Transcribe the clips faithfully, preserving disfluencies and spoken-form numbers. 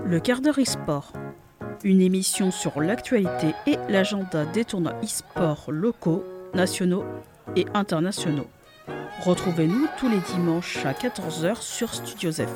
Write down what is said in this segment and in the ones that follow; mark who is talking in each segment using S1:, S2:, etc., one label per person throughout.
S1: Le quart d'heure e-sport, une émission sur l'actualité et l'agenda des tournois e-sport locaux, nationaux et internationaux. Retrouvez-nous tous les dimanches à quatorze heures sur Studio F.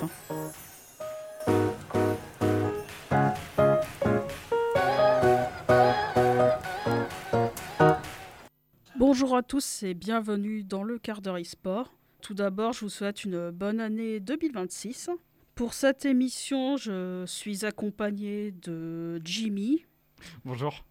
S1: Bonjour à tous et bienvenue dans le quart d'heure e-sport. Tout d'abord, je vous souhaite une bonne année deux mille vingt-six. Pour cette émission, je suis accompagné de Jimmy.
S2: Bonjour.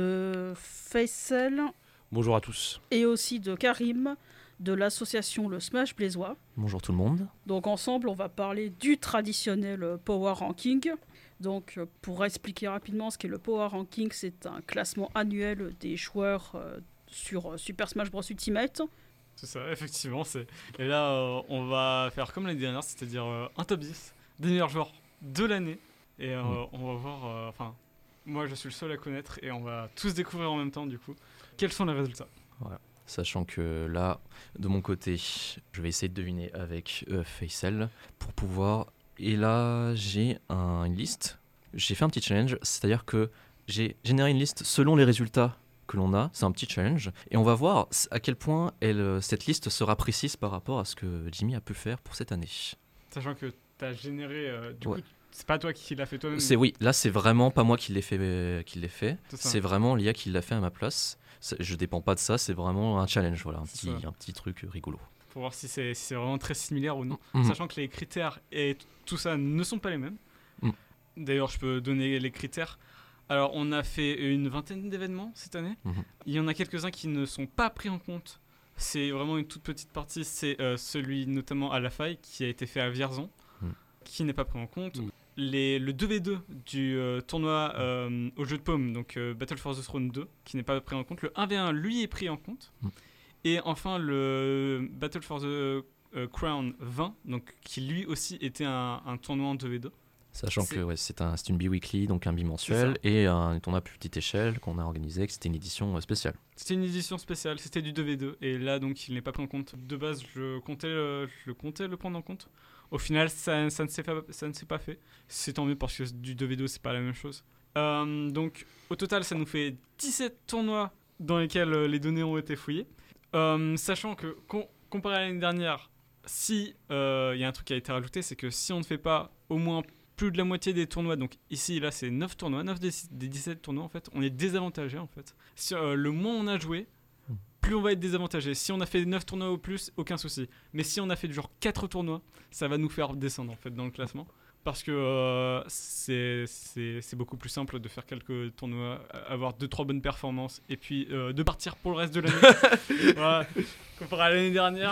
S1: De Faisal.
S3: Bonjour à tous.
S1: Et aussi de Karim, de l'association Le Smash Blésois.
S3: Bonjour tout le monde.
S1: Donc ensemble, on va parler du traditionnel Power Ranking. Donc pour expliquer rapidement ce qu'est le Power Ranking, c'est un classement annuel des joueurs euh, sur Super Smash Bros Ultimate.
S2: C'est ça, effectivement. C'est... Et là, euh, on va faire comme l'année dernière, c'est-à-dire euh, un top dix des meilleurs joueurs de l'année. Et euh, mmh. on va voir... Enfin, euh, moi, je suis le seul à connaître et on va tous découvrir en même temps, du coup, quels sont les résultats.
S3: Voilà. Sachant que là, de mon côté, je vais essayer de deviner avec euh, Faisal pour pouvoir... Et là, j'ai un, une liste. J'ai fait un petit challenge, c'est-à-dire que j'ai généré une liste selon les résultats que l'on a, c'est un petit challenge, et on va voir à quel point elle, cette liste sera précise par rapport à ce que Jimmy a pu faire pour cette année. Sachant
S2: que tu as généré, euh, du
S3: ouais.
S2: coup, c'est pas toi qui l'as fait toi-même.
S3: C'est, oui, là c'est vraiment pas moi qui l'ai fait, qui l'ai fait. C'est, c'est vraiment l'I A qui l'a fait à ma place. C'est, je dépends pas de ça, c'est vraiment un challenge, voilà, un, petit, un petit truc rigolo.
S2: Pour voir si c'est, si c'est vraiment très similaire ou non,
S3: mmh.
S2: sachant que les critères et t- tout ça ne sont pas les mêmes. Mmh. D'ailleurs, je peux donner les critères. Alors, on a fait une vingtaine d'événements cette année. Mmh. Il y en a quelques-uns qui ne sont pas pris en compte. C'est vraiment une toute petite partie. C'est euh, celui notamment à La Faille qui a été fait à Vierzon, mmh. qui n'est pas pris en compte. Mmh. Les, le deux v deux du euh, tournoi euh, au jeu de paume, donc euh, Battle for the Throne deux, qui n'est pas pris en compte. Le un v un, lui, est pris en compte. Mmh. Et enfin, le Battle for the euh, Crown vingt, donc, qui lui aussi était un, un tournoi en deux v deux.
S3: Sachant c'est... que ouais, c'est, un, c'est une bi-weekly, donc un bimensuel, et un tournoi à plus petite échelle qu'on a organisé, que c'était une édition spéciale.
S2: C'était une édition spéciale, c'était du deux v deux, et là donc il n'est pas pris en compte. De base, je comptais, euh, je comptais le prendre en compte. Au final, ça, ça, ne s'est pas, ça ne s'est pas fait. C'est tant mieux parce que du deux v deux, c'est pas la même chose. Euh, donc au total, ça nous fait dix-sept tournois dans lesquels euh, les données ont été fouillées. Euh, sachant que, com- comparé à l'année dernière, si il euh, y a un truc qui a été rajouté, c'est que si on ne fait pas au moins plus de la moitié des tournois, donc ici là c'est neuf tournois, neuf des, des dix-sept tournois en fait, on est désavantagé en fait. Si, euh, le moins on a joué, plus on va être désavantagé. Si on a fait neuf tournois au plus, aucun souci. Mais si on a fait genre quatre tournois, ça va nous faire descendre en fait dans le classement. Parce que euh, c'est, c'est, c'est beaucoup plus simple de faire quelques tournois, avoir deux trois bonnes performances et puis euh, de partir pour le reste de l'année. Voilà, comparé à l'année dernière.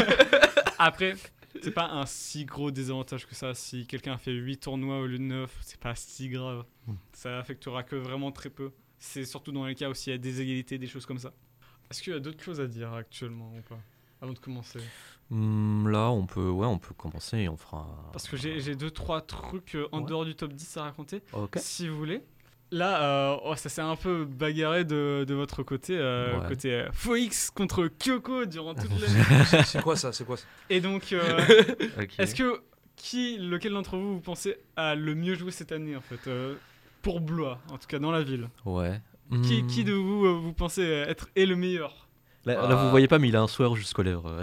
S2: Après, c'est pas un si gros désavantage que ça. Si quelqu'un a fait huit tournois au lieu de neuf, c'est pas si grave. Ça affectera que vraiment très peu. C'est surtout dans les cas où il y a des égalités, des choses comme ça. Est-ce qu'il y a d'autres choses à dire actuellement ou pas, avant de commencer?
S3: Mmh, là, on peut, ouais, on peut commencer et on fera...
S2: Parce que j'ai, j'ai deux, trois trucs en ouais. dehors du top dix à raconter,
S3: okay.
S2: si vous voulez. Là, euh, oh, ça s'est un peu bagarré de, de votre côté, euh, ouais. côté euh, Foix contre Kyoko durant toute l'année.
S4: c'est, c'est quoi ça, c'est quoi ça?
S2: Et donc, euh, okay. est-ce que, qui, lequel d'entre vous, vous pensez a le mieux joué cette année, en fait, euh, pour Blois, en tout cas dans la ville?
S3: Ouais.
S2: Qui,
S3: mmh.
S2: qui de vous, euh, vous pensez être est le meilleur?
S3: Là, ah. là, vous voyez pas, mais il a un sourire jusqu'aux lèvres.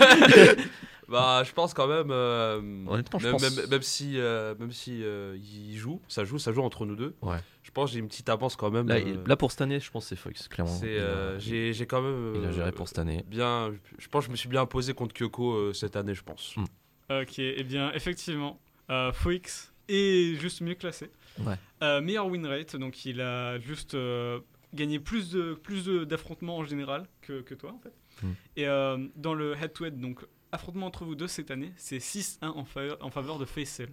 S4: Bah, je pense quand même. Euh,
S3: Honnêtement, je
S4: même,
S3: pense.
S4: Même, même si, euh, même si euh, il joue, ça joue, ça joue entre nous deux.
S3: Ouais.
S4: Je pense que j'ai une petite avance quand même.
S3: Là,
S4: euh,
S3: là pour cette année, je pense que c'est Fox, clairement.
S4: C'est, euh,
S3: a,
S4: j'ai, j'ai quand même.
S3: Euh, il a géré pour cette année.
S4: Bien, je pense que je me suis bien imposé contre Kyoko euh, cette année, je pense.
S3: Mm.
S2: Ok, et eh bien effectivement, euh, Fox est juste mieux classé.
S3: Ouais.
S2: Euh, meilleur win rate, donc il a juste euh, gagné plus de plus de, d'affrontements en général que que toi en fait. Mm. Et euh, dans le head-to-head, donc affrontement entre vous deux cette année, c'est six un en faveur, en faveur de Faisal.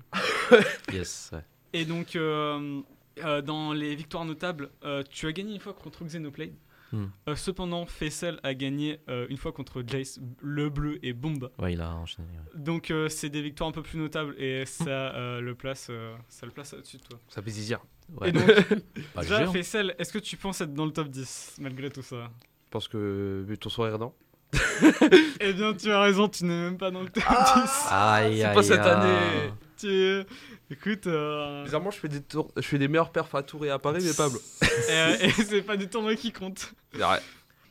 S3: Yes. Ouais.
S2: Et donc, euh, euh, dans les victoires notables, euh, tu as gagné une fois contre Xenoblade. Mm. Euh, cependant, Faisal a gagné euh, une fois contre Jace, le bleu et Bomba.
S3: Ouais, il a enchaîné. Ouais.
S2: Donc, euh, c'est des victoires un peu plus notables et ça, euh, le, place, euh, ça le place au-dessus de toi.
S4: Ça fait plaisir.
S2: Ouais. Et donc, déjà, Faisal, est-ce que tu penses être dans le top dix malgré tout ça?
S4: Je pense que vu ton sourire, non.
S2: Eh bien, tu as raison, tu n'es même pas dans le top
S4: ah,
S2: dix.
S4: Aïe, c'est aïe, pas aïe, cette année.
S2: Tu... Écoute, euh...
S4: Bizarrement, je fais des tours, je fais des meilleurs perfs à Tours et à Paris, mais Pablo.
S2: et, euh, et c'est pas du tournoi qui compte.
S4: C'est vrai.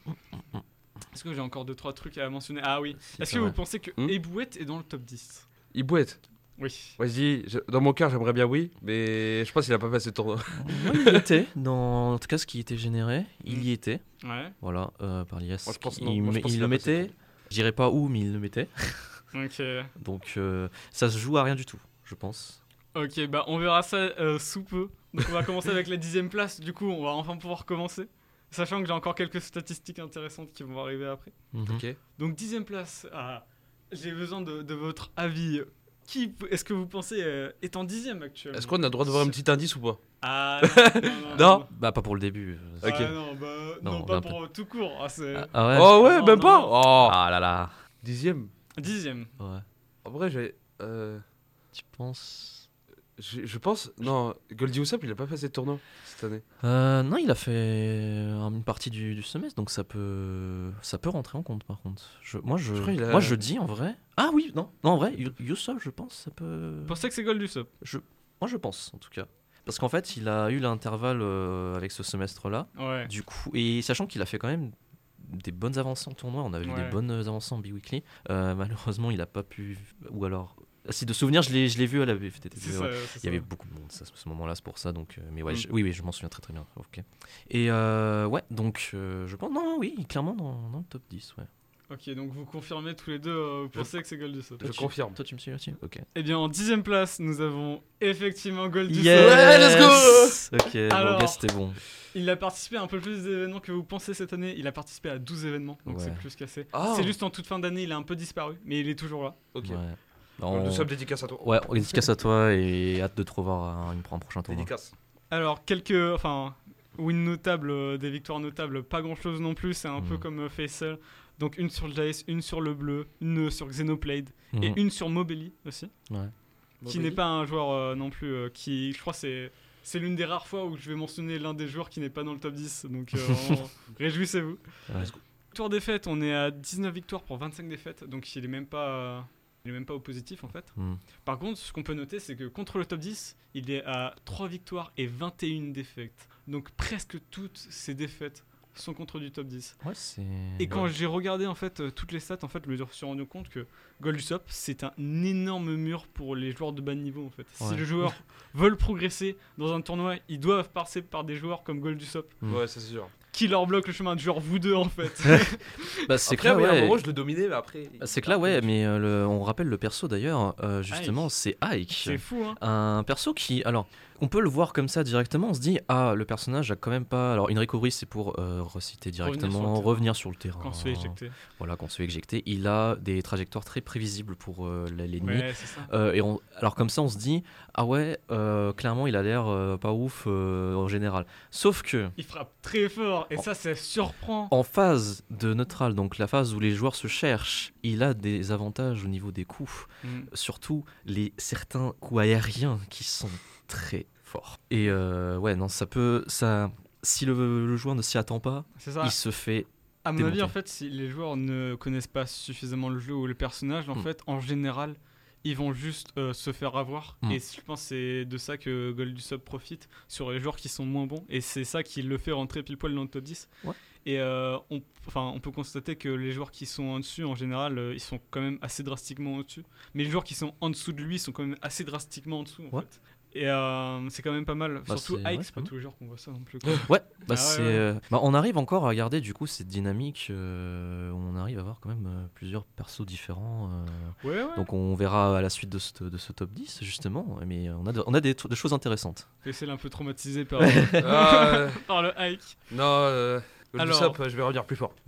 S2: Est-ce que j'ai encore deux trois trucs à mentionner? Ah oui.
S3: Si,
S2: Est-ce
S3: c'est
S2: que
S3: vrai.
S2: vous pensez que
S4: Hmm.
S2: Ebouette est dans le top dix?
S4: Ibouette.
S2: Oui.
S4: Vas-y, je- dans mon cœur, j'aimerais bien oui, mais je pense qu'il a pas passé le tournoi.
S3: Moi, il y était, dans en tout cas ce qui était généré, il y était,
S2: Ouais.
S3: voilà, euh, par l'I S.
S4: Moi, je pense non.
S3: il
S4: Moi, je
S3: me-
S4: pense
S3: il
S4: qu'il
S3: le
S4: a passé le
S3: mettait, je dirais pas où, mais il le mettait.
S2: Ok.
S3: Donc euh, ça se joue à rien du tout, je pense.
S2: Ok, bah on verra ça euh, sous peu. Donc on va commencer avec la dixième place. Du coup, on va enfin pouvoir commencer. Sachant que j'ai encore quelques statistiques intéressantes qui vont arriver après.
S3: Mhm.
S4: Ok.
S2: Donc dixième place. Ah, j'ai besoin de, de votre avis. Qui est-ce que vous pensez euh, est en dixième actuellement?
S4: Est-ce qu'on a le droit de voir un petit indice ou pas?
S2: Ah non, non, non,
S4: Non.
S3: Bah pas pour le début. euh,
S4: Ok.
S2: Ah, non, bah,
S3: Non,
S2: non,
S3: on
S2: pas
S3: va
S2: pour euh, tout court. Ah, c'est...
S3: Ah, ah ouais.
S4: Oh ouais,
S2: non,
S4: même
S2: non,
S4: pas.
S2: non.
S4: Oh.
S3: Ah là là.
S4: Dixième.
S2: Dixième.
S3: Ouais.
S4: En vrai, j'ai. Euh,
S3: Tu penses?
S4: je, je pense. Non, Goldie Usopp, il a pas passé de tournoi cette année.
S3: Euh, non, il a fait euh, une partie du, du semestre, donc ça peut, ça peut rentrer en compte par contre. Je, moi, je,
S4: Je crois qu'il a-
S3: moi, je dis en vrai. Ah oui, non, non en vrai, Yu- Usopp, je pense, ça peut.
S2: Vous pensez que c'est Gold du Sop?
S3: Moi, je pense en tout cas, parce qu'en fait, il a eu l'intervalle euh, avec ce semestre-là.
S2: Ouais.
S3: Du coup, et sachant qu'il a fait quand même des bonnes avancées en tournoi, on a vu
S2: Ouais.
S3: des bonnes avancées en B-Weekly. Euh, malheureusement, il a pas pu, ou alors, si de souvenir, je l'ai, je l'ai vu à la B F T T.
S2: C'est
S3: ouais.
S2: ça, c'est
S3: Il y avait
S2: ça.
S3: beaucoup de monde ça, à ce moment-là, c'est pour ça. Donc, euh, mais ouais,
S2: Mm.
S3: je- oui, oui, je m'en souviens très très bien. Ok. Et euh, ouais, donc euh, je pense, non, oui, clairement dans, dans le top dix. Ouais.
S2: Ok, donc vous confirmez tous les deux, euh, vous pensez que c'est Gold du Sop?
S4: Je
S3: tu-
S4: confirme.
S3: Toi, tu me suis là-dessus. Ok.
S2: Eh bien, en dixième place, nous avons effectivement Gold du
S3: Yes.
S2: Sop.
S4: Ouais, let's
S3: go. Ok,
S2: Alors-
S3: bon, gars, c'était bon.
S2: Il a participé à un peu plus d'événements que vous pensez cette année. Il a participé à douze événements, donc
S3: Ouais.
S2: c'est plus qu'assez.
S4: Ah.
S2: C'est juste en toute fin d'année, il a un peu disparu, mais il est toujours là.
S4: Ok.
S3: Ouais.
S4: Goldie
S3: On-
S4: Usopp, dédicace à toi.
S3: Ouais, on dédicace à toi et hâte de te revoir à un, un prochain tournoi.
S4: Dédicace.
S2: Alors, quelques. Enfin, wins notables, euh, des victoires notables, pas grand chose non plus. C'est un peu
S3: Mhm.
S2: comme euh, Faisal. Donc, une sur Jace, une sur le bleu, une euh, sur Xenoblade et
S3: Mhm.
S2: une sur Mobeli aussi.
S3: Ouais.
S2: Qui n'est pas un joueur euh, non plus euh, qui, je crois, c'est. C'est l'une des rares fois où je vais mentionner l'un des joueurs qui n'est pas dans le top dix. Donc, euh, en- réjouissez-vous.
S3: Ouais.
S2: Tour défaite, on est à dix-neuf victoires pour vingt-cinq défaites. Donc, il est même pas. euh, Il est même pas au positif en fait.
S3: Mhm.
S2: Par contre, ce qu'on peut noter, c'est que contre le top dix, il est à trois victoires et vingt et une défaites. Donc presque toutes ces défaites sont contre du top dix.
S3: Ouais, c'est.
S2: Et quand
S3: ouais.
S2: j'ai regardé en fait euh, toutes les stats, en fait, je me suis rendu compte que Gold Usopp, c'est un énorme mur pour les joueurs de bas niveau en fait. Si
S3: Ouais.
S2: les joueurs veulent progresser dans un tournoi, ils doivent passer par des joueurs comme Gold Usopp
S3: Mm.
S4: Ouais, ça c'est sûr.
S2: qui leur bloquent le chemin de genre vous deux en fait.
S3: Bah, c'est
S4: Après,
S3: clair,
S4: oui, à un
S3: ouais.
S4: moment, je le dominais, mais après.
S3: Bah, c'est que là, ouais, mais euh, le- on rappelle le perso d'ailleurs, euh, justement,
S2: Ike.
S3: c'est Ike.
S2: c'est fou hein.
S3: Un perso qui. Alors, on peut le voir comme ça directement, on se dit, ah, le personnage a quand même pas. Alors, une recovery, c'est pour euh, reciter directement,
S2: terrain.
S3: revenir sur le terrain.
S2: Quand on se fait éjecter.
S3: Voilà, qu'on se fait éjecter. Il a des trajectoires très prévisibles pour euh, l'ennemi.
S2: Ouais, c'est ça.
S3: Euh, et on- alors comme ça on se dit ah ouais euh, clairement il a l'air euh, pas ouf euh, en général, sauf que
S2: Il frappe très fort et
S3: En-
S2: ça, ça surprend.
S3: en phase de neutral, donc la phase où les joueurs se cherchent, il a des avantages au niveau des coups,
S2: Mm.
S3: surtout les certains coups aériens qui sont très forts. Et euh, ouais non ça peut ça si le, le joueur ne s'y attend pas,
S2: C'est ça.
S3: il se fait
S2: À mon
S3: démonter.
S2: avis, en fait, si les joueurs ne connaissent pas suffisamment le jeu ou le personnage, en
S3: Mm.
S2: fait, en général, ils vont juste euh, se faire avoir.
S3: Mm.
S2: Et je pense que c'est de ça que Gold du Sub profite sur les joueurs qui sont moins bons. Et c'est ça qui le fait rentrer pile poil dans le top dix.
S3: Ouais.
S2: Et euh, on, enfin, on peut constater que les joueurs qui sont en dessus, en général, euh, ils sont quand même assez drastiquement au-dessus. Mais les joueurs qui sont en dessous de lui sont quand même assez drastiquement en dessous. En
S3: Ouais.
S2: fait. Et euh, c'est quand même pas mal.
S3: Bah,
S2: Surtout
S3: c'est-
S2: Ike,
S3: ouais,
S2: c'est pas
S3: c'est
S2: tous les jours qu'on voit ça non plus. quoi.
S3: ouais,
S2: Ah
S3: bah
S2: ouais,
S3: c'est,
S2: ouais.
S3: euh, bah, on arrive encore à regarder du coup cette dynamique, euh, on arrive à avoir quand même euh, plusieurs persos différents. euh,
S2: Ouais, ouais.
S3: Donc on verra à la suite de ce, de ce top dix justement, mais on a, de- on a des, des choses intéressantes.
S2: Faisal un peu traumatisé par,
S4: Ah,
S2: par le Ike.
S4: non, euh, Goldie
S2: Alors-
S4: Usopp, je vais revenir plus fort.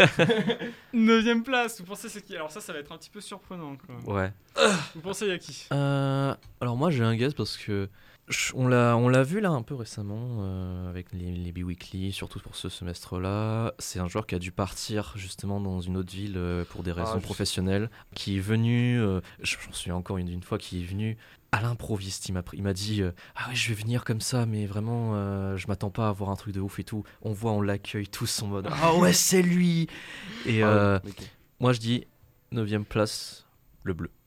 S2: Neuvième place, vous pensez c'est qui? Alors ça, ça va être un petit peu surprenant. Quoi.
S3: Ouais.
S2: Vous pensez à qui?
S3: Euh, alors moi j'ai un guess parce que je- on l'a, on l'a vu là un peu récemment euh, avec les, les B-Weekly, surtout pour ce semestre-là. C'est un joueur qui a dû partir justement dans une autre ville euh, pour des raisons
S4: je sais.
S3: professionnelles, qui est venu, euh, je m'en souviens encore une, une fois, qui est venu à l'improviste. Il m'a, pris- il m'a dit euh, ah ouais je vais venir comme ça, mais vraiment euh, je m'attends pas à avoir un truc de ouf et tout. On voit, on l'accueille tous en mode ah ouais c'est lui. Et euh,
S4: Ah, ok.
S3: moi je dis neuvième place, le bleu.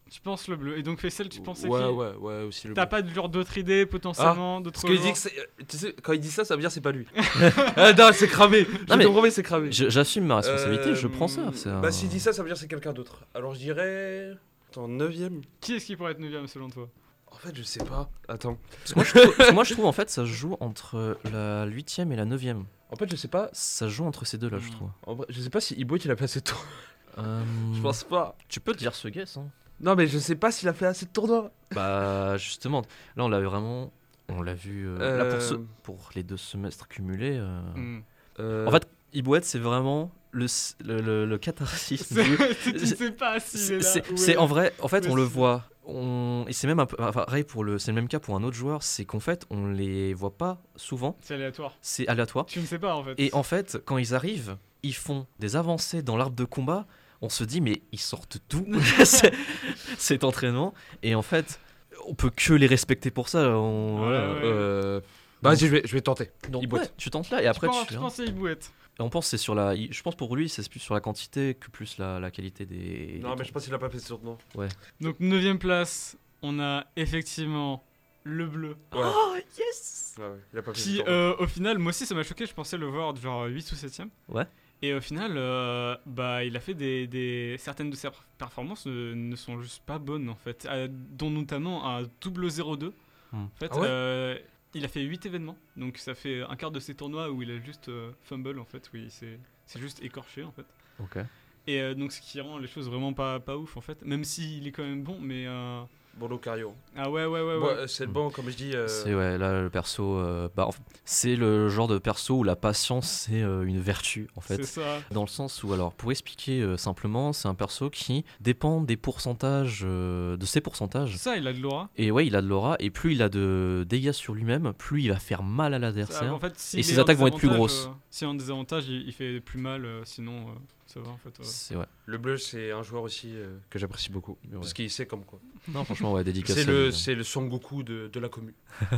S2: Tu penses le bleu. Et donc, Faisal, tu pensais
S4: Ouais,
S2: qu'il...
S4: ouais, ouais, aussi le
S2: T'as
S4: bleu.
S2: pas de genre d'autres idées potentiellement, d'autres
S4: Parce qu'il dit
S2: joueurs
S4: que c'est- euh, tu sais, quand il dit ça, ça veut dire que c'est pas lui. Ah non, c'est cramé. Je
S3: mais-
S4: te promets, c'est cramé.
S3: Je- J'assume ma responsabilité,
S4: Euh,
S3: je prends ça. c'est un-
S4: Bah, s'il dit ça, ça veut dire que c'est quelqu'un d'autre. Alors, je dirais. Attends, neuvième.
S2: Qui est-ce qui pourrait être neuvième selon toi?
S4: En fait, je sais pas. Attends.
S3: Parce que moi, je trouve, parce que moi, je trouve en fait ça se joue entre la huitième et la neuvième.
S4: En fait, je sais pas.
S3: Ça se joue entre ces deux là, je
S2: Hmm.
S3: trouve.
S4: En vrai, je sais pas si Ibouet il a fait assez de tournois.
S3: Euh,
S4: Je pense pas.
S3: Tu peux te dire ce guess. Hein.
S4: Non, mais je sais pas s'il a fait assez de tournois.
S3: Bah justement, là on l'a vraiment, on l'a vu. euh, Là pour, ce-
S4: Euh.
S3: pour les deux semestres cumulés. euh,
S2: Hmm.
S4: Euh,
S3: En fait, Ibouet c'est vraiment le s- le, le, le catharsis.
S2: C'est-
S3: du-
S2: tu ne sais pas s'il est
S3: C'est
S2: là.
S3: c'est-
S2: ou
S3: c'est
S2: est
S3: en
S2: là.
S3: vrai, en fait,
S2: Ouais,
S3: on le
S2: c'est-
S3: voit. On... Et c'est même un peu. Enfin, pareil pour le. C'est le même cas pour un autre joueur. C'est qu'en fait, on les voit pas souvent.
S2: C'est aléatoire.
S3: C'est aléatoire.
S2: Tu ne sais pas en fait.
S3: Et en fait, quand ils arrivent, ils font des avancées dans l'arbre de combat. On se dit, mais ils sortent d'où c'est- cet entraînement? Et en fait, on peut que les respecter pour ça. On...
S2: Ouais,
S3: voilà.
S2: ouais.
S4: euh, Bah, vas-y, je vais, je vais tenter.
S3: Donc,
S4: Ibouet.
S3: ouais, tu tentes là et après
S2: tu
S3: tu.
S2: penses, tu penses à Ibouette.
S3: Et on pense que c'est sur la. Je pense pour lui, c'est plus sur la quantité que plus la, la qualité des.
S4: Non,
S3: des
S4: mais je pense qu'il a pas fait ce tournoi.
S2: Donc neuvième place, on a effectivement le bleu.
S4: Ouais.
S3: Oh yes.
S4: Ouais, ouais, il a pas fait ce
S2: Qui
S4: tournoi.
S2: euh, au final, moi aussi ça m'a choqué, je pensais le voir genre huit ou septième.
S3: Ouais.
S2: Et au final, euh, bah, il a fait des, des... Certaines de ses performances ne, ne sont juste pas bonnes en fait, euh, dont notamment un double zéro deux.
S3: Hmm.
S2: En fait,
S4: Ah ouais
S2: euh, il a fait huit événements, donc ça fait un quart de ses tournois où il a juste euh, fumble en fait, oui, c'est c'est juste écorché en fait.
S3: Ok.
S2: Et euh, donc ce qui rend les choses vraiment pas, pas ouf en fait, même s'il est quand même bon, mais... euh,
S4: Bon, Locario.
S2: Ah ouais, ouais, ouais,
S4: Bon,
S2: ouais.
S4: euh, c'est le bon, comme je dis. euh,
S3: C'est ouais, là le perso, euh, bah, en fait, c'est le genre de perso où la patience c'est euh, une vertu en fait.
S2: C'est ça.
S3: Dans le sens où, alors pour expliquer euh, simplement, c'est un perso qui dépend des pourcentages, euh, de ses pourcentages.
S2: Ça, il a de l'aura.
S3: Et ouais, il a de l'aura, et plus il a de dégâts sur lui-même, plus il va faire mal à
S2: Ça,
S3: l'adversaire.
S2: En fait, s'il
S3: Et ses
S2: est en
S3: attaques vont être plus
S2: désavantage,
S3: grosses.
S2: euh, S'il est en désavantage, il, il fait plus mal, euh, sinon euh, ça va en fait. euh.
S3: C'est ouais.
S4: Le bleu, c'est un joueur aussi euh, que j'apprécie beaucoup.
S3: Ouais.
S4: Parce qu'il sait comme quoi.
S3: Non, franchement, ouais, dédicace.
S4: C'est
S3: à
S4: le,
S3: lui.
S4: c'est le Son Goku de, de la commu.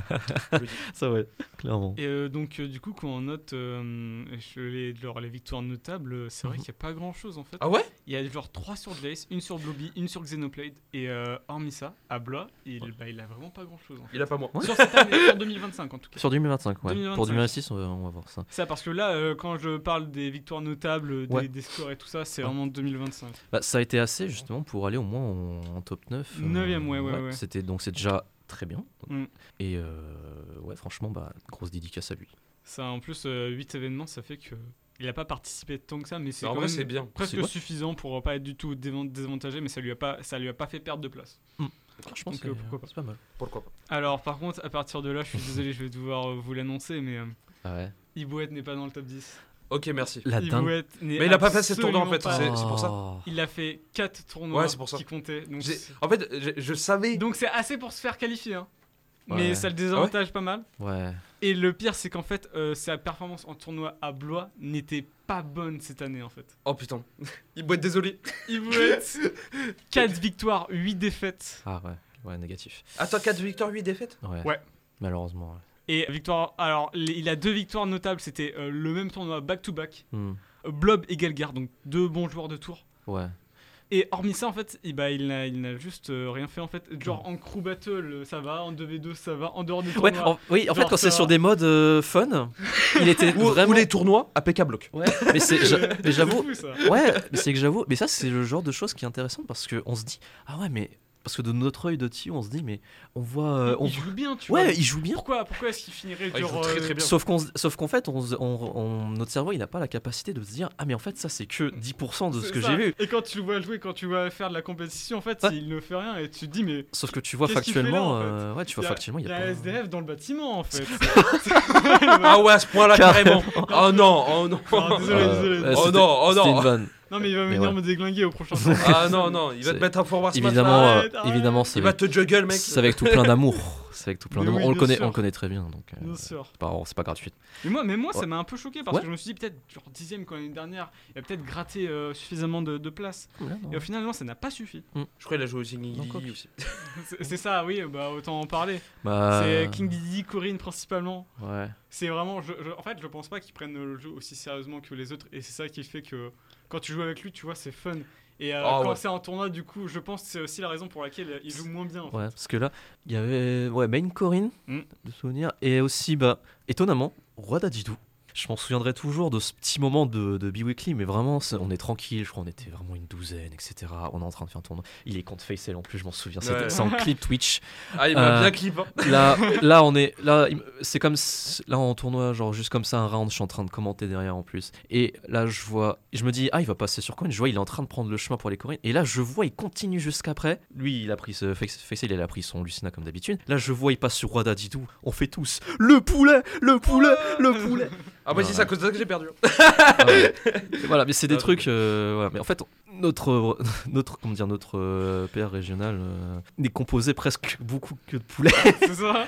S3: Ça, ouais, clairement.
S2: Et euh, donc, euh, du coup, quand on note euh, je- les, genre, les victoires notables, euh, c'est vrai
S3: Mhm.
S2: qu'il n'y a pas grand chose en fait.
S4: Ah ouais
S2: Il y a genre trois sur Jace, une sur Blobby, une sur Xenoblade, et euh, hormis ça, à Blois, il, bah, il a vraiment pas grand chose en fait.
S4: Il a pas moi.
S3: Ouais.
S2: Sur cette année, sur deux mille vingt-cinq en tout cas.
S3: Sur deux mille vingt-cinq, ouais.
S2: deux mille vingt-cinq.
S3: Pour deux mille vingt-six, on va, on va voir ça.
S2: Ça, parce que là, euh, quand je parle des victoires notables, des,
S3: Ouais.
S2: des scores et tout ça, c'est
S3: Ouais.
S2: vraiment deux mille vingt-cinq.
S3: Bah, ça a été assez justement pour aller au moins en, en top neuf. euh,
S2: Neuvième, ouais, ouais, ouais.
S3: C'était, donc c'est déjà très bien.
S2: Mm.
S3: Et euh, ouais, franchement, bah, grosse dédicace à lui.
S2: Ça, en plus, euh, huit événements, ça fait que il a pas participé tant que ça, mais c'est
S4: En
S2: quand
S4: vrai,
S2: même
S4: c'est bien.
S2: presque
S3: C'est- ouais.
S2: suffisant pour pas être du tout dévan- désavantagé, mais ça lui a pas, ça lui a pas fait perdre de place.
S3: Franchement,
S2: Donc,
S3: c'est,
S2: euh, pourquoi pas.
S3: c'est pas mal.
S4: Pourquoi pas.
S2: Alors, par contre, à partir de là, je suis désolé, je vais devoir euh, vous l'annoncer, mais euh,
S3: Ah ouais.
S2: Ibouet n'est pas dans le top dix.
S4: Ok, merci.
S3: La dingue.
S2: Ibouet n'est
S4: Mais il a pas fait ses tournois, en
S2: absolument
S4: fait,
S2: pas-
S4: c'est- pour ça.
S3: Oh.
S2: Il a fait quatre tournois
S4: Ouais, c'est pour ça.
S2: qui comptaient. Donc,
S4: J'ai-
S2: c'est-
S4: En fait, je, je savais.
S2: donc c'est assez pour se faire qualifier, hein.
S3: Ouais.
S2: Mais ça le désavantage pas mal.
S3: Ouais.
S2: Et le pire, c'est qu'en fait, euh, sa performance en tournoi à Blois n'était pas bonne cette année, en fait.
S4: Oh putain. Il doit être désolé.
S2: Ibouet, quatre victoires, huit défaites.
S3: Ah ouais. Ouais, négatif.
S4: Attends, quatre victoires, huit défaites.
S3: Ouais.
S2: Ouais.
S3: Malheureusement. Ouais.
S2: Et victoire, alors les- il a deux victoires notables, c'était euh, le même tournoi back-to-back.
S3: Hmm.
S2: Euh, Blob et Galgar, donc deux bons joueurs de tour.
S3: Ouais.
S2: Et hormis ça, en fait, eh ben, il n'a il n'a juste euh, rien fait. En fait, genre en crew battle, ça va, en deux v deux, ça va, en dehors des
S3: Ouais,
S2: tournois.
S3: en, oui, en fait,
S2: Genre
S3: quand c'est
S2: ça.
S3: sur des modes euh, fun, il était
S4: Ou,
S3: vraiment.
S4: ou les tournois à P K Block.
S3: Ouais, mais c'est, j'a- mais
S2: C'est
S3: j'avoue,
S2: fou, ça.
S3: ouais, mais c'est que j'avoue, mais ça c'est le genre de choses qui est intéressant parce que on se dit, ah ouais, mais parce que de notre œil de Tio, on se dit, mais on voit, euh, on
S2: il
S3: voit-
S2: joue bien, tu
S3: ouais,
S2: vois.
S3: il joue bien.
S2: Pourquoi, pourquoi est-ce qu'il finirait
S4: Ah, il
S2: genre
S4: joue très,
S2: euh,
S4: très bien.
S3: Sauf qu'en, sauf qu'en fait, on, se- on- on- notre cerveau, il n'a pas la capacité de se dire, ah mais en fait, ça c'est que dix pour cent de ce
S2: c'est
S3: que
S2: ça.
S3: j'ai vu.
S2: Et quand tu le vois jouer, quand tu vois faire de la compétition, en fait,
S3: Ouais.
S2: il ne fait rien et tu te dis, mais
S3: Sauf que tu vois
S2: Qu'est-ce qu'il fait là,
S3: factuellement,
S2: en fait
S3: euh, ouais, tu vois
S2: y a-
S3: factuellement, il
S2: il
S3: y
S2: y
S3: a,
S2: a un
S3: pas.
S2: S D F dans le bâtiment, en fait.
S4: Ah ouais, à ce point-là, carrément.
S3: Carrément.
S4: Oh non, oh non.
S2: Alors, désolé,
S3: Euh,
S2: désolé.
S3: euh,
S4: Oh
S3: c'était-
S4: non, oh
S3: c'était
S4: non.
S3: une vanne.
S2: Non, mais il va
S3: Mais
S2: venir
S3: ouais.
S2: me déglinguer au prochain tour.
S4: Ah non, non, il va
S3: C'est-
S4: te mettre un forward smash.
S3: Évidemment,
S4: là.
S3: euh,
S2: Arrête, arrête.
S3: évidemment, c'est
S4: Il va
S3: avec,
S4: te juggle, mec.
S3: c'est avec tout plein d'amour. C'est avec tout plein
S2: Mais
S3: d'amour.
S2: oui,
S3: on le
S2: bien
S3: connaît,
S2: sûr.
S3: on le connaît très bien, donc. euh,
S2: Bien sûr.
S3: c'est pas, c'est pas gratuit.
S2: Mais moi, mais moi ça
S3: Ouais.
S2: m'a un peu choqué parce
S3: Ouais.
S2: que je me suis dit peut-être genre dixième quand l'année dernière, il a peut-être gratté euh, suffisamment de, de place. Et au final, non, ça n'a pas suffi.
S4: Je crois qu'il a joué aussi King
S3: Donc,
S4: Didi
S3: ok.
S4: aussi.
S2: C'est c'est ça, oui, bah autant en parler.
S3: Bah,
S2: C'est King Didi, Corinne principalement.
S3: Ouais.
S2: C'est vraiment, je, je- en fait, je pense pas qu'ils prennent le jeu aussi sérieusement que les autres, et c'est ça qui fait que quand tu joues avec lui, tu vois, c'est fun. Et euh,
S4: Ah,
S2: quand
S4: ouais.
S2: c'est en tournoi, du coup, je pense que c'est aussi la raison pour laquelle il joue moins bien. En fait.
S3: Ouais, parce que là, il y avait ouais, Main Corinne,
S2: Mm.
S3: de souvenir, et aussi, bah, étonnamment, Roi Dadidou. Je m'en souviendrai toujours de ce petit moment de, de B-Weekly, mais vraiment, c'est- on est tranquille, je crois on était vraiment une douzaine, et cetera. On est en train de faire un tournoi. Il est contre Faisal en plus, je m'en souviens. C'était-
S4: Ouais.
S3: C'est en clip Twitch.
S4: Ah, il m'a
S3: Euh,
S4: bien clip. Hein.
S3: Là, là, on est. Là, il me- c'est comme. si- Là, en tournoi, genre juste comme ça, un round, je suis en train de commenter derrière en plus. Et là, je vois. Je me dis, ah, il va passer sur Corinne. Je vois, il est en train de prendre le chemin pour les Corinne. Et là, je vois, il continue jusqu'après. Lui, il a pris ce. Faisal, il a pris son Lucina comme d'habitude. Là, je vois, il passe sur Roi Dadidou. On fait tous le poulet, le poulet, le poulet.
S4: Ah, bah,
S3: Ouais.
S4: si, c'est à cause de ça que j'ai perdu.
S3: Ah ouais. Voilà, mais c'est des
S4: Ah,
S3: trucs. euh, voilà. Mais en fait, notre, notre, comment dire, notre euh, P R régional euh, n'est composé presque beaucoup que de poulet.
S2: C'est ça.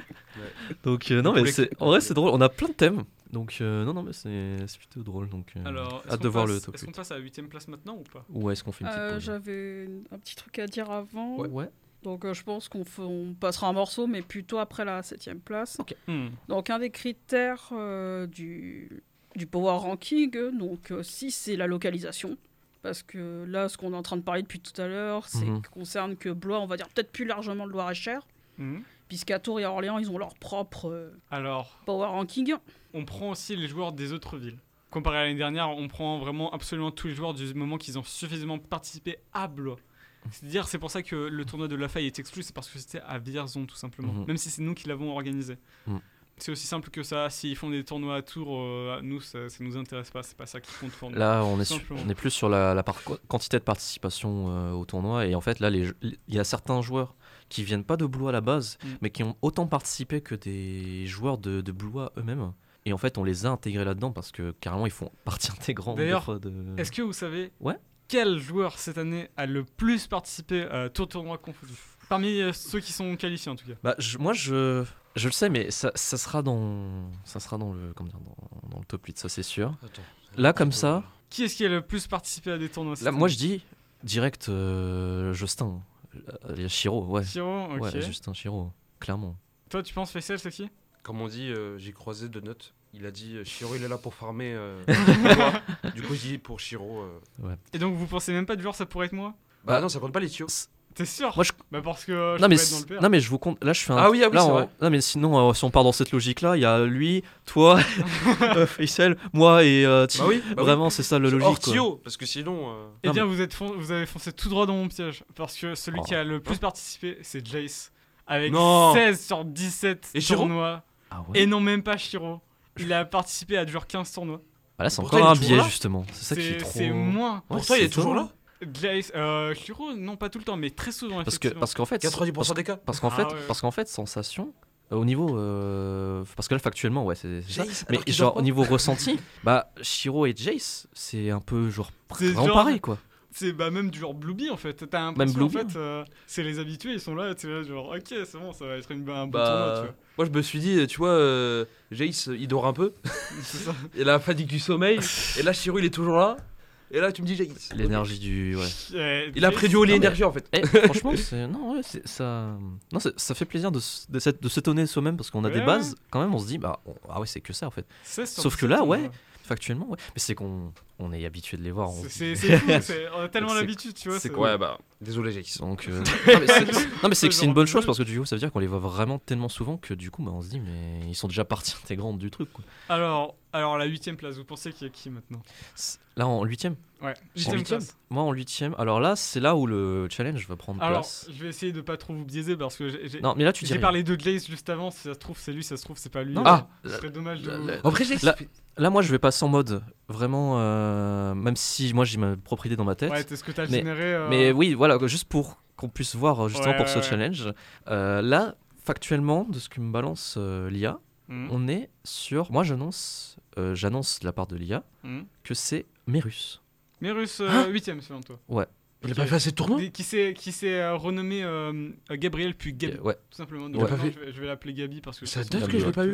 S3: Donc euh, non, mais
S4: poulet
S3: c'est,
S4: qui-
S3: en vrai, c'est drôle. On a plein de thèmes. Donc euh, non, non, mais c'est, c'est plutôt drôle. Donc euh,
S2: Alors, est-ce
S3: hâte
S2: qu'on
S3: de voir
S2: passe-
S3: le top
S2: Est-ce qu'on
S3: huit.
S2: passe à la huitième place maintenant ou pas?
S3: Ou est-ce qu'on fait une petite
S1: Euh,
S3: pause
S1: J'avais un petit truc à dire avant.
S3: Ouais. ouais.
S1: Donc euh, je pense qu'on f- on passera un morceau, mais plutôt après la septième place.
S2: Hmm.
S1: Donc un des critères euh, du, du power ranking, euh, donc euh, si c'est la localisation, parce que là ce qu'on est en train de parler depuis tout à l'heure, c'est
S3: Mhm.
S1: que concerne que Blois, on va dire peut-être plus largement le Loir-et-Cher,
S2: Hmm.
S1: puisqu'à Tours et à Orléans ils ont leur propre euh,
S2: Alors,
S1: power ranking.
S2: on prend aussi les joueurs des autres villes. Comparé à l'année dernière, on prend vraiment absolument tous les joueurs du moment qu'ils ont suffisamment participé à Blois. C'est-à-dire, c'est pour ça que le tournoi de La Faille est exclu, c'est parce que c'était à Vierzon tout simplement,
S3: Mhm.
S2: même si c'est nous qui l'avons organisé.
S3: Mhm.
S2: C'est aussi simple que ça. S'ils font des tournois à Tours, euh, nous, ça, ça nous intéresse pas. C'est pas ça qui compte pour nous.
S3: Là, on est,
S2: Tout
S3: su-
S2: simplement.
S3: on est plus sur la, la par- quantité de participation euh, au tournoi. Et en fait, là, les- il y a certains joueurs qui viennent pas de Blois à la base,
S2: Mm.
S3: mais qui ont autant participé que des joueurs de, de Blois eux-mêmes. Et en fait, on les a intégrés là-dedans parce que carrément, ils font partie intégrante des
S2: D'ailleurs,
S3: fois de.
S2: Est-ce que vous savez
S3: Ouais.
S2: quel joueur cette année a le plus participé à tout tournoi confondu? Parmi euh, ceux qui sont qualifiés en tout cas.
S3: Bah, je- moi, je, je le sais, mais ça, ça sera dans, ça sera dans le, comment dire, dans, dans le top huit, ça c'est sûr.
S4: Attends.
S3: Là, comme ça,
S2: Qui est-ce qui a le plus participé à des tournois cette
S3: là, moi
S2: année?
S3: je dis direct euh, Justin, euh, Chiro, ouais,
S2: Chiro, ok.
S3: ouais, Justin Chiro, clairement.
S2: Toi, tu penses Faisal, c'est qui?
S4: Comme on dit, euh, j'ai croisé de notes. Il a dit euh, Shiro, il est là pour farmer. euh, Blois. Du coup, j'ai dit pour Shiro. euh,
S2: Et donc, vous pensez même pas du genre ça pourrait être moi?
S4: Bah, non, ça compte pas les tuyaux.
S2: T'es sûr?
S3: Moi, je-
S2: Bah parce que euh, je
S3: Non mais,
S2: peux être dans le
S3: c-
S2: P R.
S3: non mais je vous compte. Là je fais un.
S4: Ah oui, ah oui,
S3: là,
S4: c'est
S3: on-
S4: vrai.
S3: Non mais sinon euh, si on part dans cette logique là, il y a lui, toi, euh, Faisal, moi et euh, Thi.
S4: Bah oui, bah oui.
S3: Vraiment c'est ça le logique.
S4: Hors
S3: quoi.
S4: tuyau, parce que sinon. euh,
S2: Eh
S3: Non,
S2: bien, vous, êtes fon- vous avez foncé tout droit dans mon piège. Parce que celui
S3: Oh.
S2: qui a le plus participé, c'est Jace. Avec
S4: Non.
S2: seize sur dix-sept
S4: Et Shiro
S2: tournois.
S3: Ah ouais.
S2: Et non, même pas Shiro. Il a participé à genre quinze tournois.
S3: Ah, là c'est
S4: Pourtant,
S3: encore
S4: il est
S3: un
S4: toujours
S3: biais
S4: là.
S3: justement. C'est ça qui est
S2: C'est
S3: trop.
S2: c'est moins.
S3: Ouais,
S4: Pourtant, il
S3: c'est
S4: est toujours
S3: étonnant.
S4: là.
S2: Jace, euh, Shiro, non pas tout le temps, mais très souvent.
S3: Parce que
S2: effectivement.
S3: parce qu'en fait.
S4: quatre-vingt-dix pour cent des cas.
S3: Parce qu'en
S2: Ah
S3: fait,
S2: ouais.
S3: parce qu'en fait, sensation, euh, au niveau, euh, parce que là factuellement, ouais, c'est c'est ça.
S4: Jace,
S3: Mais
S4: alors qu'il
S3: genre
S4: dort pas.
S3: au niveau ressenti, bah Shiro et Jace, c'est un peu genre
S2: C'est
S3: vraiment
S2: genre-
S3: pareil quoi.
S2: C'est bah, même du genre Blueby en fait. T'as l'impression
S3: Même
S2: en
S3: Blueby,
S2: fait, euh, c'est les habitués, ils sont là, tu vois, genre ok, c'est bon, ça va être une, un bon
S4: Bah,
S2: tournoi, tu vois.
S4: moi je me suis dit, tu vois, euh, Jace il dort un peu,
S2: C'est ça.
S4: il a la fatigue du sommeil, et là Shiro il est toujours là, et là tu me dis Jace.
S3: L'énergie du, ouais.
S2: Euh,
S4: Il a
S2: Jace-
S4: pris du Holy
S3: Non, mais-
S4: Energy en fait.
S3: Eh, franchement, c'est non, ouais, c'est- ça, non, c'est- ça fait plaisir de, s- de, s'être- de s'étonner de soi-même parce qu'on a
S2: Ouais,
S3: des bases. Quand même, on se dit, bah, on- ah ouais, c'est que ça en fait.
S2: seize sur
S3: Sauf que
S2: dix-sept
S3: là,
S2: tournois.
S3: ouais, factuellement, ouais. Mais c'est qu'on, on est habitué de les voir. on
S2: C'est-
S3: se dit-
S2: C'est c'est fou, c'est- on a tellement
S3: C'est-
S2: l'habitude, tu vois.
S3: c'est
S2: c'est-
S3: quoi
S4: Ouais, bah, désolé Jace.
S3: Donc, euh, non, mais c'est, non, mais c'est que c'est une bonne
S2: Genre,
S3: chose parce que du coup, ça veut dire qu'on les voit vraiment tellement souvent que du coup, bah, on se dit, mais ils sont déjà partie intégrante du truc. Quoi.
S2: Alors, alors la huitième place, vous pensez qu'il y a qui maintenant?
S3: C'est- Là, en huitième.
S2: Ouais,
S3: En
S2: huitième
S3: huitième
S2: place.
S3: Moi, en huitième. Alors là, c'est là où le challenge va prendre
S2: Alors,
S3: place.
S2: je vais essayer de pas trop vous biaiser parce que j'ai- j'ai
S3: Non, mais là, tu dis
S2: j'ai
S3: rien.
S2: parlé de Jace juste avant. Si ça se trouve, c'est lui, ça se trouve, c'est pas lui.
S3: Non,
S2: euh,
S4: Ah.
S2: ce serait dommage de.
S3: La-
S2: vous-
S3: la-
S4: Après Jace,
S3: Là-
S4: il fait-
S3: Là, moi, je vais passer en mode vraiment, euh, même si moi j'ai ma propre idée dans ma tête.
S2: Ouais, est-ce que t'as
S3: Mais-
S2: généré. euh,
S3: Mais oui, voilà, juste pour qu'on puisse voir euh, justement
S2: Ouais,
S3: pour
S2: ouais,
S3: ce
S2: ouais.
S3: challenge. Euh, là, factuellement, de ce que me balance euh, l'I A,
S2: Mhm,
S3: on est sur. Moi, j'annonce, euh, j'annonce de la part de l'I A
S2: mhm.
S3: que c'est Mérus.
S2: Mérus,
S4: Hein
S2: euh, huitième selon toi.
S4: il a
S2: Ok.
S4: pas fait assez de tournois.
S2: Qui s'est qui s'est euh, renommé euh, euh, Gabriel puis Gabi,
S3: Ouais.
S2: tout simplement.
S4: Il
S2: Donc
S4: a pas
S2: maintenant,
S4: fait-
S2: je vais, je vais l'appeler Gabi parce que
S4: Ça
S2: je
S4: date
S3: Gabi,
S4: que je l'ai
S3: ouais.
S4: pas eu lui.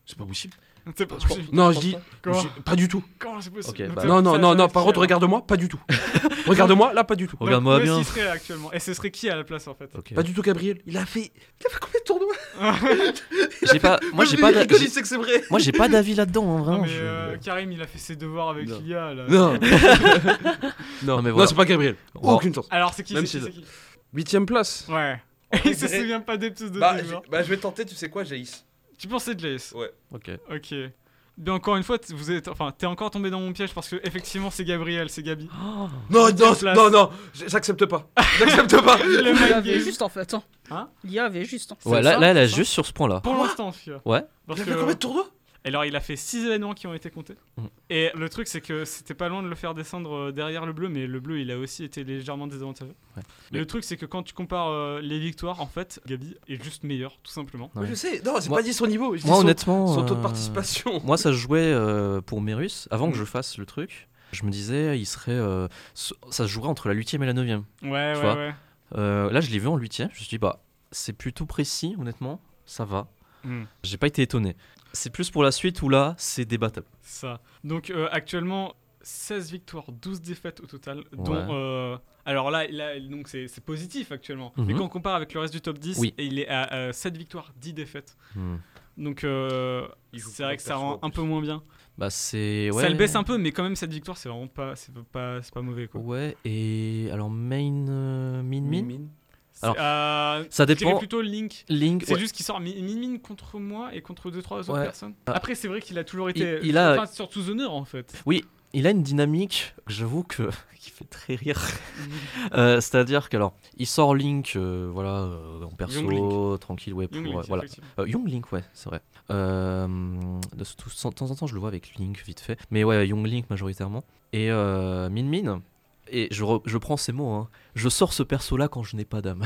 S4: C'est pas possible.
S2: C'est pas
S3: Je pense-
S2: possible.
S4: Non, je dis.
S2: Comment
S4: j'ai- Pas du tout.
S2: Comment c'est possible?
S3: Ok,
S2: Donc,
S3: bah-
S2: ça-
S4: Non, non,
S2: ça-
S4: non,
S2: ça-
S4: non.
S2: ça-
S4: Par contre,
S2: ça-
S4: regarde-moi, pas du tout. Regarde-moi, là, pas du tout.
S2: Donc,
S3: Regarde-moi
S2: où est-ce
S3: bien.
S2: qu'il serait actuellement? Et ce serait qui à la place en fait?
S3: Ok.
S4: Pas du tout, Gabriel. Il a fait. Il a fait combien de tournois?
S3: J'ai pas, moi j'ai pas,
S4: Il
S3: d'a-
S4: rigole,
S3: j'ai-
S4: il sait que c'est vrai.
S3: moi j'ai pas d'avis là-dedans, hein,
S2: Non,
S3: vraiment.
S2: mais
S3: je-
S2: euh, Karim, il a fait ses devoirs avec
S3: Non.
S2: Lilia là.
S4: Non.
S3: Non, mais
S4: Non,
S3: voilà.
S4: c'est pas Gabriel.
S3: Bon.
S4: Aucune chance.
S2: Alors c'est qui?
S4: Même
S2: C'est qui,
S4: si-
S2: c'est qui?
S4: Huitième place.
S2: Ouais. Il se souvient pas des petits de
S4: Bah,
S2: tes
S4: j'ai-
S2: joueurs.
S4: bah, je vais tenter, tu sais quoi, Jace.
S2: Tu pensais Jace?
S4: Ouais.
S3: Ok.
S2: Ok. Bien encore une fois, t- vous êtes, enfin, t'es encore tombé dans mon piège parce que effectivement c'est Gabriel, c'est Gabi.
S3: Oh,
S4: Non,
S2: Huitième
S4: non,
S2: place.
S4: non, non, j- j'accepte pas. J'accepte pas.
S2: Le
S1: Il y
S2: mind
S1: avait
S2: game.
S1: juste en fait. Hein.
S2: Hein
S1: Il y avait juste. Hein.
S2: C'est
S3: ouais, là,
S2: ça,
S3: là, elle est
S2: c'est ça.
S3: juste sur ce point-là.
S2: Pour l'instant, celui-là.
S3: Ouais.
S2: Parce
S4: Il a
S2: que
S4: fait combien de tournois?
S2: alors il a fait six événements qui ont été comptés.
S3: Mhm.
S2: Et le truc c'est que c'était pas loin de le faire descendre euh, derrière le bleu, mais le bleu il a aussi été légèrement désavantagé.
S3: Ouais.
S2: Mais le truc c'est que quand tu compares euh, les victoires, en fait, Gabi est juste meilleur, tout simplement.
S3: Ouais.
S4: Je sais, non, j'ai
S3: Moi-
S4: pas dit son niveau. je dis
S3: Moi,
S4: son-
S3: honnêtement.
S4: Son taux de
S3: euh,
S4: participation.
S3: Moi, ça se jouait euh, pour Merus avant que
S4: Mm.
S3: je fasse le truc. Je me disais, il serait, euh, so- ça se jouerait entre la huitième et la neuvième.
S2: Ouais,
S3: Tu
S2: ouais,
S3: vois.
S2: ouais.
S3: Euh, là, je l'ai vu en huitième. Je me suis dit, bah, c'est plutôt précis, honnêtement. Ça va.
S2: Hmm,
S3: J'ai pas été étonné. C'est plus pour la suite où là, c'est débattable.
S2: ça. Donc euh, actuellement, seize victoires, douze défaites au total, dont...
S3: Ouais.
S2: euh, alors là, là donc c'est c'est positif actuellement. Mais
S3: Mhm.
S2: quand on compare avec le reste du top dix,
S3: Oui.
S2: et il est à euh, sept victoires, dix défaites.
S3: Hmm.
S2: Donc euh,
S4: Il joue
S2: c'est
S4: pour
S2: vrai
S4: le
S2: que ça
S4: perso,
S2: rend
S4: en
S2: un
S4: plus.
S2: peu moins bien.
S3: Bah, c'est. Ouais.
S2: Ça le baisse un peu, mais quand même cette victoire, c'est vraiment pas, c'est pas, c'est pas mauvais quoi.
S3: Ouais, et alors, main, euh, min, min.
S4: Mine.
S2: C'est-
S3: Alors,
S2: euh,
S3: Ça
S2: je dirais
S3: dépend.
S2: plutôt Link.
S3: Link,
S2: C'est
S3: ouais.
S2: juste qu'il sort mi- min-min contre moi et contre deux trois autres
S3: Ouais.
S2: personnes.
S3: Ah.
S2: Après, c'est vrai qu'il a toujours été.
S3: Il- il a-
S2: enfin, surtout Honneur en fait.
S3: Oui, il a une dynamique, j'avoue que qui fait très rire. Euh, C'est-à-dire qu'alors, il sort Link, euh, voilà, euh, en perso,
S2: Young
S3: tranquille, ouais, pour
S2: Young Link,
S3: euh, voilà.
S2: effectivement.
S3: Euh, Young Link, ouais, c'est vrai. Euh, de, tout- de temps en temps, je le vois avec Link vite fait, mais ouais, Young Link majoritairement. Et euh, Min Min. Et je, re- je prends ces mots, hein. Je sors ce perso-là quand je n'ai pas d'âme.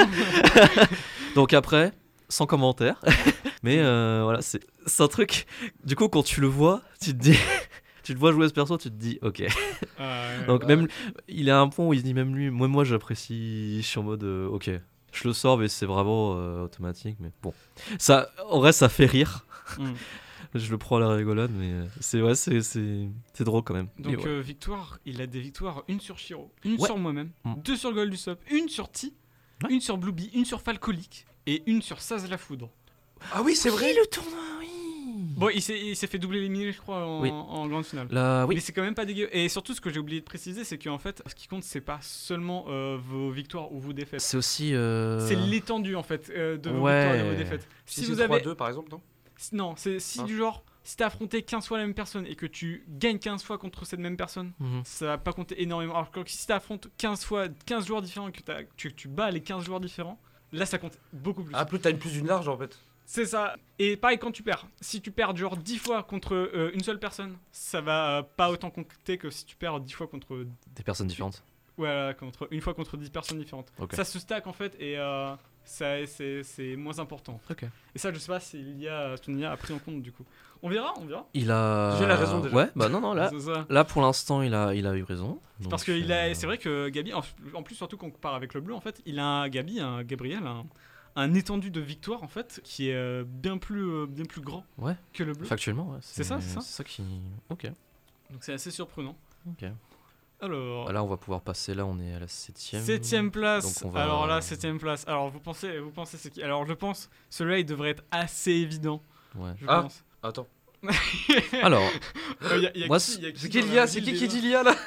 S3: Donc après, sans commentaire. Mais euh, voilà, c'est c'est un truc. Du coup, quand tu le vois, tu te dis. Tu le vois jouer ce perso, tu te dis ok.
S2: Ah, ouais.
S3: Donc
S4: ouais.
S3: même il est à un point où il se dit même lui, moi moi j'apprécie, je suis en mode euh, ok. Je le sors mais c'est vraiment euh, automatique, mais bon. Ça, en vrai ça fait rire.
S2: Mm.
S3: Je le prends à la rigolade, mais euh, c'est ouais c'est c'est c'est drôle quand même.
S2: Donc
S3: Et ouais.
S2: euh, victoire, il a des victoires, une sur Shiro, une
S3: Ouais.
S2: sur moi-même,
S3: Mm.
S2: deux sur Gold du Sop, une sur Ti,
S3: Ouais.
S2: une sur Blueby, une sur Falcolic et une sur Saz la Foudre.
S4: Ah oui, c'est vrai.
S3: le tournoi, oui.
S2: Bon, il s'est il s'est fait doubler éliminer, je crois, en,
S3: Oui.
S2: en grande finale.
S3: Là oui.
S2: Mais c'est quand même pas dégueu. Et surtout, ce que j'ai oublié de préciser, c'est qu'en fait, ce qui compte, c'est pas seulement euh, vos victoires ou vos défaites.
S3: C'est aussi. euh,
S2: C'est l'étendue en fait euh, de vos
S3: Ouais.
S2: victoires et de vos défaites.
S4: Si,
S2: Si,
S4: c'est
S2: vous avez.
S4: trois deux, par exemple, non?
S2: Si- Non, c'est si
S4: Ah.
S2: du genre, si t'as affronté quinze fois la même personne et que tu gagnes quinze fois contre cette même personne,
S3: mhm.
S2: ça va pas compter énormément. Alors que si t'affrontes quinze fois quinze joueurs différents et que t'as- tu, tu bats les quinze joueurs différents, là ça compte beaucoup plus.
S4: Ah, plus t'as une plus d'une large en fait.
S2: C'est ça. Et pareil quand tu perds. Si tu perds genre dix fois contre euh, une seule personne, ça va euh, pas autant compter que si tu perds dix fois contre
S3: Des personnes différentes.
S2: ouais, contre une fois contre dix personnes différentes.
S3: Ok.
S2: Ça se stack en fait et euh, ça c'est c'est moins important.
S3: Ok.
S2: Et ça je sais pas si l'I A ton I A a pris en compte du coup. On verra, on verra.
S3: Il a.
S4: J'ai la raison, déjà.
S3: Ouais bah non non là
S2: C'est ça.
S3: là pour l'instant il a il a eu raison. Donc,
S2: Parce que il a,
S3: euh,
S2: c'est vrai que Gabi, en, en plus surtout quand on compare avec le bleu, en fait, il a un Gabi, un Gabriel, un, un étendu de victoire en fait qui est euh, bien plus, euh, bien plus grand
S3: Ouais.
S2: que le bleu.
S3: Factuellement ouais.
S2: C'est ça, c'est ça.
S3: C'est ça qui. Ok.
S2: Donc c'est assez surprenant.
S3: Ok.
S2: Alors,
S3: Là on va pouvoir passer. Là on est à la septième.
S2: septième place.
S3: Donc on va-
S2: Alors là, septième place. Alors vous pensez, vous pensez c'est qui? Alors je pense, celui-là il devrait être assez évident.
S3: Ouais.
S2: Je
S4: Ah.
S2: pense.
S4: Attends.
S3: Alors.
S2: Euh, y a- y a
S3: Moi,
S2: qui-
S3: c'est-
S2: y a qui
S4: C'est
S2: dans
S4: qui
S2: la
S4: Lia?
S2: ville
S4: C'est qui qui
S2: déjà
S4: dit Lia là?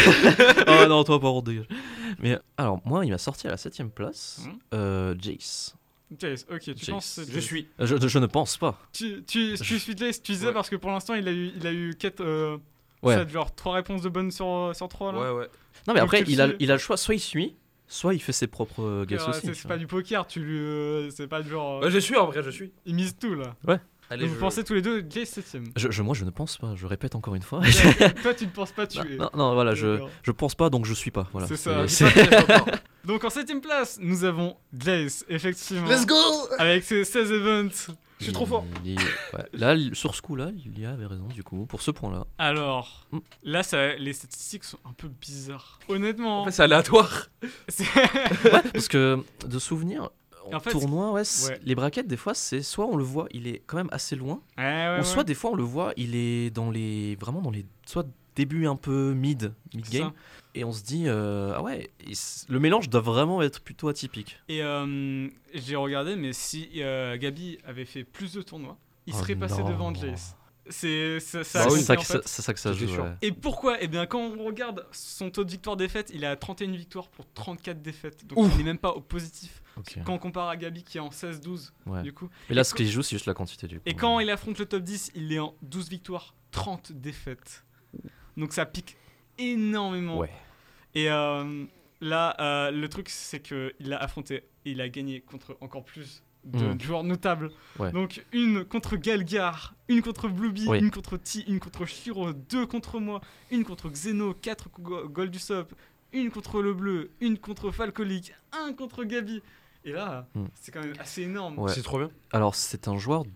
S3: Oh non, toi, par contre, dégage. Mais alors, moi, il m'a sorti à la septième place.
S2: Mhm.
S3: Euh, Jace.
S2: Jace, ok, tu
S3: Jace.
S2: penses c'est
S4: Je
S2: Jace.
S4: suis.
S3: Euh, Je, je ne pense pas.
S2: Tu, tu, tu
S3: Je-
S2: suis Jace, tu disais
S4: Ouais.
S2: parce que pour l'instant il a eu, il a eu quatre, euh,
S3: Ouais.
S2: ça, genre trois réponses de bonnes sur, sur trois là.
S4: Ouais, ouais.
S3: Non, mais
S2: Donc,
S3: après,
S2: tu le
S3: il a,
S2: suis.
S3: il a le choix. Soit il suit, soit il fait ses propres euh, guesses
S2: Alors,
S3: aussi.
S2: c'est
S3: tu
S2: c'est
S3: vois.
S2: pas du poker, tu lui, euh, c'est pas du genre.
S4: Bah, je suis en vrai, je suis.
S2: Il mise tout là.
S4: Allez,
S2: Donc
S4: je...
S2: vous pensez tous les deux Jace septième.
S3: Je, je- moi, je ne pense pas. Je répète encore une fois.
S2: Toi tu ne penses pas, tu
S3: non,
S2: es.
S3: non, non, voilà, je,
S2: D'accord.
S3: je pense pas, donc je suis pas. Voilà.
S2: C'est ça.
S3: C'est-
S4: Dis pas que t'es encore.
S2: Donc en septième place, nous avons Jace, effectivement.
S4: Let's go!
S2: Avec ses seize events.
S4: Je suis trop fort.
S3: Il- il- ouais. Là, il- sur ce coup-là, il y avait raison, du coup, pour ce point-là.
S2: Alors,
S3: Mm.
S2: là ça, les statistiques sont un peu bizarres. Honnêtement.
S4: En fait, c'est aléatoire.
S2: c'est-
S3: Ouais, parce que de souvenir,
S2: Et en fait,
S3: tournoi, ouais, c'est-
S2: ouais.
S3: les brackets, des fois, c'est soit on le voit, il est quand même assez loin,
S2: Ouais, ouais,
S3: ou soit
S2: ouais.
S3: des fois on le voit, il est dans les vraiment dans les soit début un peu mid mid
S2: C'est
S3: game,
S2: ça.
S3: et on se dit euh, ah ouais, il s- le mélange doit vraiment être plutôt atypique.
S2: Et euh, j'ai regardé, mais si euh, Gabi avait fait plus de tournois, il
S3: Oh
S2: serait passé
S3: non.
S2: devant Jace. C'est ça, ça
S3: C'est
S2: a compté,
S3: ça
S2: en
S3: que
S2: fait.
S3: ça, c'est ça que ça
S4: J'étais
S3: joue.
S4: sûr.
S3: ouais.
S2: Et pourquoi Eh bien, quand on regarde son taux de victoire-défaite, il est à trente et une victoires pour trente-quatre défaites. Donc
S3: Ouf.
S2: il n'est même pas au positif.
S3: Ok.
S2: Quand on compare à Gabi qui est en seize douze,
S3: Ouais.
S2: du coup.
S3: Mais là,
S2: Et
S3: ce
S2: quand-
S3: qu'il joue, c'est juste la quantité du coup.
S2: Et quand il affronte le top dix, il est en douze victoires, trente défaites. Donc ça pique énormément.
S3: Ouais.
S2: Et euh, là, euh, le truc, c'est qu'il a affronté et il a gagné contre encore plus de
S3: Mm.
S2: joueurs notables.
S3: Ouais.
S2: Donc une contre Galgar, une contre Blueby,
S3: Oui.
S2: une contre T, une contre Shiro, deux contre moi, une contre Xeno, quatre contre Goldusop, une contre le bleu, une contre Falcolic, un contre Gabi. Et là,
S3: Mm.
S2: c'est quand même assez énorme.
S3: Ouais.
S4: C'est trop bien.
S3: Alors, c'est un joueur de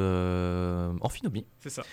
S3: euh, Amphinomie.
S2: C'est ça.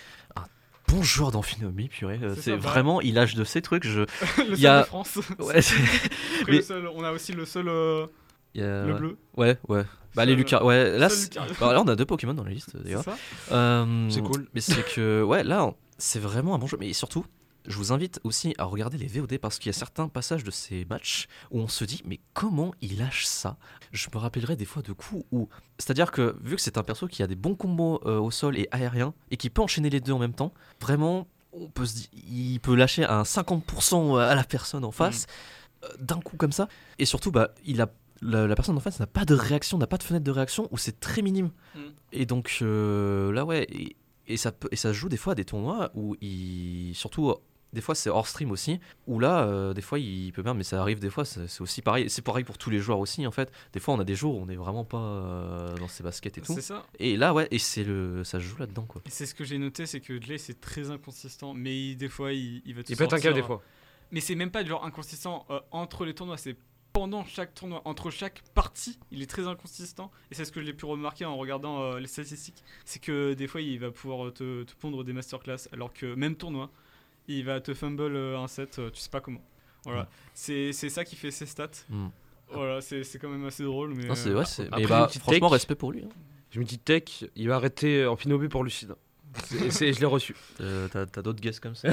S3: Bon joueur d'Amphinomie, purée. euh,
S2: C'est
S3: C'est
S2: ça, bah.
S3: vraiment, il lâche de ces trucs. Je...
S2: le seul
S3: y a-
S2: de France.
S3: Ouais, c'est-
S2: Après,
S3: mais-
S2: le seul- on a aussi le seul, euh,
S3: il y a-
S2: le bleu.
S3: Ouais, ouais. Bah, les
S2: Seul-
S3: Lucario. Ouais, là,
S2: seul
S3: c'est-
S2: Lucario.
S3: bah, là, on a deux Pokémon dans la liste
S2: C'est
S3: d'ailleurs.
S2: ça.
S3: Euh,
S4: C'est cool.
S3: Mais c'est que, ouais, là, on- c'est vraiment un bon jeu. Mais surtout, je vous invite aussi à regarder les V O D parce qu'il y a certains passages de ces matchs où on se dit, mais comment il lâche ça? Je me rappellerai des fois de coups où. C'est-à-dire que, vu que c'est un perso qui a des bons combos euh, au sol et aérien et qui peut enchaîner les deux en même temps, vraiment, on peut se dire, il peut lâcher un cinquante pour cent à la personne en face euh, d'un coup comme ça. Et surtout, bah, il a. La, la personne en face n'a pas de réaction, n'a pas de fenêtre de réaction ou c'est très minime.
S2: Mm.
S3: Et donc euh, là, ouais, et, et ça peut, et ça se joue des fois à des tournois où il, surtout euh, des fois c'est hors stream aussi, où là, euh, des fois il peut bien, mais ça arrive des fois, c'est c'est aussi pareil, c'est pareil pour tous les joueurs aussi en fait. Des fois on a des jours où on n'est vraiment pas euh, dans ses baskets et tout.
S2: C'est ça.
S3: Et là, ouais, et c'est le, ça se joue là-dedans quoi.
S2: Et c'est ce que j'ai noté, c'est que Jay c'est très inconsistant, mais il- des fois il, il va te
S4: Il pète un
S2: sortir-
S4: câble des fois.
S2: Mais c'est même pas du genre inconsistant euh, entre les tournois, c'est pendant chaque tournoi, entre chaque partie, il est très inconsistant. Et c'est ce que j'ai pu remarquer en regardant euh, les statistiques, c'est que des fois il va pouvoir te, te pondre des masterclass, alors que même tournoi, il va te fumble euh, un set, euh, tu sais pas comment. Voilà,
S3: Ouais.
S2: c'est c'est ça qui fait ses stats.
S3: Mm.
S2: Voilà, c'est c'est quand même assez drôle, mais.
S3: Non, c'est,
S2: euh,
S3: ouais, c'est,
S4: après,
S3: mais bah,
S4: une petite
S3: franchement,
S4: tech.
S3: respect pour lui. Hein.
S4: Je me dis Tech, il va arrêter Amphinobé pour Lucide. C'est- c'est- je l'ai reçu.
S3: Euh, t'as, t'as d'autres guesses comme ça?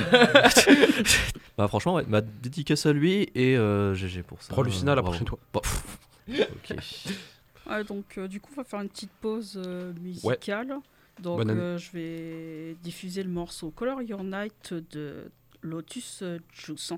S3: Bah franchement, ouais, ma dédicace à lui et euh, G G pour ça.
S4: Prends Lucina la
S3: Bravo.
S4: prochaine fois.
S3: Bon, pff, ok.
S1: Ouais, donc euh, du coup, on va faire une petite pause euh, musicale. Donc
S4: Bonne année.
S1: euh, je vais diffuser le morceau Color Your Night de Lotus euh, Juice.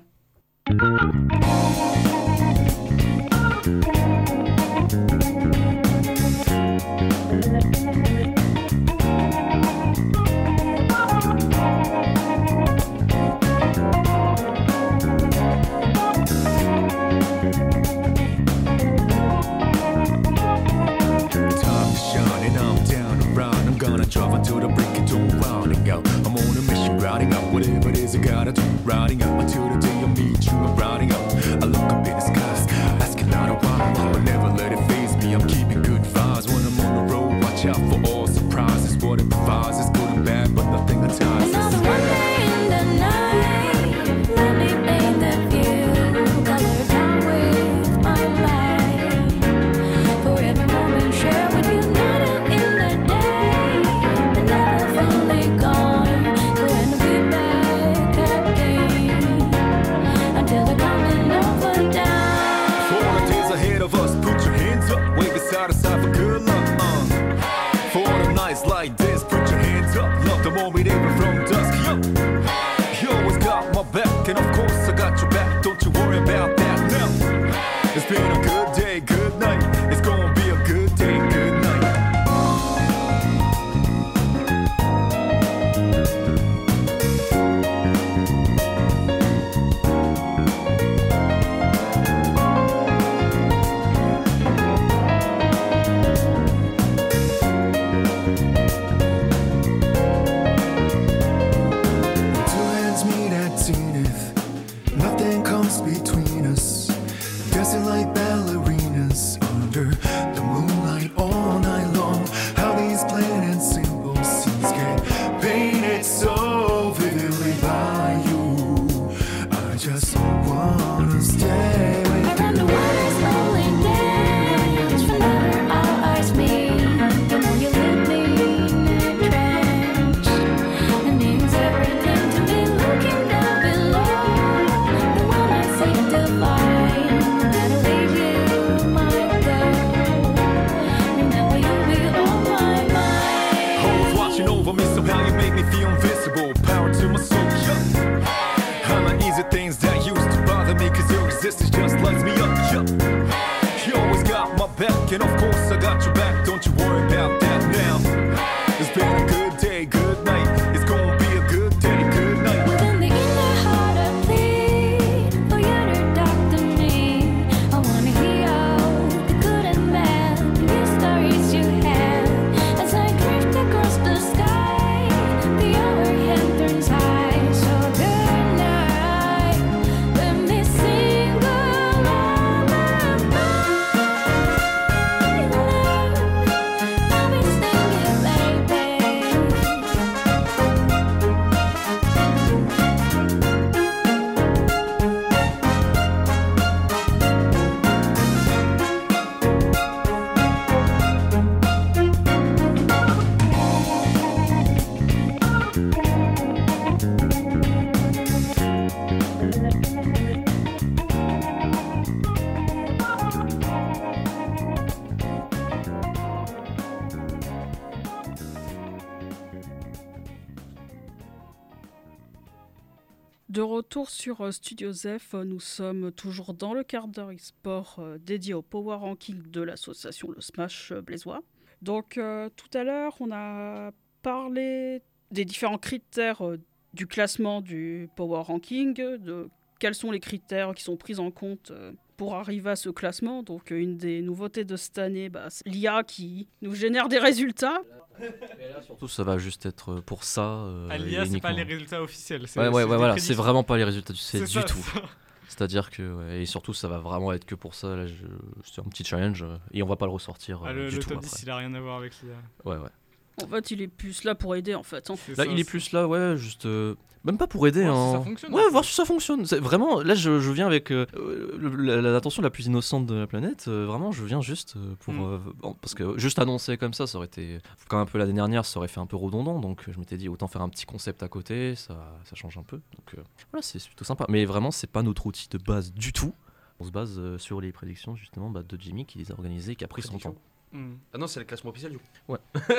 S5: Time is shining, I'm down around. I'm gonna drive until the break of dawn, rounding out. I'm on a mission, routing out whatever it is I gotta do. Routing out until the day I meet you. I'm routing out. I look up in the skies, asking out a while. I'll never let it faze me. I'm keeping good vibes when I'm on the road. Watch out for all surprises. What it provides is good and bad, but nothing entices.
S6: Another Monday in the night, let me paint the view, color down with my light. For every moment shared with you, not in the day, but never fully gone. Going to be back again until the coming of a dawn.
S5: For all the days ahead of us, put your hands up, wave it side to side for good luck. Uh. For all the nights like this, put your hands up, love the moment even from dusk. Yo, you always got my back, and of course I got your back. Don't you worry about that now. It's been a good day, good night. It's gonna be a good day, good night. got my back, and of course I got your back. Don't you worry about that now. It's been a good day, good night. It's gonna be a good day, good night.
S6: Within the inner heart I plead for you to talk to me. I wanna hear the good and bad, new stories you have. As I drift across the sky, the overhead turns high. So good night, let me sing a lullaby. I'll be singing, baby.
S1: De retour sur euh, Studio Zef, euh, nous sommes toujours dans le quart d'heure e-sport euh, dédié au Power Ranking de l'association Le Smash euh, Blésois. Donc euh, tout à l'heure, on a parlé des différents critères euh, du classement du Power Ranking, de quels sont les critères qui sont pris en compte euh, pour arriver à ce classement. Donc euh, une des nouveautés de cette année, bah, c'est l'I A qui nous génère des résultats.
S3: Mais là, surtout, ça va juste être pour ça. euh,
S2: Ah, l'I A,
S3: et
S2: c'est pas
S3: uniquement.
S2: les résultats officiels. c'est-
S3: Ouais, ouais,
S2: c'est
S3: ouais,
S2: des
S3: voilà, c'est
S2: prédictions.
S3: vraiment pas les résultats du C
S2: C'est
S3: du
S2: ça,
S3: tout.
S2: c'est ça.
S3: C'est-à-dire que, ouais, et surtout, ça va vraiment être que pour ça. Là, je- c'est un petit challenge euh, et on va pas le ressortir euh,
S2: Ah, le
S3: du
S2: le
S3: tout
S2: top
S3: après.
S2: dix, il a rien à voir avec l'I A.
S3: Ouais, ouais.
S1: En fait, il est plus là pour aider, en fait. hein.
S2: C'est
S3: Là,
S2: ça,
S3: il est
S2: c'est-
S3: plus là, ouais, juste. euh, Même pas pour aider.
S2: Voir si
S3: hein.
S2: ça fonctionne, en
S3: Ouais,
S2: fait.
S3: voir si ça fonctionne. C'est vraiment, là, je, je viens avec euh, euh, le- la- l'attention la plus innocente de la planète. euh, vraiment, je viens juste euh, pour.
S2: Mm.
S3: euh, bon, parce que juste annoncer comme ça, ça aurait été. Quand un peu l'année dernière, ça aurait fait un peu redondant. Donc, je m'étais dit, autant faire un petit concept à côté, ça, ça change un peu. Donc, euh, voilà, c'est plutôt sympa. Mais vraiment, c'est pas notre outil de base du tout. On se base euh, sur les prédictions, justement, bah, de Jimmy qui les a organisées, qui a pris son temps.
S2: Hmm.
S4: Ah non, c'est le classement officiel du coup.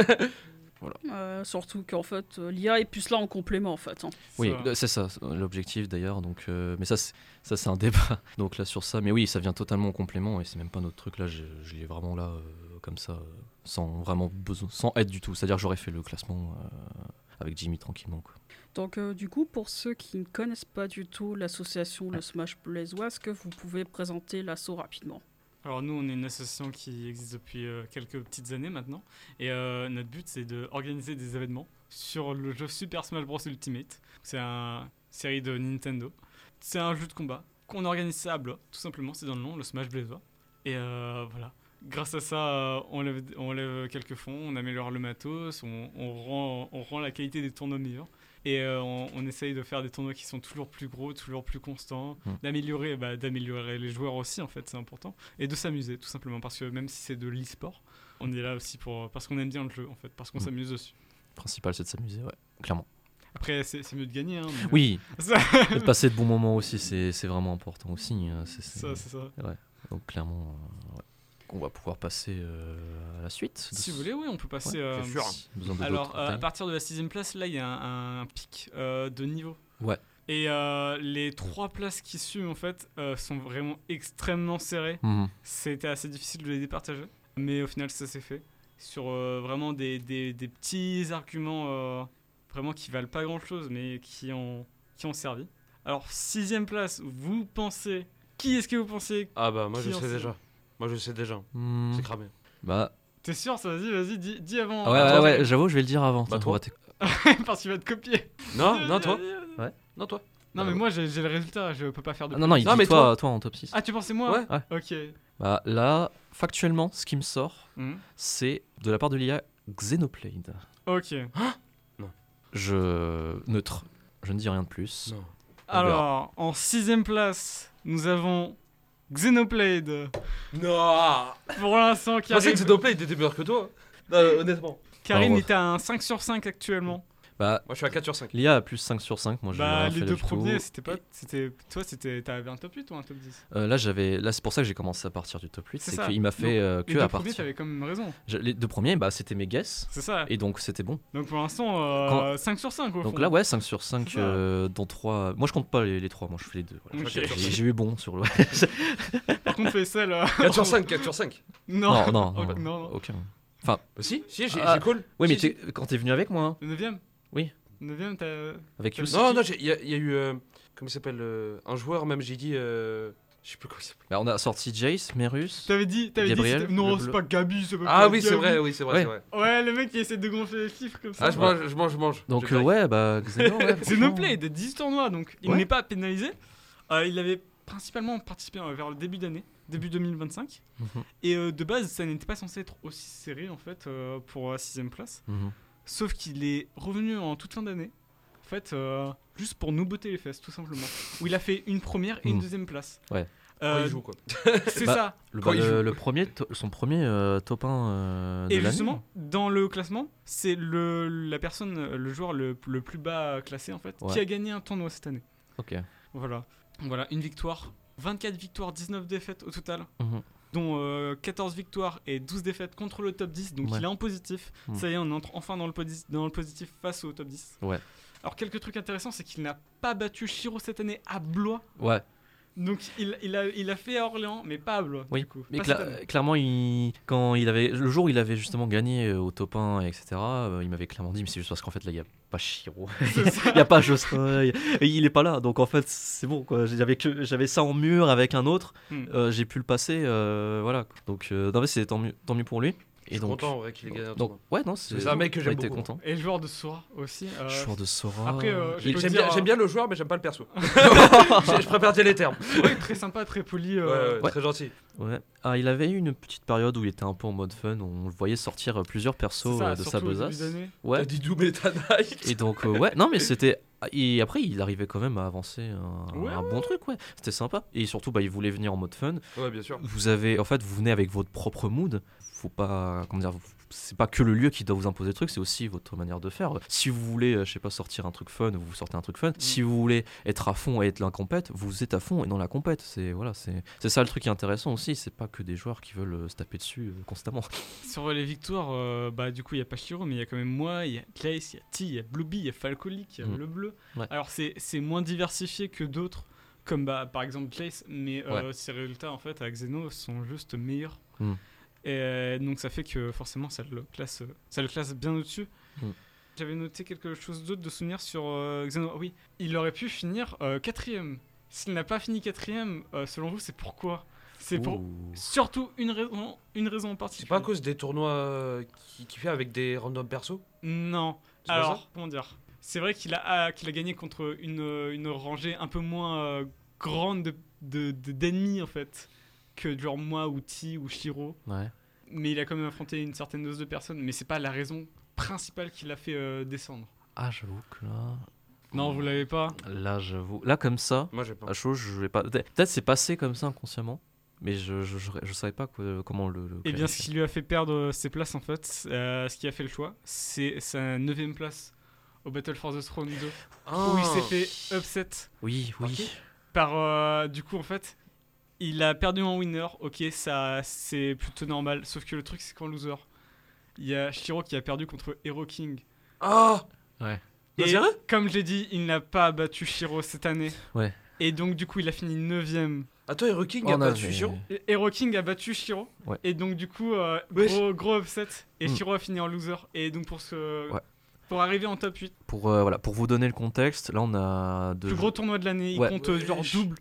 S1: Euh, surtout qu'en fait, euh, l'I A est plus là en complément, en fait. hein.
S3: Oui,
S2: Ça.
S3: euh, c'est ça, c'est l'objectif d'ailleurs. Donc, euh, mais ça, c'est, ça, c'est un débat. Donc là, sur ça, mais oui, ça vient totalement en complément et c'est même pas notre truc. Là, je, je l'ai vraiment là, euh, comme ça, euh, sans vraiment besoin, sans aide du tout. C'est-à-dire, que j'aurais fait le classement euh, avec Jimmy tranquillement. Quoi.
S1: Donc, euh, du coup, pour ceux qui ne connaissent pas du tout l'association Le Smash Blésois, est-ce que vous pouvez présenter l'assaut rapidement?
S2: Alors nous, on est une association qui existe depuis euh, quelques petites années maintenant. Et euh, notre but, c'est d'organiser des événements sur le jeu Super Smash Bros Ultimate. C'est une série de Nintendo. C'est un jeu de combat qu'on organise ça à Blois, tout simplement. C'est dans le nom, le Smash Blésois. Et euh, voilà. Grâce à ça, euh, on, lève, on lève quelques fonds, on améliore le matos, on, on, rend, on rend la qualité des tournois meilleure. Et euh, on, on essaye de faire des tournois qui sont toujours plus gros, toujours plus constants,
S3: Mm.
S2: d'améliorer bah, d'améliorer les joueurs aussi, en fait, c'est important. Et de s'amuser, tout simplement, parce que même si c'est de l'e-sport, on est là aussi pour, parce qu'on aime bien le jeu, en fait, parce qu'on
S3: Mm.
S2: s'amuse dessus.
S3: Le principal, c'est de s'amuser, ouais, clairement.
S2: Après, c'est c'est mieux de gagner. Hein, mais-
S3: Oui,
S2: Ça,
S3: et de passer de bons moments aussi, c'est, c'est vraiment important aussi. hein, C'est, c'est-
S2: ça, c'est ça.
S3: Donc clairement, euh, ouais. On va pouvoir passer euh, à la suite.
S2: Si vous voulez, oui, on peut passer.
S3: Ouais,
S2: euh,
S4: c'est sûr.
S3: Besoin de
S2: Alors,
S3: d'autres
S2: euh, à
S3: détails.
S2: partir de la sixième place, là, il y a un, un pic euh, de niveau.
S3: Ouais.
S2: Et euh, les trois places qui suivent, en fait, euh, sont vraiment extrêmement serrées.
S3: Mhm.
S2: C'était assez difficile de les départager, mais au final, ça s'est fait. Sur euh, vraiment des, des, des petits arguments euh, vraiment qui valent pas grand-chose, mais qui ont, qui ont servi. Alors, sixième place, vous pensez... Qui est-ce que vous pensez?
S4: Ah bah moi
S2: Qui
S4: je
S2: en
S4: sais
S2: sait
S4: déjà. Moi je sais déjà.
S3: Hmm.
S4: C'est cramé.
S3: Bah,
S2: T'es sûr ça? Vas-y, vas-y, dis, dis avant.
S3: ah ouais,
S2: Attends,
S3: ouais, ouais, j'avoue, je vais le dire avant.
S4: Bah,
S3: Tiens,
S4: toi.
S3: on va t'éc-
S2: parce qu'il va te copier.
S4: Non, non toi.
S3: Ouais.
S4: Non toi.
S2: Non,
S3: Bah,
S2: mais moi j'ai j'ai le résultat, je peux pas faire de.
S3: Ah, non, non, il
S4: Non,
S3: dit
S4: mais
S3: toi, toi en top six.
S2: Ah, tu pensais moi?
S4: Ouais.
S3: Ouais.
S2: Ok.
S3: Bah, là, factuellement, ce qui me sort,
S2: Mhm.
S3: c'est de la part de l'I A Xenoblade.
S2: Ok.
S3: Je. Neutre. Je ne dis rien de plus.
S4: Non.
S2: Alors, en sixième place, nous avons Xenoblade.
S4: Non.
S2: Pour l'instant,
S4: Je pensais
S2: Karim,
S4: que Xenoblade était meilleur que toi. Non, euh, honnêtement.
S2: Karim
S3: Ah,
S2: est à un cinq sur cinq actuellement.
S3: Bah,
S4: Moi je suis à quatre sur cinq.
S3: l'I A a plus cinq sur cinq. Moi, je
S2: Bah,
S3: rien
S2: les
S3: fait
S2: deux
S3: du tout.
S2: premiers, c'était pas. C'était, toi, c'était, t'avais un top huit ou un top dix?
S3: Euh, là, j'avais. Là, c'est pour ça que j'ai commencé à partir du top huit.
S2: C'est
S3: C'est
S2: ça.
S3: qu'il m'a fait
S2: Donc,
S3: euh,
S2: Les
S3: que
S2: deux
S3: à
S2: premiers,
S3: partir.
S2: t'avais quand même raison.
S3: Je- Les deux premiers, bah, c'était mes guesses.
S2: C'est ça.
S3: Et donc, c'était bon.
S2: Donc pour l'instant, euh, cinq sur cinq au
S3: Donc
S2: fond.
S3: là, ouais, cinq sur cinq,
S2: C'est ça.
S3: euh, dont trois. Moi, je compte pas les, les trois. Moi, je fais les deux. voilà.
S2: Ok.
S3: J'ai j'ai eu bon sur le.
S2: Par contre, Faisal. euh,
S4: quatre sur cinq, quatre sur cinq.
S2: Non,
S3: Non, non,
S2: Oh,
S3: non,
S2: non, non.
S3: aucun.
S4: Bah si, si, j'ai
S3: Ah,
S4: j'ai call.
S3: Oui, mais
S4: Si, si.
S3: t'es- quand t'es venu avec moi, hein,
S2: Le neuvième
S3: Oui.
S2: Le neuvième, t'as.
S3: avec Yous,
S4: Non, non, j'ai- il y, a- il y a eu. euh, comment il s'appelle euh, un joueur, même, j'ai dit. euh, je sais plus comment il s'appelle.
S3: bah, on a sorti Jace, Merus.
S2: T'avais dit, t'avais dit que
S3: Gabriel,
S2: c'était- non,
S3: le
S2: c'est
S3: bleu.
S2: pas Gabi, c'est pas
S4: Ah
S2: pas
S4: oui, c'est
S2: Gabi.
S4: vrai, oui, c'est vrai,
S3: Ouais.
S4: c'est vrai.
S2: Ouais, le mec qui essaie de gonfler les chiffres comme ça.
S4: Ah, je mange, je mange, je mange.
S3: Donc,
S4: Je
S3: euh,
S4: dirais.
S3: ouais, bah, Xeno, ouais.
S2: C'est
S3: franchement.
S2: no play de dix tournois, donc il
S3: Ouais.
S2: n'est pas pénalisé. Euh, il avait principalement participé euh, vers le début d'année, début deux mille vingt-cinq.
S3: Mhm,
S2: Et euh, de base, ça n'était pas censé être aussi serré en fait euh, pour la sixième place.
S3: mhm.
S2: Sauf qu'il est revenu en toute fin d'année, en fait, euh, juste pour nous botter les fesses, tout simplement. Où il a fait une première et une
S3: Mm.
S2: deuxième place.
S3: Ouais.
S4: Quand
S2: Euh,
S4: il joue, quoi.
S2: c'est
S3: Bah,
S2: ça.
S3: Le,
S4: Quand
S3: bah,
S4: il
S3: le,
S4: joue.
S3: le premier, to- son premier euh, top un euh, de
S2: Et
S3: l'année.
S2: justement, dans le classement, c'est le, la personne, le joueur le, le plus bas classé en fait,
S3: Ouais.
S2: qui a gagné un tournoi cette année.
S3: Ok.
S2: Voilà. Voilà, une victoire, vingt-quatre victoires, dix-neuf défaites au total,
S3: Mhm.
S2: dont euh, quatorze victoires et douze défaites contre le top dix, donc
S3: Ouais.
S2: il est en positif.
S3: Mm.
S2: Ça y est, on entre enfin dans le, podi- dans le positif face au top dix.
S3: Ouais.
S2: Alors, quelques trucs intéressants, c'est qu'il n'a pas battu Shiro cette année à Blois.
S3: Ouais.
S2: Donc, il, il, a, il a fait à Orléans, mais pas à Blois.
S3: Oui,
S2: du coup.
S3: mais
S2: Pas
S3: cla-
S2: cette année.
S3: clairement, il, quand il avait, le jour où il avait justement gagné euh, au top un, et cetera, euh, il m'avait clairement dit, mais c'est juste parce qu'en fait, là, il n'y a pas Shiro,
S2: C'est ça.
S3: il n'y a pas Jocelyn, et il est pas là. Donc en fait, c'est bon, quoi. J'avais, que, j'avais ça en mur avec un autre,
S2: Hmm.
S3: euh, j'ai pu le passer, euh, voilà. Donc, euh, non, mais c'est tant mieux, tant mieux pour lui.
S4: Je
S3: Et
S4: suis
S3: donc,
S4: content en vrai qu'il ait gagné un
S3: donc,
S4: tournoi.
S3: ouais, non, c'est
S4: C'est un mec que
S3: on
S4: j'aime
S3: était
S4: beaucoup.
S3: content.
S2: Et le joueur de Sora aussi. euh,
S3: Joueur de Sora.
S2: Après, euh, je
S4: Il-
S2: peux
S4: J'aime
S2: dire,
S4: bien,
S2: euh,
S4: j'aime bien le joueur, mais j'aime pas le perso. je, je préfère dire les termes.
S2: ouais, très sympa, très poli. euh,
S4: Ouais, ouais,
S3: Ouais.
S4: très gentil.
S3: Ouais. Ah, il avait eu une petite période où il était un peu en mode fun, où on le voyait sortir euh, plusieurs
S2: c'est
S3: persos
S2: ça,
S3: euh, de sa
S2: surtout au début
S3: besace.
S2: d'année.
S3: Ouais.
S4: T'as dit Doom et Tanight.
S3: Et donc, euh, ouais, non, mais c'était. Et après, il arrivait quand même à avancer un,
S2: Ouais,
S3: un bon truc, ouais. C'était sympa. Et surtout, bah, il voulait venir en mode fun.
S4: Ouais, bien sûr.
S3: Vous avez, en fait, vous venez avec votre propre mood. Faut pas, comment dire, vous- c'est pas que le lieu qui doit vous imposer le truc, c'est aussi votre manière de faire. Si vous voulez, euh, je sais pas, sortir un truc fun, vous sortez un truc fun. Si vous voulez être à fond et être la compète, vous êtes à fond et dans la compète. C'est voilà, c'est c'est ça le truc qui est intéressant aussi. C'est pas que des joueurs qui veulent euh, se taper dessus euh, constamment.
S2: Sur les victoires, euh, bah du coup il y a pas Shiro, mais il y a quand même moi, il y a Clace, il y a T, il y a Blueby, il y a Falcolic, il y a
S3: Mm.
S2: le bleu.
S3: Ouais.
S2: Alors c'est c'est moins diversifié que d'autres, comme bah par exemple Clace, mais euh, ses résultats en fait à Xeno sont juste meilleurs.
S3: Mm.
S2: Et euh, donc ça fait que forcément ça le classe, euh, ça le classe bien au-dessus.
S3: Mm.
S2: J'avais noté quelque chose d'autre de souvenir sur euh, Xeno. Ah oui, il aurait pu finir euh, quatrième. S'il n'a pas fini quatrième, euh, selon vous, c'est pourquoi? C'est pour
S3: Ouh.
S2: surtout une raison, une raison en
S4: C'est
S2: particulier.
S4: pas à cause des tournois euh, qui, qui fait avec des random perso.
S2: Non.
S4: C'est pas
S2: Alors,
S4: ça
S2: comment dire? C'est vrai qu'il a, ah, qu'il a gagné contre une, euh, une rangée un peu moins euh, grande de, de, de- d'ennemis, en fait, que genre moi ou Ti ou Shiro.
S3: Ouais.
S2: Mais il a quand même affronté une certaine dose de personnes. Mais c'est pas la raison principale qui l'a fait euh, descendre.
S3: Ah, j'avoue que là.
S2: Non, vous l'avez pas?
S3: Là, j'avoue. Là, comme ça,
S4: Moi, j'ai pas.
S3: à chaud, je vais pas. Peut-être c'est passé comme ça inconsciemment, mais je je, je, je savais pas quoi- comment le. le
S2: Eh bien, ce
S3: clarifier.
S2: qui lui a fait perdre ses places, en fait, euh, ce qui a fait le choix, c'est sa neuvième place au Battle for the Throne deux. Où il s'est fait upset
S3: Oui, oui.
S4: Ok.
S2: par euh, du coup en fait il a perdu en winner, ok, ça c'est plutôt normal, sauf que le truc c'est qu'en loser il y a Shiro qui a perdu contre Hero King
S4: Ah
S3: Ouais.
S4: Non,
S2: et
S4: sérieux
S2: comme je l'ai dit il n'a pas battu Shiro cette année,
S3: Ouais.
S2: et donc du coup il a fini neuvième.
S4: Attends, Hero King
S3: Oh,
S4: a
S3: non,
S4: battu
S3: mais-
S4: Shiro.
S2: Et Hero King a battu Shiro,
S3: Ouais.
S2: et donc du coup euh,
S4: Wesh.
S2: gros, gros upset, et
S3: Mm.
S2: Shiro a fini en loser, et donc pour ce
S3: Ouais.
S2: pour arriver en top huit,
S3: Pour euh, voilà, pour vous donner le contexte, là on a deux.
S2: plus gros tournoi de l'année,
S3: Ouais.
S2: il compte euh, genre
S4: Wesh.
S2: double.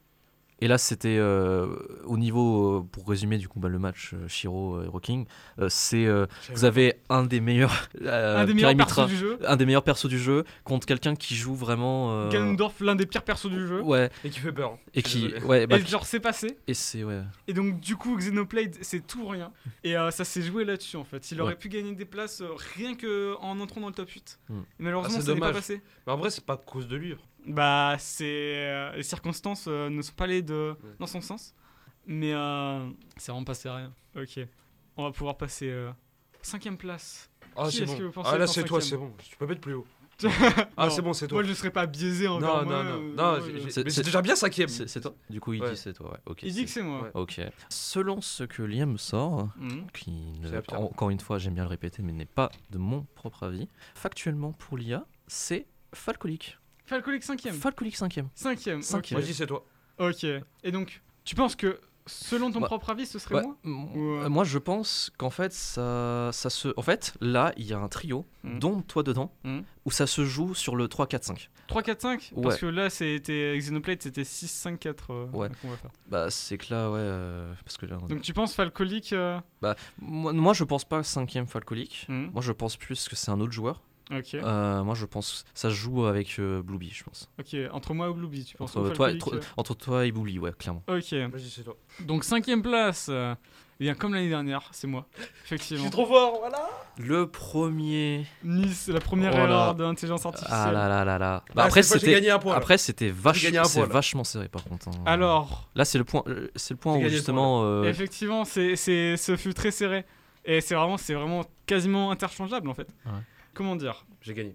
S3: Et là, c'était euh, au niveau, euh, pour résumer du coup bah, le match euh, Shiro Hero King, euh, c'est euh, vous avez un des meilleurs, euh,
S2: un des meilleurs
S3: Pyramitra-
S2: persos du jeu,
S3: un des meilleurs persos du jeu contre quelqu'un qui joue vraiment. euh,
S2: Ganondorf l'un des pires persos du jeu,
S3: Ouais.
S4: Et qui fait peur. hein.
S3: Et
S4: Je suis
S3: qui,
S4: désolé.
S3: ouais, bah,
S2: et genre c'est passé.
S3: et c'est ouais.
S2: Et donc du coup Xenoblade c'est tout ou rien, et euh, ça s'est joué là-dessus en fait. Il aurait
S3: Ouais.
S2: pu gagner des places euh, rien que en entrant dans le top huit.
S3: Hmm.
S2: Mais malheureusement
S4: Ah, c'est
S2: ça n'est pas
S4: dommage.
S2: passé.
S4: Mais en vrai, c'est pas à cause de lui.
S2: Bah c'est euh, les circonstances euh, ne sont pas allées de
S4: Ouais.
S2: dans son sens. Mais euh, c'est vraiment passé à rien. Ok. On va pouvoir passer euh, cinquième place.
S4: Ah,
S2: Qui
S4: c'est
S2: est-ce
S4: bon.
S2: que vous pensez
S4: Ah, là,
S2: être en
S4: c'est toi,
S2: cinquième
S4: c'est bon. Tu peux mettre plus haut. Ah,
S2: Non.
S4: c'est bon, c'est toi.
S2: Moi je serais pas biaisé envers
S4: Non,
S2: moi.
S4: non, non.
S2: euh,
S4: Non,
S2: moi,
S4: j'ai-
S2: je-
S4: j'ai-
S3: C'est-
S4: mais
S3: c'est-
S4: c'est déjà bien cinquième.
S3: C'est c'est toi. Du coup, il
S4: Ouais.
S3: dit c'est toi. Ouais. Ok.
S2: Il dit
S3: c'est-
S2: que c'est moi.
S4: Ouais.
S3: Ok. Selon ce que Liam sort,
S2: Mhm.
S3: qui ne-
S4: C'est la pire.
S3: encore une fois, j'aime bien le répéter, mais n'est pas de mon propre avis. Factuellement pour l'I A, c'est Falcolic.
S2: Falcolic cinquième.
S3: Falcolic cinquième.
S2: Cinquième.
S3: Cinquième.
S2: ok.
S4: Moi, je dis c'est toi.
S2: Ok. Et donc, tu penses que selon ton
S3: Bah,
S2: propre avis, ce serait
S3: Ouais,
S2: moi
S3: m-
S2: Ou, euh,
S3: Moi, je pense qu'en fait, ça, ça se. En fait, là, il y a un trio,
S2: Mhm.
S3: dont toi dedans,
S2: Mhm.
S3: où ça se joue sur le trois, quatre, cinq.
S2: trois, quatre, cinq
S3: Ouais.
S2: Parce que là, c'était Xenoblade, c'était six, cinq, quatre euh,
S3: Ouais.
S2: qu'on va faire.
S3: Bah, c'est que là, ouais. euh, parce que là, on-
S2: Donc tu penses Falcolic euh,
S3: moi, moi, je pense pas cinquième Falcolic.
S2: hmm,
S3: Moi, je pense plus que c'est un autre joueur.
S2: Ok,
S3: Euh, moi, je pense ça se joue avec euh, Blueby, je pense.
S2: ok. Entre moi ou Blueby, tu penses
S3: Entre
S2: au
S3: toi,
S2: Falcolic,
S3: tro- entre toi et Blueby, ouais, clairement.
S2: euh, Ok,
S4: Vas-y, c'est toi.
S2: donc cinquième place. euh, eh bien, comme l'année dernière, c'est moi, effectivement.
S4: trop fort, voilà.
S3: Le premier.
S2: Nice, c'est la première
S3: Oh là.
S2: erreur de l'intelligence artificielle.
S3: Ah là là là là. Bah,
S4: Ah,
S3: après,
S4: cette fois, j'ai
S3: c'était.
S4: gagné un point. là.
S3: Après, c'était vache...
S4: gagné un
S3: c'est
S4: point, là.
S3: vachement serré, par contre. hein.
S2: Alors,
S3: Là, c'est le point, euh, c'est le point
S4: J'ai
S3: où
S4: gagné ce
S3: justement. euh,
S2: effectivement, c'est, c'est, ce fut très serré. Et c'est vraiment, c'est vraiment quasiment interchangeable en fait.
S3: Ouais.
S2: Comment dire
S4: J'ai gagné.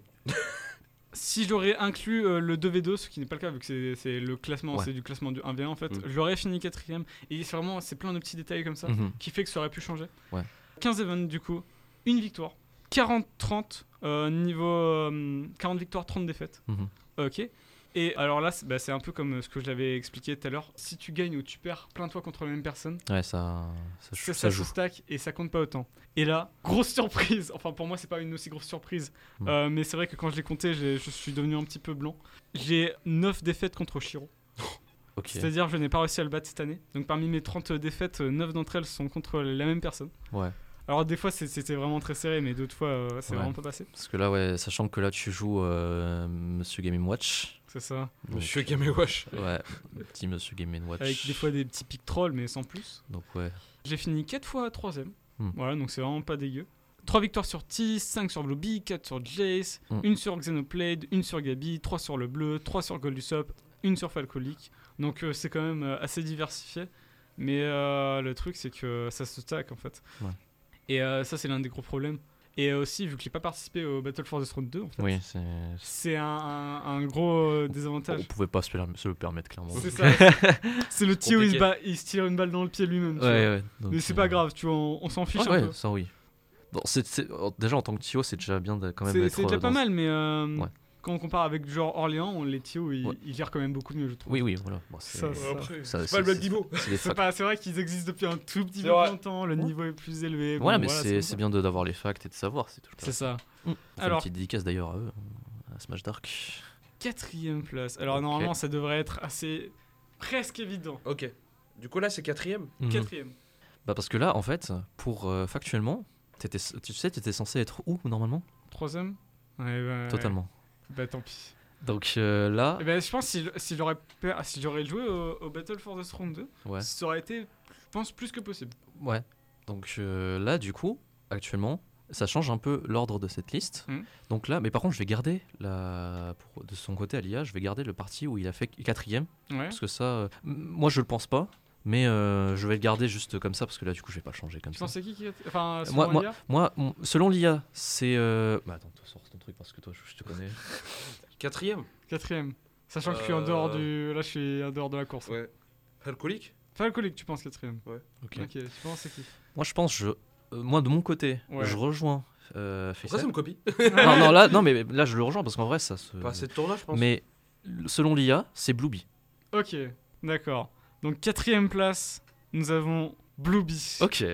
S2: Si j'aurais inclus euh, le deux v deux, ce qui n'est pas le cas vu que c'est, c'est le classement,
S3: Ouais.
S2: c'est du classement du un v un en fait,
S4: Mm.
S2: j'aurais fini quatrième. Et c'est vraiment, c'est plein de petits détails comme ça
S3: mhm.
S2: qui fait que ça aurait pu changer.
S3: Ouais.
S2: quinze events du coup, une victoire, quarante trente, euh, niveau euh, quarante victoires, trente défaites.
S3: Mhm.
S2: Ok. Et alors là, c'est, bah, c'est un peu comme ce que je l'avais expliqué tout à l'heure. Si tu gagnes ou tu perds plein de fois contre la même personne,
S3: Ouais, ça, ça,
S2: ça,
S3: ça
S2: ça
S3: joue.
S2: se stack et ça compte pas autant. Et là, grosse surprise. Enfin, pour moi, c'est pas une aussi grosse surprise.
S3: Mm.
S2: Euh, mais c'est vrai que quand je l'ai compté, j'ai- je suis devenu un petit peu blanc. J'ai neuf défaites contre Shiro.
S3: Ok.
S2: C'est-à-dire, je n'ai pas réussi à le battre cette année. Donc, parmi mes trente défaites, neuf d'entre elles sont contre la même personne.
S3: Ouais.
S2: Alors, des fois, c'est- c'était vraiment très serré, mais d'autres fois, euh, c'est
S3: Ouais.
S2: vraiment pas passé.
S3: Parce que là, ouais, sachant que là, tu joues euh, Monsieur Game Watch.
S2: C'est ça.
S3: donc-
S4: Monsieur Game Wash.
S3: Ouais, petit Monsieur Game Watch.
S2: Avec des fois des petits pics trolls, mais sans plus.
S3: Donc, ouais.
S2: J'ai fini quatre fois troisième.
S3: Hmm.
S2: Voilà, donc c'est vraiment pas dégueu. trois victoires sur Tis, cinq sur Blueby, quatre sur Jace,
S3: Hmm.
S2: une sur Xenoblade, une sur Gabi, trois sur le bleu, trois sur Goldusop, une sur Falcolic. Donc euh, c'est quand même euh, assez diversifié. Mais euh, le truc, c'est que ça se stack en fait.
S3: Ouais.
S2: Et euh, ça, c'est l'un des gros problèmes. Et euh, aussi, vu que j'ai pas participé au Battle for the Throne deux, en fait,
S3: Oui, c'est.
S2: c'est un, un- un gros euh,
S3: On
S2: désavantage.
S3: pouvait pas se le, se le permettre, clairement.
S2: C'est ça. C'est le tir où il se,
S4: Compliqué.
S2: bat- il se tire une balle dans le pied lui-même. tu
S3: Ouais,
S2: vois.
S3: ouais. donc,
S2: Mais c'est
S3: euh,
S2: pas grave, tu vois, on, on s'en fiche
S3: Ouais,
S2: un
S3: ouais,
S2: peu.
S3: ça, oui. Bon, c'est, c'est- déjà, en tant que Tio, c'est déjà bien de, quand même
S2: C'est
S3: d'être.
S2: c'est déjà
S3: euh,
S2: pas
S3: dans-
S2: mal, mais euh,
S3: Ouais.
S2: quand on compare avec genre Orléans, on, les Tios, ils,
S3: Ouais.
S2: ils gèrent quand même beaucoup mieux, je trouve.
S3: Oui, oui, voilà. Bon, c'est,
S2: Ça,
S4: Ouais,
S2: ça.
S4: après,
S3: ça,
S4: c'est pas le même
S3: c'est-
S4: niveau.
S3: c'est des
S2: C'est
S3: facts.
S2: pas- c'est vrai qu'ils existent depuis un tout petit
S4: C'est
S2: peu
S4: vrai.
S2: longtemps, le
S3: Ouais.
S2: niveau est plus élevé.
S3: Voilà,
S2: bon,
S3: mais
S2: voilà,
S3: c'est,
S2: comme
S3: c'est
S2: ça.
S3: bien de, d'avoir les facts et de savoir. C'est, toujours
S2: C'est ça.
S3: On fait
S2: Alors-
S3: une petite dédicace d'ailleurs à eux, à Smash Dark.
S2: Quatrième place. Alors
S3: Ok.
S2: normalement, ça devrait être assez presque évident.
S4: Ok. Du coup, là, c'est quatrième.
S3: Mhm.
S2: Quatrième.
S3: Bah, parce que là, en fait, pour euh, factuellement, t'étais, tu sais, t'étais censé être où normalement
S2: Troisième. Ouais, bah,
S3: Totalement.
S2: ouais. Bah tant pis.
S3: Donc euh, là,
S2: Eh ben, je pense que si, si j'aurais per- si j'aurais joué au, au Battle for the Throne deux,
S3: ouais,
S2: ça aurait été, je pense, plus que possible.
S3: ouais. Donc euh, là, du coup, actuellement, ça change un peu l'ordre de cette liste.
S2: Mhm.
S3: Donc là, mais par contre, je vais garder la, pour- de son côté, Alia, je vais garder le parti où il a fait quatrième,
S2: Ouais.
S3: parce que ça, euh, m- moi, je le pense pas. Mais euh, je vais le garder juste comme ça parce que là, du coup, je vais pas le changer comme
S2: Tu
S3: ça.
S2: penses c'est qui qui a... Enfin,
S3: Moi-
S2: selon l'I A
S3: Moi, m- selon l'I A, c'est. Euh... Bah attends, toi, sors ton truc parce que toi, je, je te connais.
S4: Quatrième.
S2: Quatrième. Sachant que je suis en dehors
S4: Euh.
S2: du... Là, je suis en dehors de la course.
S4: Ouais. Alcoolique.
S2: Falcolic, tu penses quatrième.
S3: Ok.
S2: Ok, tu penses c'est qui
S3: Moi, je pense, je, euh, moi, de mon côté,
S2: Ouais.
S3: je rejoins euh,
S4: Pourquoi
S3: Faisal.
S4: ça me copie
S3: non, non, là, non, mais là, je le rejoins parce qu'en vrai, ça se.
S4: Pas assez de tournoi, je pense.
S3: Mais l- selon l'I A, c'est Blueby.
S2: Ok, d'accord. Donc quatrième place, nous avons Blueby.
S3: Ok.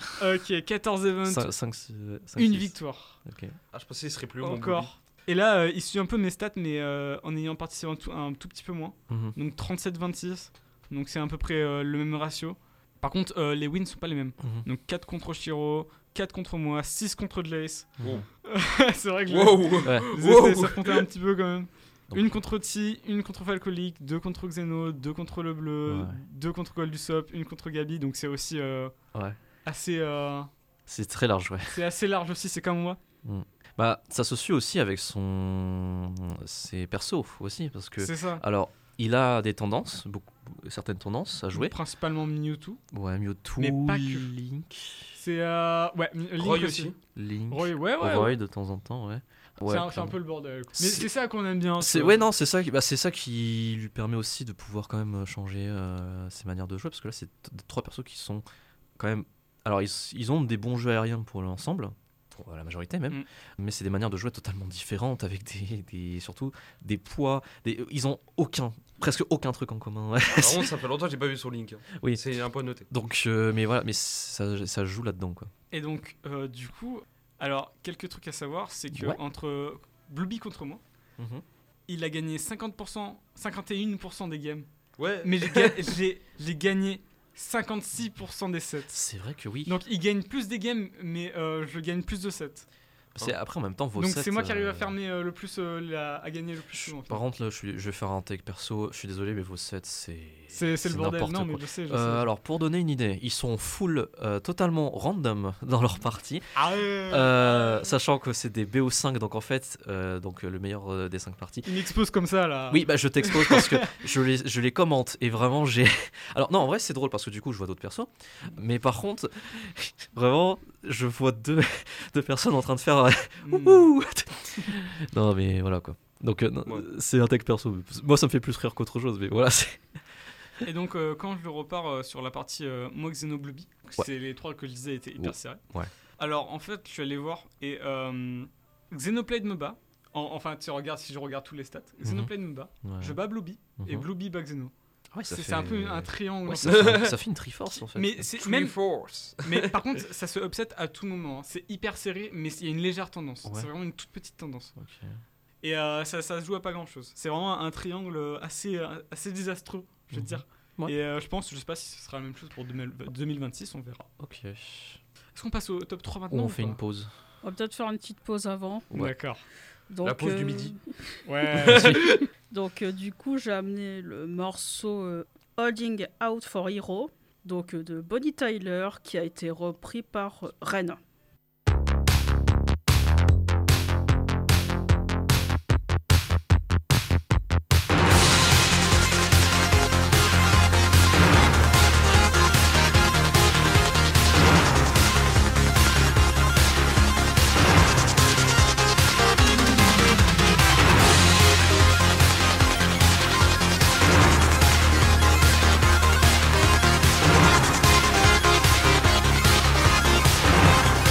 S2: Ok, quatorze events,
S3: cinq, six,
S2: une victoire.
S3: Ok.
S4: Ah, je pensais qu'il serait plus haut. mon
S2: Encore. Et là, euh, il suit un peu mes stats, mais euh, en ayant participé un tout, un tout petit peu moins.
S3: Mhm.
S2: Donc trente-sept vingt-six. Donc c'est à peu près euh, le même ratio. Par contre, euh, les wins sont pas les mêmes.
S3: Mhm.
S2: Donc quatre contre Shiro, quatre contre moi, six contre Jace.
S4: Wow.
S2: C'est vrai que
S4: Wow.
S3: Ouais.
S2: les
S4: Wow.
S2: essais, ça comptait un petit peu quand même.
S3: Donc-
S2: Une contre Ti, une contre Falcolic, deux contre Xeno, deux contre le bleu,
S3: Ouais.
S2: deux contre Goldusop, une contre Gabi. Donc c'est aussi euh,
S3: Ouais.
S2: assez, euh,
S3: C'est très large, ouais.
S2: c'est assez large aussi. C'est comme moi.
S3: Bah, ça se suit aussi avec son ses persos aussi parce que.
S2: C'est ça.
S3: Alors, il a des tendances, beaucoup, certaines tendances à jouer.
S2: Principalement Mewtwo.
S3: Ouais, Mewtwo,
S2: Mais pas que.
S3: Link,
S2: C'est euh, ouais, M- Link
S4: Roy
S2: aussi.
S4: aussi.
S3: Link,
S2: Roy, ouais, ouais.
S3: Roy
S2: ouais.
S3: de temps en temps, ouais.
S2: C'est
S3: Ouais,
S2: un, c'est un
S3: clairement.
S2: peu le bordel. Mais
S3: C'est-
S2: c'est ça qu'on aime bien.
S3: C'est
S2: ça.
S3: ouais non c'est ça qui- bah, c'est ça qui lui permet aussi de pouvoir quand même changer euh, ses manières de jouer parce que là c'est t- trois persos qui sont quand même alors ils, ils ont des bons jeux aériens pour l'ensemble sont à la majorité même,
S2: Mm.
S3: mais c'est des manières de jouer totalement différentes avec des, des surtout des poids. Des, ils ont aucun, presque aucun truc en commun. ouais.
S4: Par contre, ça fait longtemps que j'ai pas vu sur Link. hein.
S3: Oui.
S4: C'est un point noté.
S3: Donc, euh, mais voilà, mais ça, ça joue là-dedans quoi.
S2: Et donc, euh, du coup, alors, quelques trucs à savoir, c'est que
S3: Ouais.
S2: entre Blueby contre moi, il a gagné cinquante pour cent, cinquante et un pour cent des games.
S4: Ouais.
S2: Mais j'ai, ga- j'ai, j'ai gagné cinquante-six pour cent des sets.
S3: C'est vrai que oui.
S2: Donc, il gagne plus des games, mais euh, je gagne plus de sets.
S3: C'est après en même temps vos
S2: Donc,
S3: sets,
S2: c'est moi qui arrive
S3: euh,
S2: à fermer euh, le plus, euh, la- à gagner le plus souvent.
S3: Par contre, là, je, suis- je vais faire un take perso. Je suis désolé, mais vos sets, c'est.
S2: C'est, c'est le bordel.
S3: n'importe
S2: Non,
S3: quoi.
S2: mais je sais, je
S3: Euh,
S2: sais.
S3: alors, pour donner une idée, ils sont full, euh, totalement random dans leur partie,
S2: Ah ouais,
S3: euh, sachant que c'est des B O cinq, donc en fait, euh, donc euh, le meilleur euh, des cinq parties.
S2: Il m'expose comme ça, là.
S3: Oui, bah je t'expose parce que je les, je les commente et vraiment j'ai. Alors, non, en vrai, c'est drôle parce que du coup, je vois d'autres persos, mais par contre, vraiment, je vois deux, deux personnes en train de faire. euh,
S2: Mm.
S3: Ouh. Non, mais voilà quoi. Donc, euh, non,
S4: Ouais.
S3: c'est un tech perso. Moi, ça me fait plus rire qu'autre chose, mais voilà, c'est.
S2: Et donc, euh, quand je repars euh, sur la partie euh, moi, Xeno, Blueby,
S3: Ouais.
S2: c'est les trois que je disais étaient hyper
S3: Ouais.
S2: serrés.
S3: Ouais.
S2: Alors, en fait, je suis allé voir et euh, Xenoblade me bat. En- enfin, tu regardes, si je regarde tous les stats, Xenoblade me bat,
S3: Ouais.
S2: je bats Blueby et
S3: Mhm.
S2: Blueby bat Xeno.
S3: Ouais, ça
S2: C'est,
S3: fait-
S2: c'est un peu un triangle.
S3: Ouais,
S2: en
S3: ça,
S2: fait.
S3: fait, ça fait une triforce en fait.
S2: mais c'est
S4: Tree
S2: même,
S4: Force.
S2: mais par contre, ça se upset à tout moment. hein. C'est hyper serré, mais il y a une légère tendance.
S3: Ouais.
S2: C'est vraiment une toute petite tendance.
S3: Ok.
S2: Et euh, ça, ça se joue à pas grand chose. C'est vraiment un triangle assez, euh, assez désastreux, je veux
S3: Mhm.
S2: dire.
S3: Ouais.
S2: Et euh, je pense, je sais pas si ce sera la même chose pour deux mille deux mille vingt-six, on verra.
S3: Ok.
S2: Est-ce qu'on passe au top trois
S3: Ou
S2: maintenant
S3: on
S2: ou
S3: fait
S2: pas
S3: une pause.
S1: On va peut-être faire une petite pause avant.
S3: Ouais.
S2: D'accord.
S1: Donc,
S4: La pause du
S1: euh,
S4: midi.
S2: Ouais.
S1: Donc euh, du coup, j'ai amené le morceau euh, Holding Out for Hero, donc euh, de Bonnie Tyler, qui a été repris par euh, Ren.
S6: Thank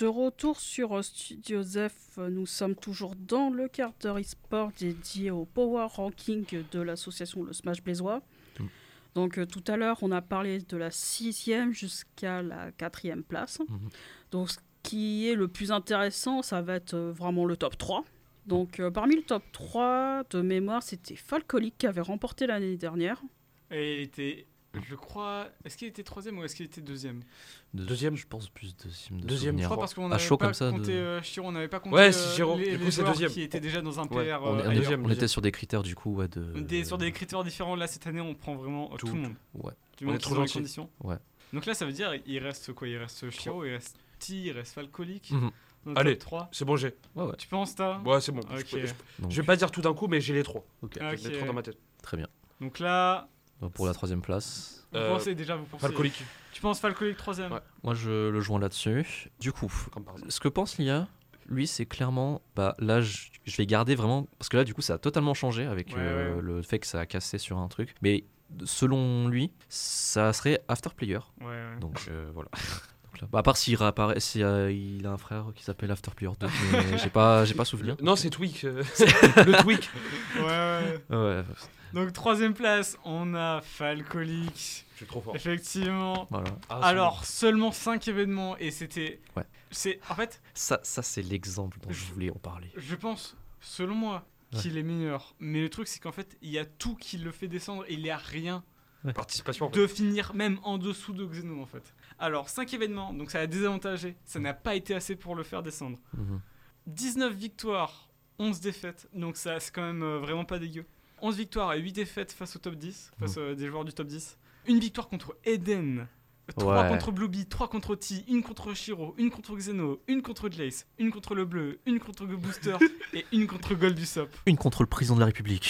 S1: De retour sur euh, Studio Zef, euh, nous sommes toujours dans le quart d'heure e-sport dédié au Power Ranking de l'association Le Smash Blésois.
S3: Mm.
S1: Donc euh, tout à l'heure, on a parlé de la sixième jusqu'à la quatrième place.
S3: Mhm.
S1: Donc ce qui est le plus intéressant, ça va être euh, vraiment le top trois. Donc euh, parmi le top trois, de mémoire, c'était Falcolic qui avait remporté l'année dernière.
S2: Et il était, je crois, est-ce qu'il était troisième ou est-ce qu'il était deuxième?
S3: De-
S4: Deuxième.
S3: Je pense plus deuxième. De
S4: Deuxième,
S2: Je
S3: souvenir.
S2: crois parce qu'on
S3: À
S2: n'avait
S3: chaud
S2: pas
S3: comme ça,
S2: compté
S3: de-
S2: euh, Shiro, on n'avait pas compté
S4: Ouais,
S2: euh,
S4: c'est Shiro.
S2: les,
S4: Du coup,
S2: les
S4: c'est
S2: joueurs
S4: deuxième.
S2: qui étaient déjà dans un P R.
S4: Ouais,
S2: euh,
S3: On, est- on
S2: ailleurs.
S3: est- on était sur des critères du coup ouais, de.
S2: Des- sur des critères différents. Là, cette année, on prend vraiment euh, tout,
S4: Tout.
S2: le monde.
S3: Ouais.
S2: Du
S4: On
S2: moment
S4: est
S2: qu'ils
S4: trop
S2: sont en
S4: gentils.
S2: condition.
S3: Ouais.
S2: Donc là, ça veut dire il reste quoi? Il reste Shiro, il reste Ti, il reste Falcolic.
S3: Mhm.
S2: Dans le
S4: Allez.
S2: top trois.
S4: C'est bon, j'ai.
S3: Ouais, ouais.
S2: Tu penses, t'as?
S4: Ouais, c'est bon. Je,
S2: Ok.
S4: peux- je-
S3: Donc,
S4: je vais pas dire tout d'un coup, mais j'ai les trois.
S3: ok.
S2: Ah,
S4: J'ai
S2: ok.
S4: les trois dans ma tête.
S3: Très bien.
S2: Donc là,
S3: Donc, pour la troisième place.
S2: vous
S4: Euh,
S2: pensez déjà, vous pensez.
S4: Falcolic.
S2: Tu penses Falcolic troisième?
S4: Ouais.
S3: Moi, je le joins là-dessus. Du coup,
S4: Comme par hasard.
S3: ce que pense l'I A, lui, c'est clairement. Bah, là, je, je vais garder vraiment. Parce que là, du coup, ça a totalement changé avec
S2: Ouais,
S3: euh,
S2: ouais.
S3: le fait que ça a cassé sur un truc. Mais selon lui, ça serait After Player.
S2: Ouais, ouais.
S3: Donc euh, voilà. Donc, là, bah, à part s'il réapparaît, s'il a, il a un frère qui s'appelle After Player deux, mais j'ai pas, j'ai pas souvenir.
S4: Non, c'est Tweak. euh, le Tweak.
S2: Ouais, ouais.
S3: Ouais,
S2: Donc troisième place, on a Falcolic.
S4: Je suis trop fort.
S2: Effectivement.
S3: voilà.
S4: Ah, c'est
S2: Alors, seulement cinq événements et c'était.
S3: Ouais.
S2: C'est en fait,
S3: Ça, ça c'est l'exemple dont je voulais en parler.
S2: je pense, selon moi,
S3: Ouais.
S2: qu'il est meilleur. Mais le truc, c'est qu'en fait, il y a tout qui le fait descendre et il n'y a rien
S4: bon. Participation. en fait.
S2: de finir même en dessous de Xeno en fait. Alors, cinq événements, donc ça a désavantagé. Ça n'a pas été assez pour le faire descendre.
S3: Mhm.
S2: dix-neuf victoires, onze défaites, donc ça c'est quand même euh, vraiment pas dégueu. onze victoires et huit défaites face au top dix, face euh, des joueurs du top dix. Une victoire contre Eden, trois
S3: Ouais.
S2: contre Blueby, trois contre Ti, une contre Shiro, une contre Xeno, une contre Glace, une contre le bleu, une contre Go Booster et une contre Goldusop.
S3: Une contre le président de la République.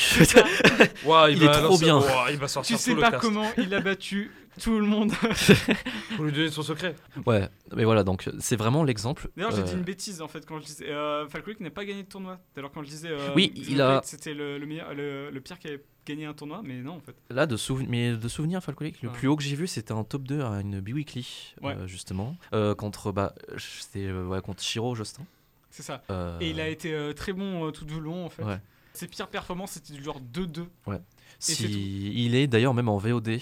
S4: Ouah,
S3: Il est
S4: va
S3: trop
S4: lancer-
S3: bien.
S4: Ouah, il va
S2: Tu
S4: sortir
S2: sais
S4: tout le
S2: pas
S4: cast.
S2: comment il a battu tout le monde.
S4: Faut lui donner son secret.
S3: Ouais, mais voilà, donc c'est vraiment l'exemple.
S2: D'ailleurs, j'ai
S3: euh,
S2: dit une bêtise en fait quand je disais. Euh, Falcolic n'a pas gagné de tournoi. Alors quand je disais. euh,
S3: Oui, il a-
S2: Xenoblade, C'était le, le meilleur, le, le pire qui avait gagné un tournoi, mais non en fait.
S3: Là, de, souven- mais de souvenir, Falcolic, le
S2: Ouais.
S3: plus haut que j'ai vu, c'était un top deux à une B-Weekly,
S2: Ouais.
S3: euh, justement. Euh, contre, bah, c'était euh, ouais, contre Shiro Justin.
S2: C'est ça.
S3: Euh,
S2: Et il a été euh, très bon euh, tout du long en fait.
S3: Ouais.
S2: Ses pires performances c'était du genre deux deux.
S3: Si,
S2: c'est tout.
S3: il est d'ailleurs même en V O D,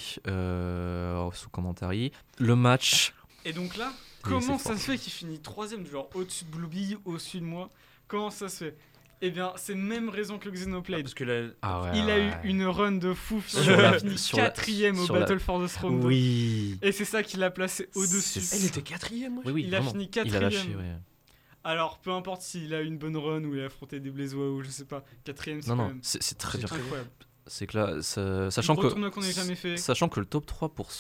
S3: euh, sous commentary. Le match,
S2: Et donc là,
S3: Et
S2: comment
S3: c'est
S2: ça
S3: fort.
S2: se fait qu'il finit troisième, du genre au-dessus de Blueby, au-dessus de moi? Comment ça se fait? Eh bien, c'est même raison que le Xenoblade.
S4: Parce que là.
S3: ah ouais,
S2: il a eu
S3: ouais.
S2: une run de fou.
S3: Sur
S2: il
S3: la-
S2: a fini
S3: sur la-
S2: quatrième au
S3: sur la-
S2: Battle for the Throne.
S3: Oui.
S2: Et c'est ça qui l'a placé au-dessus.
S3: C'est-
S4: Elle était quatrième, moi.
S3: Oui, oui,
S2: il a
S3: vraiment.
S2: fini
S3: Il a
S2: quatrième.
S3: lâché, ouais.
S2: Alors, peu importe s'il a eu une bonne run ou il a affronté des Blaisois ou je sais pas, quatrième, c'est
S3: Non,
S2: quand
S3: non,
S2: même
S3: c'est c'est très bien.
S2: incroyable.
S3: C'est que là, ça- sachant
S2: Gros
S3: que,
S2: tournoi qu'on ait jamais fait.
S3: sachant que le top trois pour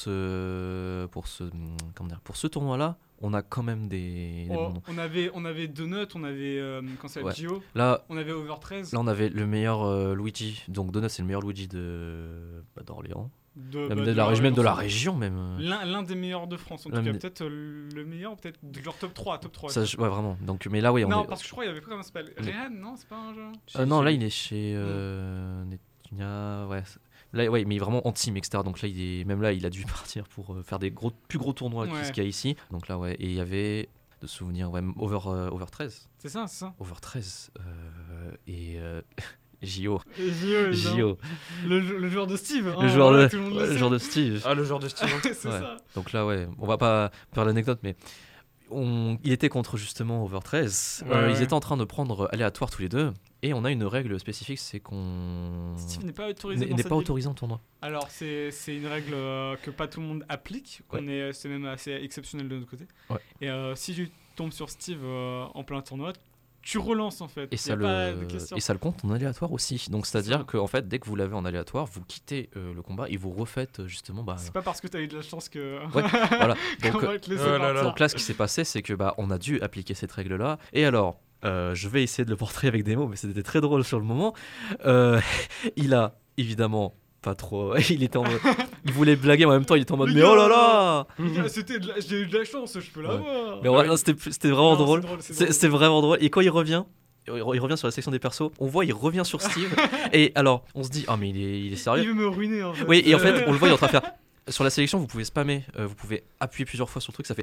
S3: ce, pour ce, hum, comment dire, pour ce tournoi-là, on a quand même des, des
S2: Oh,
S3: bons noms.
S2: on avait on avait Donut, on avait euh, quand c'est
S3: Ouais.
S2: Gio,
S3: Là,
S2: on avait Over treize.
S3: là, on avait le meilleur euh, Luigi. Donc Donut, c'est le meilleur Luigi de bah, d'Orléans,
S2: de,
S3: même
S2: bah,
S3: de,
S2: de
S3: la, région, même de la
S2: région.
S3: région, même.
S2: L'un l'un des meilleurs de France, en tout
S3: L'un
S2: cas.
S3: des-
S2: Peut-être euh, le meilleur, peut-être de leur top trois. Top trois
S3: Ça, je- ouais, vraiment. Donc, mais là, oui, on
S2: non,
S3: est.
S2: parce que je crois qu'il y avait pas comment ça s'appelle.
S3: on est-
S2: Rehan, non, c'est pas un jeu.
S3: Euh, non, là, il est chez euh, Netunia, ouais. Là, ouais, mais vraiment en team, et cetera. Donc là, il est, même là, il a dû partir pour euh, faire des gros, plus gros tournois
S2: Ouais.
S3: qu'il y a ici. Donc là, ouais, et il y avait de souvenirs, ouais, over, euh, over treize.
S2: C'est ça, c'est ça.
S3: Over treize. euh, et euh, J O.
S2: Et Gio, évidemment.
S3: J O.
S2: Le, jou- le joueur de Steve.
S3: Le
S2: hein,
S3: joueur
S2: voilà,
S3: de,
S2: tout le monde
S3: ouais,
S2: le
S3: le
S2: sait.
S3: joueur de Steve.
S4: Ah, le genre de style.
S2: c'est
S3: Ouais.
S2: ça.
S3: Donc là, ouais, on va pas faire l'anecdote, mais on, il était contre justement Over treize.
S2: Ouais,
S3: Euh,
S2: ouais.
S3: Ils étaient en train de prendre aléatoire tous les deux. Et on a une règle spécifique, c'est qu'on
S2: Steve n'est pas autorisé.
S3: n'est
S2: dans
S3: n'est
S2: cette
S3: pas
S2: ville.
S3: autorisé en tournoi.
S2: Alors, c'est c'est une règle euh, que pas tout le monde applique. qu'on est- C'est même assez exceptionnel de notre côté.
S3: Ouais.
S2: Et euh, si tu tombes sur Steve euh, en plein tournoi, tu relances en fait.
S3: Et
S2: Y
S3: ça,
S2: a pas
S3: le...
S2: de question.
S3: et ça le compte en aléatoire aussi. Donc
S2: C'est
S3: c'est-à-dire
S2: ça.
S3: que en fait, dès que vous l'avez en aléatoire, vous quittez euh, le combat et vous refaites euh, justement. Bah,
S2: C'est pas parce que t'as eu de la chance que.
S3: Ouais, voilà.
S2: qu'on
S3: Donc,
S2: va te laisser
S4: Oh là
S2: partir.
S4: là.
S3: donc là, ce qui s'est passé, c'est que bah, on a dû appliquer cette règle-là. Et alors, euh, je vais essayer de le porter avec des mots, mais c'était très drôle sur le moment. Euh, il a évidemment pas trop. Il était en mode- il voulait blaguer, mais en même temps, il était en mode.
S2: Le
S3: Mais
S2: gars,
S3: oh là là.
S2: Ah, C'était de la- J'ai eu de la chance, je peux l'avoir.
S3: Mais ouais, non, c'était c'était vraiment
S2: Non, c'est
S3: drôle.
S2: drôle, c'est
S3: C'est
S2: drôle.
S3: c'est vraiment drôle. Et quand il revient, il re- il revient sur la section des persos, on voit, il revient sur Steve. Et alors, on se dit, ah, mais il est, il est
S2: Il
S3: sérieux.
S2: veut me ruiner en fait.
S3: Oui, et en fait, on le voit, il est en train de faire. sur la sélection, vous pouvez spammer, euh, vous pouvez appuyer plusieurs fois sur le truc, ça fait.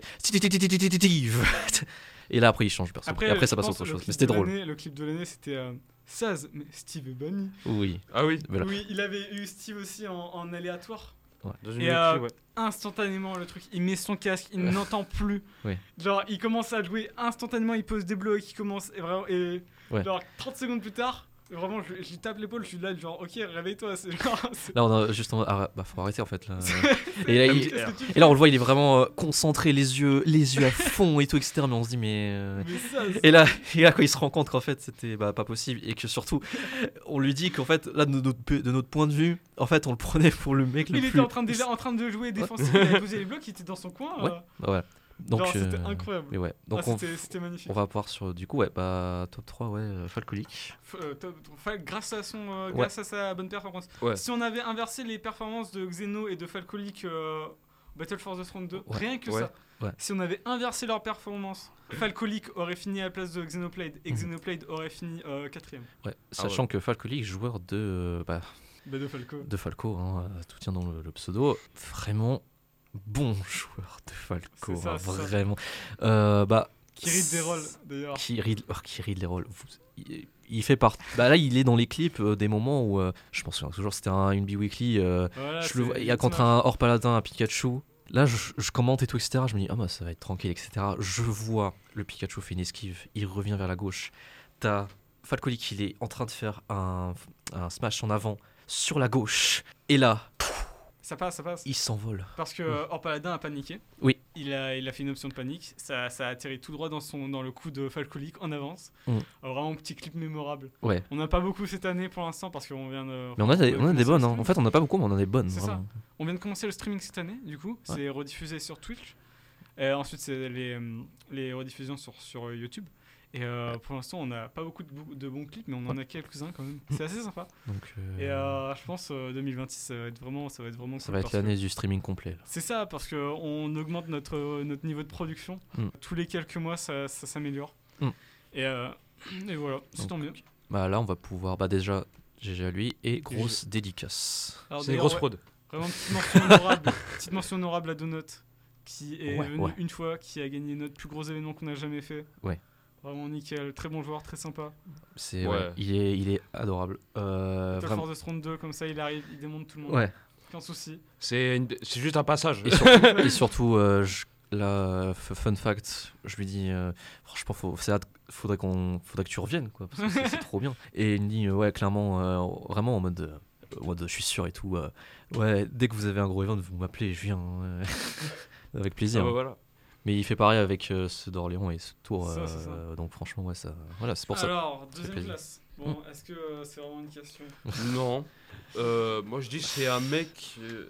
S3: Et là, après, il change perso.
S2: Après,
S3: Et après
S2: je
S3: ça passe à
S2: pense
S3: autre
S2: le
S3: chose.
S2: clip
S3: Mais c'était
S2: de
S3: drôle.
S2: l'année- Le clip de l'année, c'était euh, Saz, mais Steve est banni.
S3: Oui.
S4: Ah oui,
S3: Voilà.
S2: Oui, il avait eu Steve aussi en, en aléatoire.
S4: dans une
S2: Et,
S4: équipe,
S2: euh,
S4: ouais.
S2: Instantanément, le truc, il met son casque, il n'entend plus.
S3: Oui.
S2: Genre, il commence à jouer instantanément, il pose des blocs, il commence. Et, vraiment, et
S3: Ouais.
S2: genre, trente secondes plus tard, vraiment, je, je lui tape l'épaule, je suis là, genre, ok, réveille-toi. C'est genre. c'est-
S3: Là, on a justement. Ah, bah, faut arrêter en fait. Là.
S2: c'est-
S3: Et là, il-
S2: qu'est-ce que tu
S3: Et là, on le voit, il est vraiment euh, concentré, les yeux, les yeux à fond et tout, et cetera. Mais on se dit, mais. euh,
S2: Mais ça, c'est-
S3: Et là, et là, quand il se rend compte qu'en fait, c'était bah, pas possible, et que surtout, on lui dit qu'en fait, là, de notre, de notre point de vue, en fait, on le prenait pour le mec le
S2: il
S3: plus.
S2: était en train, de, déjà en train de jouer défensif, il avait posé les blocs, il était dans son coin.
S3: Ouais.
S2: euh,
S3: Bah, ouais. Donc,
S2: genre, c'était
S3: euh,
S2: incroyable.
S3: Mais ouais. Donc,
S2: Ah,
S3: on,
S2: c'était, c'était magnifique.
S3: on va voir sur. Du coup, ouais, bah, top trois, ouais, euh, Falcolic.
S2: F- euh, top- fa- grâce à son euh,
S3: Ouais.
S2: grâce à sa bonne performance.
S4: Ouais.
S2: Si on avait inversé les performances de Xeno et de Falcolic euh, Battle for the Throne deux,
S3: Ouais.
S2: rien que
S4: Ouais.
S2: ça.
S3: Ouais.
S2: Si on avait inversé leurs performances, Falcolic aurait fini à la place de Xenoblade et
S3: Mhm.
S2: Xenoblade aurait fini euh, quatrième.
S3: Ouais.
S4: Ah
S3: Sachant que Falcolic, joueur de, euh, bah,
S2: Bah de Falco.
S3: de Falco, hein, euh, tout tient dans le, le pseudo, vraiment bon joueur de Falco,
S2: C'est ça,
S3: hein,
S2: c'est ça.
S3: vraiment. Euh, bah,
S2: Qui ride des rôles d'ailleurs.
S3: Qui read, oh, qui read les rôles. Vous- Il, il fait part. Bah là, il est dans les clips euh, des moments où euh, je pense que toujours c'était un, une B-Weekly. euh,
S2: Voilà,
S3: je
S2: c'est-
S3: le vois, il y a
S2: c'est
S3: contre
S2: marrant.
S3: un hors paladin, un Pikachu. Là, je, je commente et tout, et cetera. Je me dis, ah bah ça va être tranquille, et cetera. Je vois le Pikachu fait une esquive, il revient vers la gauche. T'as Falcolic, il est en train de faire un, un smash en avant sur la gauche. Et là,
S2: Ça passe, ça passe.
S3: il s'envole.
S2: Parce que euh, Hors Paladin a paniqué.
S3: Oui.
S2: Il a, il a fait une option de panique. Ça, ça a atterri tout droit dans, son, dans le coup de Falcolic en avance.
S3: Mm.
S2: Euh, vraiment un petit clip mémorable.
S3: Ouais.
S2: On n'a pas beaucoup cette année pour l'instant parce qu'on vient de.
S3: Mais on a des,
S2: vient de
S3: on a des
S2: commencer
S3: bonnes.
S2: le
S3: hein. En
S2: stream.
S3: fait, on n'a pas beaucoup, mais on en a des bonnes.
S2: C'est ça.
S3: vraiment.
S2: On vient de commencer le streaming cette année, du coup.
S3: Ouais.
S2: C'est rediffusé sur Twitch. Et ensuite, c'est les, euh, les rediffusions sur, sur YouTube. Et euh, pour l'instant, on n'a pas beaucoup de, bou- de bons clips, mais on en a quelques-uns quand même. C'est assez sympa.
S3: Donc, euh,
S2: Et euh, je pense euh, deux mille vingt-six, ça va être vraiment, ça va être vraiment
S3: ça
S2: cool
S3: va être
S2: parce que-
S3: l'année du streaming complet. là.
S2: C'est ça, parce qu'on augmente notre, euh, notre niveau de production.
S3: Mm.
S2: Tous les quelques mois, ça, ça s'améliore.
S3: Mm.
S2: Et, euh, et voilà, c'est
S3: Donc,
S2: tant mieux.
S3: Bah là, on va pouvoir. Bah déjà, G G à lui et grosse dédicace.
S2: Alors,
S4: C'est une
S2: d'ailleurs,
S4: grosse
S2: ouais,
S4: fraude.
S2: Vraiment, petite mention honorable, petite mention honorable à Donut, qui est
S3: Ouais,
S2: venu
S3: ouais.
S2: une fois, qui a gagné notre plus gros événement qu'on a jamais fait.
S3: Ouais.
S2: Vraiment nickel, très bon joueur, très sympa.
S3: C'est
S4: Ouais.
S3: ouais, il est il est adorable. Euh,
S2: Battle
S3: vraiment.
S2: for the Throne deux, comme ça, il arrive, il démonte tout le monde.
S3: Ouais.
S2: Aucun souci.
S4: C'est une- c'est juste un passage.
S3: Et surtout, et surtout euh, je- là, f- fun fact, je lui dis euh, franchement, faut, c'est hâte- faudrait qu'on, faudrait que tu reviennes quoi, parce que c'est, c'est trop bien. Et il me dit euh, ouais, clairement, euh, vraiment en mode, euh, en mode, je suis sûr et tout. euh, ouais, dès que vous avez un gros event, vous m'appelez, je viens euh, avec plaisir.
S4: Ah bah voilà.
S3: Mais il fait pareil avec euh, ceux d'Orléans et ce tour.
S2: Ça, c'est ça.
S3: euh, donc franchement, ouais, ça, voilà, c'est pour ça.
S2: Alors, deuxième
S3: plaisir.
S2: place. Bon, est-ce que euh, c'est vraiment une question
S4: Non. Euh, moi je dis c'est un mec. euh,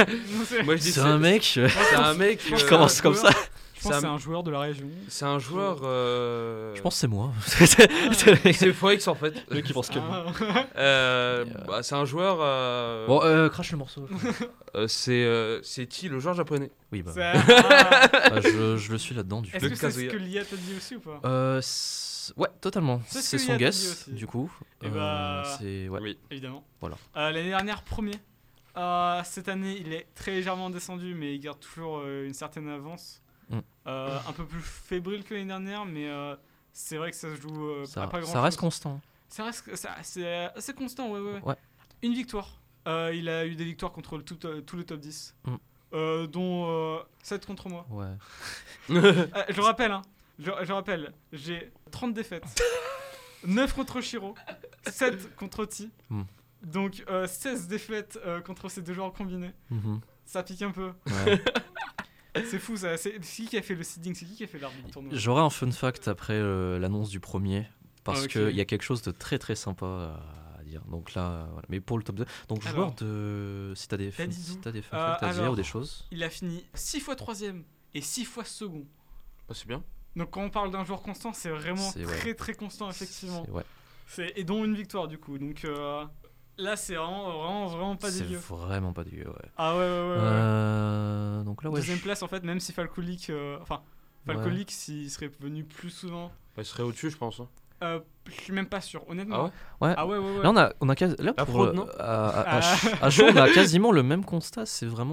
S4: moi je dis
S3: C'est un mec. euh,
S4: C'est un mec.
S2: Je pense
S3: qui
S4: euh,
S3: commence comme ça.
S2: Je pense
S4: C'est
S2: que
S4: un-
S2: c'est un joueur de la région.
S4: C'est un joueur. euh,
S3: Je pense que c'est moi.
S4: C'est Foix en fait.
S3: Le mec qui pense que.
S2: Ah.
S4: Euh,
S3: Et, euh,
S4: bah, c'est un joueur. euh,
S3: Bon, euh, crache le morceau.
S4: euh, c'est euh, c'est Ti, le joueur japonais.
S3: Oui, bah.
S2: C'est- ah.
S3: bah, je, je le suis là-dedans du coup.
S2: Est-ce
S4: Le
S2: que c'est ce
S4: Kazuya.
S2: que Lia t'a dit aussi ou pas
S3: Euh, c'est- ouais, totalement.
S2: C'est ce
S3: C'est
S2: que
S3: son
S2: Yad a dit
S3: guess,
S2: aussi.
S3: du coup.
S2: Et
S3: Euh,
S2: bah-
S3: c'est ouais.
S4: Oui.
S2: Évidemment.
S3: Voilà.
S2: Euh, L'année dernière, premier. Euh, cette année, il est très légèrement descendu, mais il garde toujours euh, une certaine avance.
S3: Mm.
S2: Euh, un peu plus fébrile que l'année dernière, mais euh, c'est vrai que ça se joue euh,
S3: Ça,
S2: à pas grand
S3: ça reste constant.
S2: Ça reste, ça- c'est assez constant, ouais, ouais. ouais.
S3: Ouais.
S2: Une victoire. Euh, il a eu des victoires contre le tout, euh, tout le top dix,
S3: Mm.
S2: euh, dont euh, sept contre moi.
S3: Ouais.
S2: Euh, je rappelle, hein, je, je rappelle, j'ai trente défaites, neuf contre Shiro, sept contre Ti,
S3: Mm.
S2: donc euh, seize défaites euh, contre ces deux joueurs combinés.
S3: Mhm.
S2: Ça pique un peu.
S3: Ouais.
S2: C'est fou ça. C'est c'est qui qui a fait le seeding? C'est qui qui a fait l'arbitre du tournoi?
S3: J'aurai un fun fact après euh, l'annonce du premier. Parce
S2: Ah, ok.
S3: qu'il y a quelque chose de très très sympa à dire. Donc là, euh, voilà. Mais pour le top deux. Donc joueur
S2: Alors.
S3: de. Si t'as des, fun-
S2: Dadidou.
S3: si t'as des fun
S2: Euh,
S3: facts à dire
S2: alors.
S3: ou des choses.
S2: Il a fini six fois troisième et six fois second.
S4: Bah, c'est bien.
S2: Donc quand on parle d'un joueur constant, c'est vraiment
S3: C'est- ouais.
S2: très très constant effectivement.
S3: C'est- ouais.
S2: C'est et dont une victoire du coup. Donc euh, là c'est vraiment vraiment vraiment pas
S3: C'est
S2: dégueu.
S3: vraiment pas dégueu, ouais.
S2: Ah ouais ouais ouais. ouais.
S3: Euh, donc là, ouais.
S2: Deuxième
S3: je-
S2: place en fait, même si Falcolic, euh, enfin
S3: Ouais.
S2: Falcolic s'il serait venu plus souvent,
S4: Bah, il serait au-dessus, je pense. hein.
S2: euh, je suis même pas sûr honnêtement.
S4: Ah ouais
S3: Ouais.
S2: Ah ouais ouais ouais.
S3: Là, on a, on a quas- là,
S4: La
S3: pour,
S4: fraude,
S3: euh,
S4: non
S3: à, à- à
S2: Ah.
S3: Ch- à chaud, on a quasiment le même constat. C'est vraiment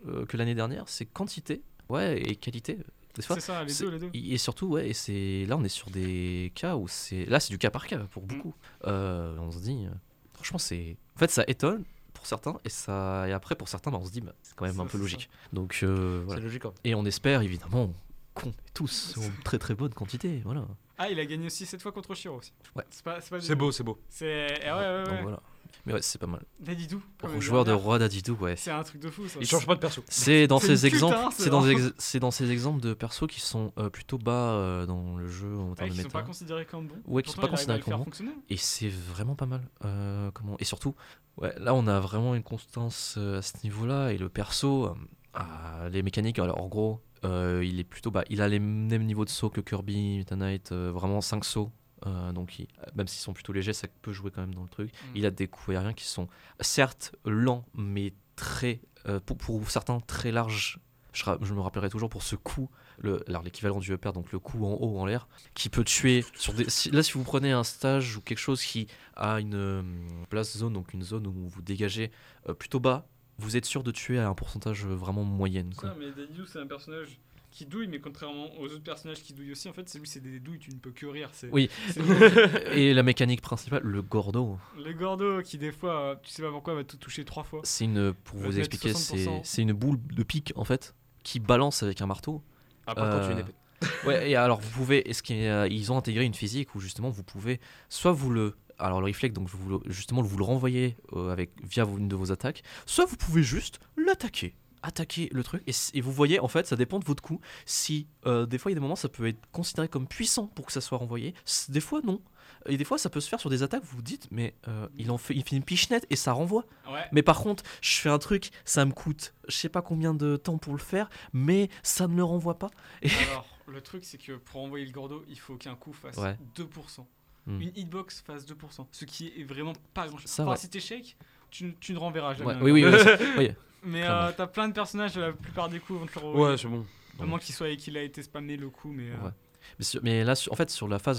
S3: euh, que l'année dernière, c'est quantité, ouais, et qualité. Des fois,
S2: C'est ça, les
S3: c'est-
S2: deux, les deux.
S3: Et surtout, ouais, et c'est là on est sur des cas où c'est là c'est du cas par cas pour
S2: Mm.
S3: beaucoup. Euh, on se dit, euh, franchement, c'est en fait ça étonne pour certains et ça et après pour certains, bah, on se dit, bah, c'est quand même
S2: Ça,
S3: un peu
S2: c'est
S3: logique. Donc euh, voilà.
S4: C'est logique. hein.
S3: Et on espère évidemment qu'on est tous en très très bonne quantité, voilà.
S2: Ah, il a gagné aussi cette fois contre Shiro aussi.
S3: Ouais.
S2: C'est pas, c'est pas
S4: C'est beau, c'est beau.
S2: C'est. eh ouais, ouais,
S3: Donc
S2: ouais.
S3: voilà. Mais ouais, c'est pas mal.
S2: Dadidou. comme
S3: Pour
S2: le
S3: joueur de
S2: dernier.
S3: roi d'Adidou, ouais.
S2: C'est un truc de fou ça.
S4: Il change pas de perso.
S3: C'est dans
S2: C'est une
S3: ces
S2: pute,
S3: exemples,
S2: hein, c'est
S3: c'est dans,
S2: vraiment-
S3: ex- c'est dans ces exemples de persos qui sont euh, plutôt bas euh, dans le jeu en
S2: Ouais,
S3: termes de
S2: qui sont
S3: méta.
S2: pas considérés comme bons.
S3: Ouais, qui sont
S2: Pourtant,
S3: pas
S2: il arrive à
S3: considérés
S2: le
S3: comme
S2: faire
S3: bons.
S2: fonctionner.
S3: Et c'est vraiment pas mal. Euh, comment... Et surtout, ouais, là on a vraiment une constance euh, à ce niveau-là. Et le perso, euh, ah, les mécaniques, alors en gros, euh, il est plutôt bas. Il a les mêmes niveaux de saut que Kirby, Meta Knight, euh, vraiment cinq sauts. Euh, donc il- même s'ils sont plutôt légers, ça peut jouer quand même dans le truc.
S2: Mm.
S3: Il a des coups aériens qui sont certes lents, mais très, euh, pour, pour certains très larges. Je, ra- je me rappellerai toujours pour ce coup, le, alors l'équivalent du upper, donc le coup en haut en l'air, qui peut tuer sur des. si- là, si vous prenez un stage ou quelque chose qui a une euh, place zone, donc une zone où vous dégagez euh, plutôt bas, vous êtes sûr de tuer à un pourcentage euh, vraiment moyenne.
S2: Ça,
S3: Quoi.
S2: mais Dadidou, c'est un personnage qui douille, mais contrairement aux autres personnages qui douillent aussi, en fait, c'est lui, c'est des douilles, tu ne peux que rire. C'est,
S3: Oui.
S2: c'est
S3: Et la mécanique principale, le Gordo,
S2: le Gordo qui, des fois, euh, tu sais pas pourquoi, va te toucher trois fois.
S3: c'est une, pour
S2: Va
S3: vous
S2: te mettre
S3: expliquer,
S2: soixante
S3: c'est,
S2: pour cent.
S3: c'est une boule de pique en fait qui balance avec un marteau.
S4: Après, quand tu
S3: Euh,
S4: une épée.
S3: Ouais, et alors vous pouvez, est-ce qu'ils euh, ils ont intégré une physique où justement vous pouvez, soit vous le, alors le reflect, donc vous le- justement vous le renvoyez euh, avec via vos- une de vos attaques, soit vous pouvez juste l'attaquer, attaquer le truc, et, c- et vous voyez en fait ça dépend de votre coup. Si euh, des fois il y a des moments ça peut être considéré comme puissant pour que ça soit renvoyé, C- des fois non. Et des fois ça peut se faire sur des attaques, vous vous dites mais euh, il en fait, il fait une pichenette et ça renvoie.
S2: Ouais.
S3: Mais par contre, je fais un truc, ça me coûte je sais pas combien de temps pour le faire, mais ça ne le renvoie pas.
S2: Alors, le truc, c'est que pour envoyer le Gordo, il faut qu'un coup fasse
S3: Ouais.
S2: deux pour cent.
S3: Hmm.
S2: Une hitbox fasse deux pour cent. Ce qui est vraiment pas grand chose.
S3: Ça,
S2: Enfin,
S3: ouais.
S2: si t'es shake, tu, tu ne renverras jamais.
S3: Ouais,
S2: un
S3: oui, oui,
S2: Gordo.
S3: oui, oui.
S2: Mais
S3: clairement.
S2: euh, t'as plein de personnages, la plupart des coups vont te le renvoyer.
S4: Ouais, c'est bon.
S2: À moins qu'il soit qu'il a été spammé le coup, mais. euh,
S3: Ouais. Mais, sur- mais là, sur- en fait, sur la phase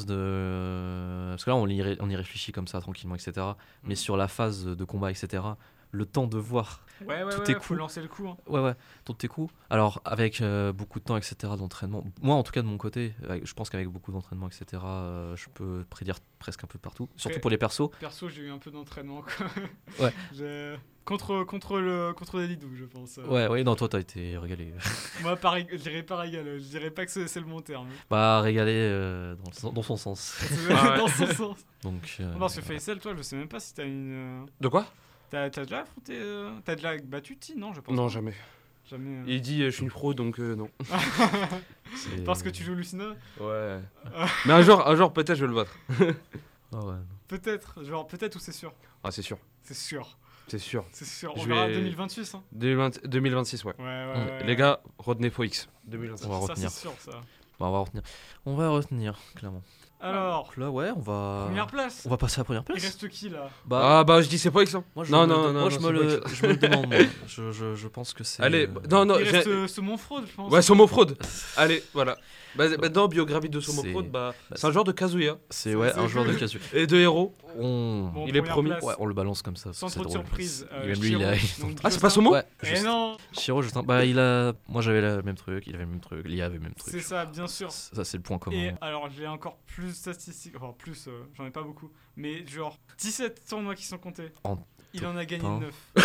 S3: de. Parce que là, on y, ré- on y réfléchit comme ça, tranquillement, et cetera. Mais
S2: Mm.
S3: sur la phase de combat, et cetera, le temps de voir.
S2: Ouais, ouais,
S3: Tout
S2: ouais,
S3: est
S2: faut
S3: cool.
S2: lancer le coup. hein.
S3: Ouais, ouais, tous tes coups. Alors, avec euh, beaucoup de temps, et cetera, d'entraînement. Moi, en tout cas, de mon côté, avec- je pense qu'avec beaucoup d'entraînement, et cetera, euh, je peux prédire presque un peu partout. Surtout
S2: Ouais.
S3: pour les persos.
S2: Perso, j'ai eu un peu d'entraînement. quoi.
S3: Ouais.
S2: J'ai- Contre, contre, le, contre Dadidou, je pense. euh.
S3: Ouais, ouais, non, toi, t'as été régalé.
S2: Moi, pas rég- je dirais pas régal, je dirais pas que c'est c'est le bon terme.
S3: Bah, régalé euh, dans, le sen- dans son sens.
S2: C'est dans ce sens.
S3: Donc. euh,
S2: Parce que Faisal, toi, je sais même pas si t'as une. euh,
S4: De quoi
S2: T'as t'as déjà affronté. euh, T'as déjà battu Ti Non, je pense.
S4: Non,
S2: pas.
S4: jamais.
S2: Jamais. euh.
S4: Il dit euh, je suis une pro donc euh, non.
S3: c'est-
S2: Parce que tu joues Lucina
S4: Ouais. Mais un jour, un jour peut-être je vais le battre.
S3: Ah ouais, non.
S2: Peut-être, genre peut-être ou c'est sûr
S4: Ah, c'est sûr.
S2: C'est sûr,
S4: C'est sûr.
S2: c'est sûr. On
S4: Je
S2: verra
S4: vais-
S2: deux mille vingt-six. Hein.
S4: deux mille vingt deux mille vingt-six, ouais.
S2: Ouais, ouais,
S3: Mm.
S2: ouais.
S4: Les gars, retenez F O X. deux mille vingt-six.
S3: On va
S2: ça
S3: retenir.
S2: c'est sûr ça.
S3: Bah, on va retenir. On va retenir, clairement.
S2: Alors,
S3: Donc là, ouais, on va.
S2: première place.
S3: On va passer à la première
S2: Il
S3: place.
S2: reste qui là
S3: Bah,
S4: Ah bah je dis c'est F O X. Hein.
S3: moi, je
S4: non,
S3: me
S4: non,
S3: le-
S4: non,
S3: moi,
S4: non,
S3: je,
S4: c'est
S3: me
S4: pas
S3: le,
S4: X.
S3: je me le demande. moi. Je, je, je pense que c'est.
S4: Allez,
S3: euh,
S4: bah, non, non,
S2: Il
S4: j'ai-
S2: reste euh, Saumon Fraude, je pense.
S4: Ouais, Somo Fraude. Allez, voilà. Bah, maintenant, biographie de Somo
S3: C'est-
S4: Fraude, bah,
S3: bah,
S4: c'est un joueur de Kazuya
S3: C'est ouais,
S2: c'est
S3: un joueur de
S2: cool.
S3: casu.
S4: et de héros.
S3: On...
S2: Bon,
S4: il est
S2: première
S4: promis.
S2: place.
S3: Ouais, on le balance comme ça.
S2: Sans
S3: c'est
S2: trop de
S3: drôle.
S2: surprise. euh,
S3: Et même lui, il a.
S2: Shiro, donc
S4: Ah, c'est pas
S2: Justin.
S4: Somo
S3: Ouais,
S2: Eh
S3: juste-
S2: non,
S3: Shiro, Justin. Bah, il a. Moi, j'avais le même truc. Il avait le même truc. Lia avait le même truc.
S2: c'est ça, bien sûr.
S3: Ça, c'est le point commun.
S2: Et alors, j'ai encore plus de statistiques, enfin plus, euh, j'en ai pas beaucoup, mais genre dix-sept tournois qui sont comptés.
S3: En
S2: Il en a gagné
S3: top un.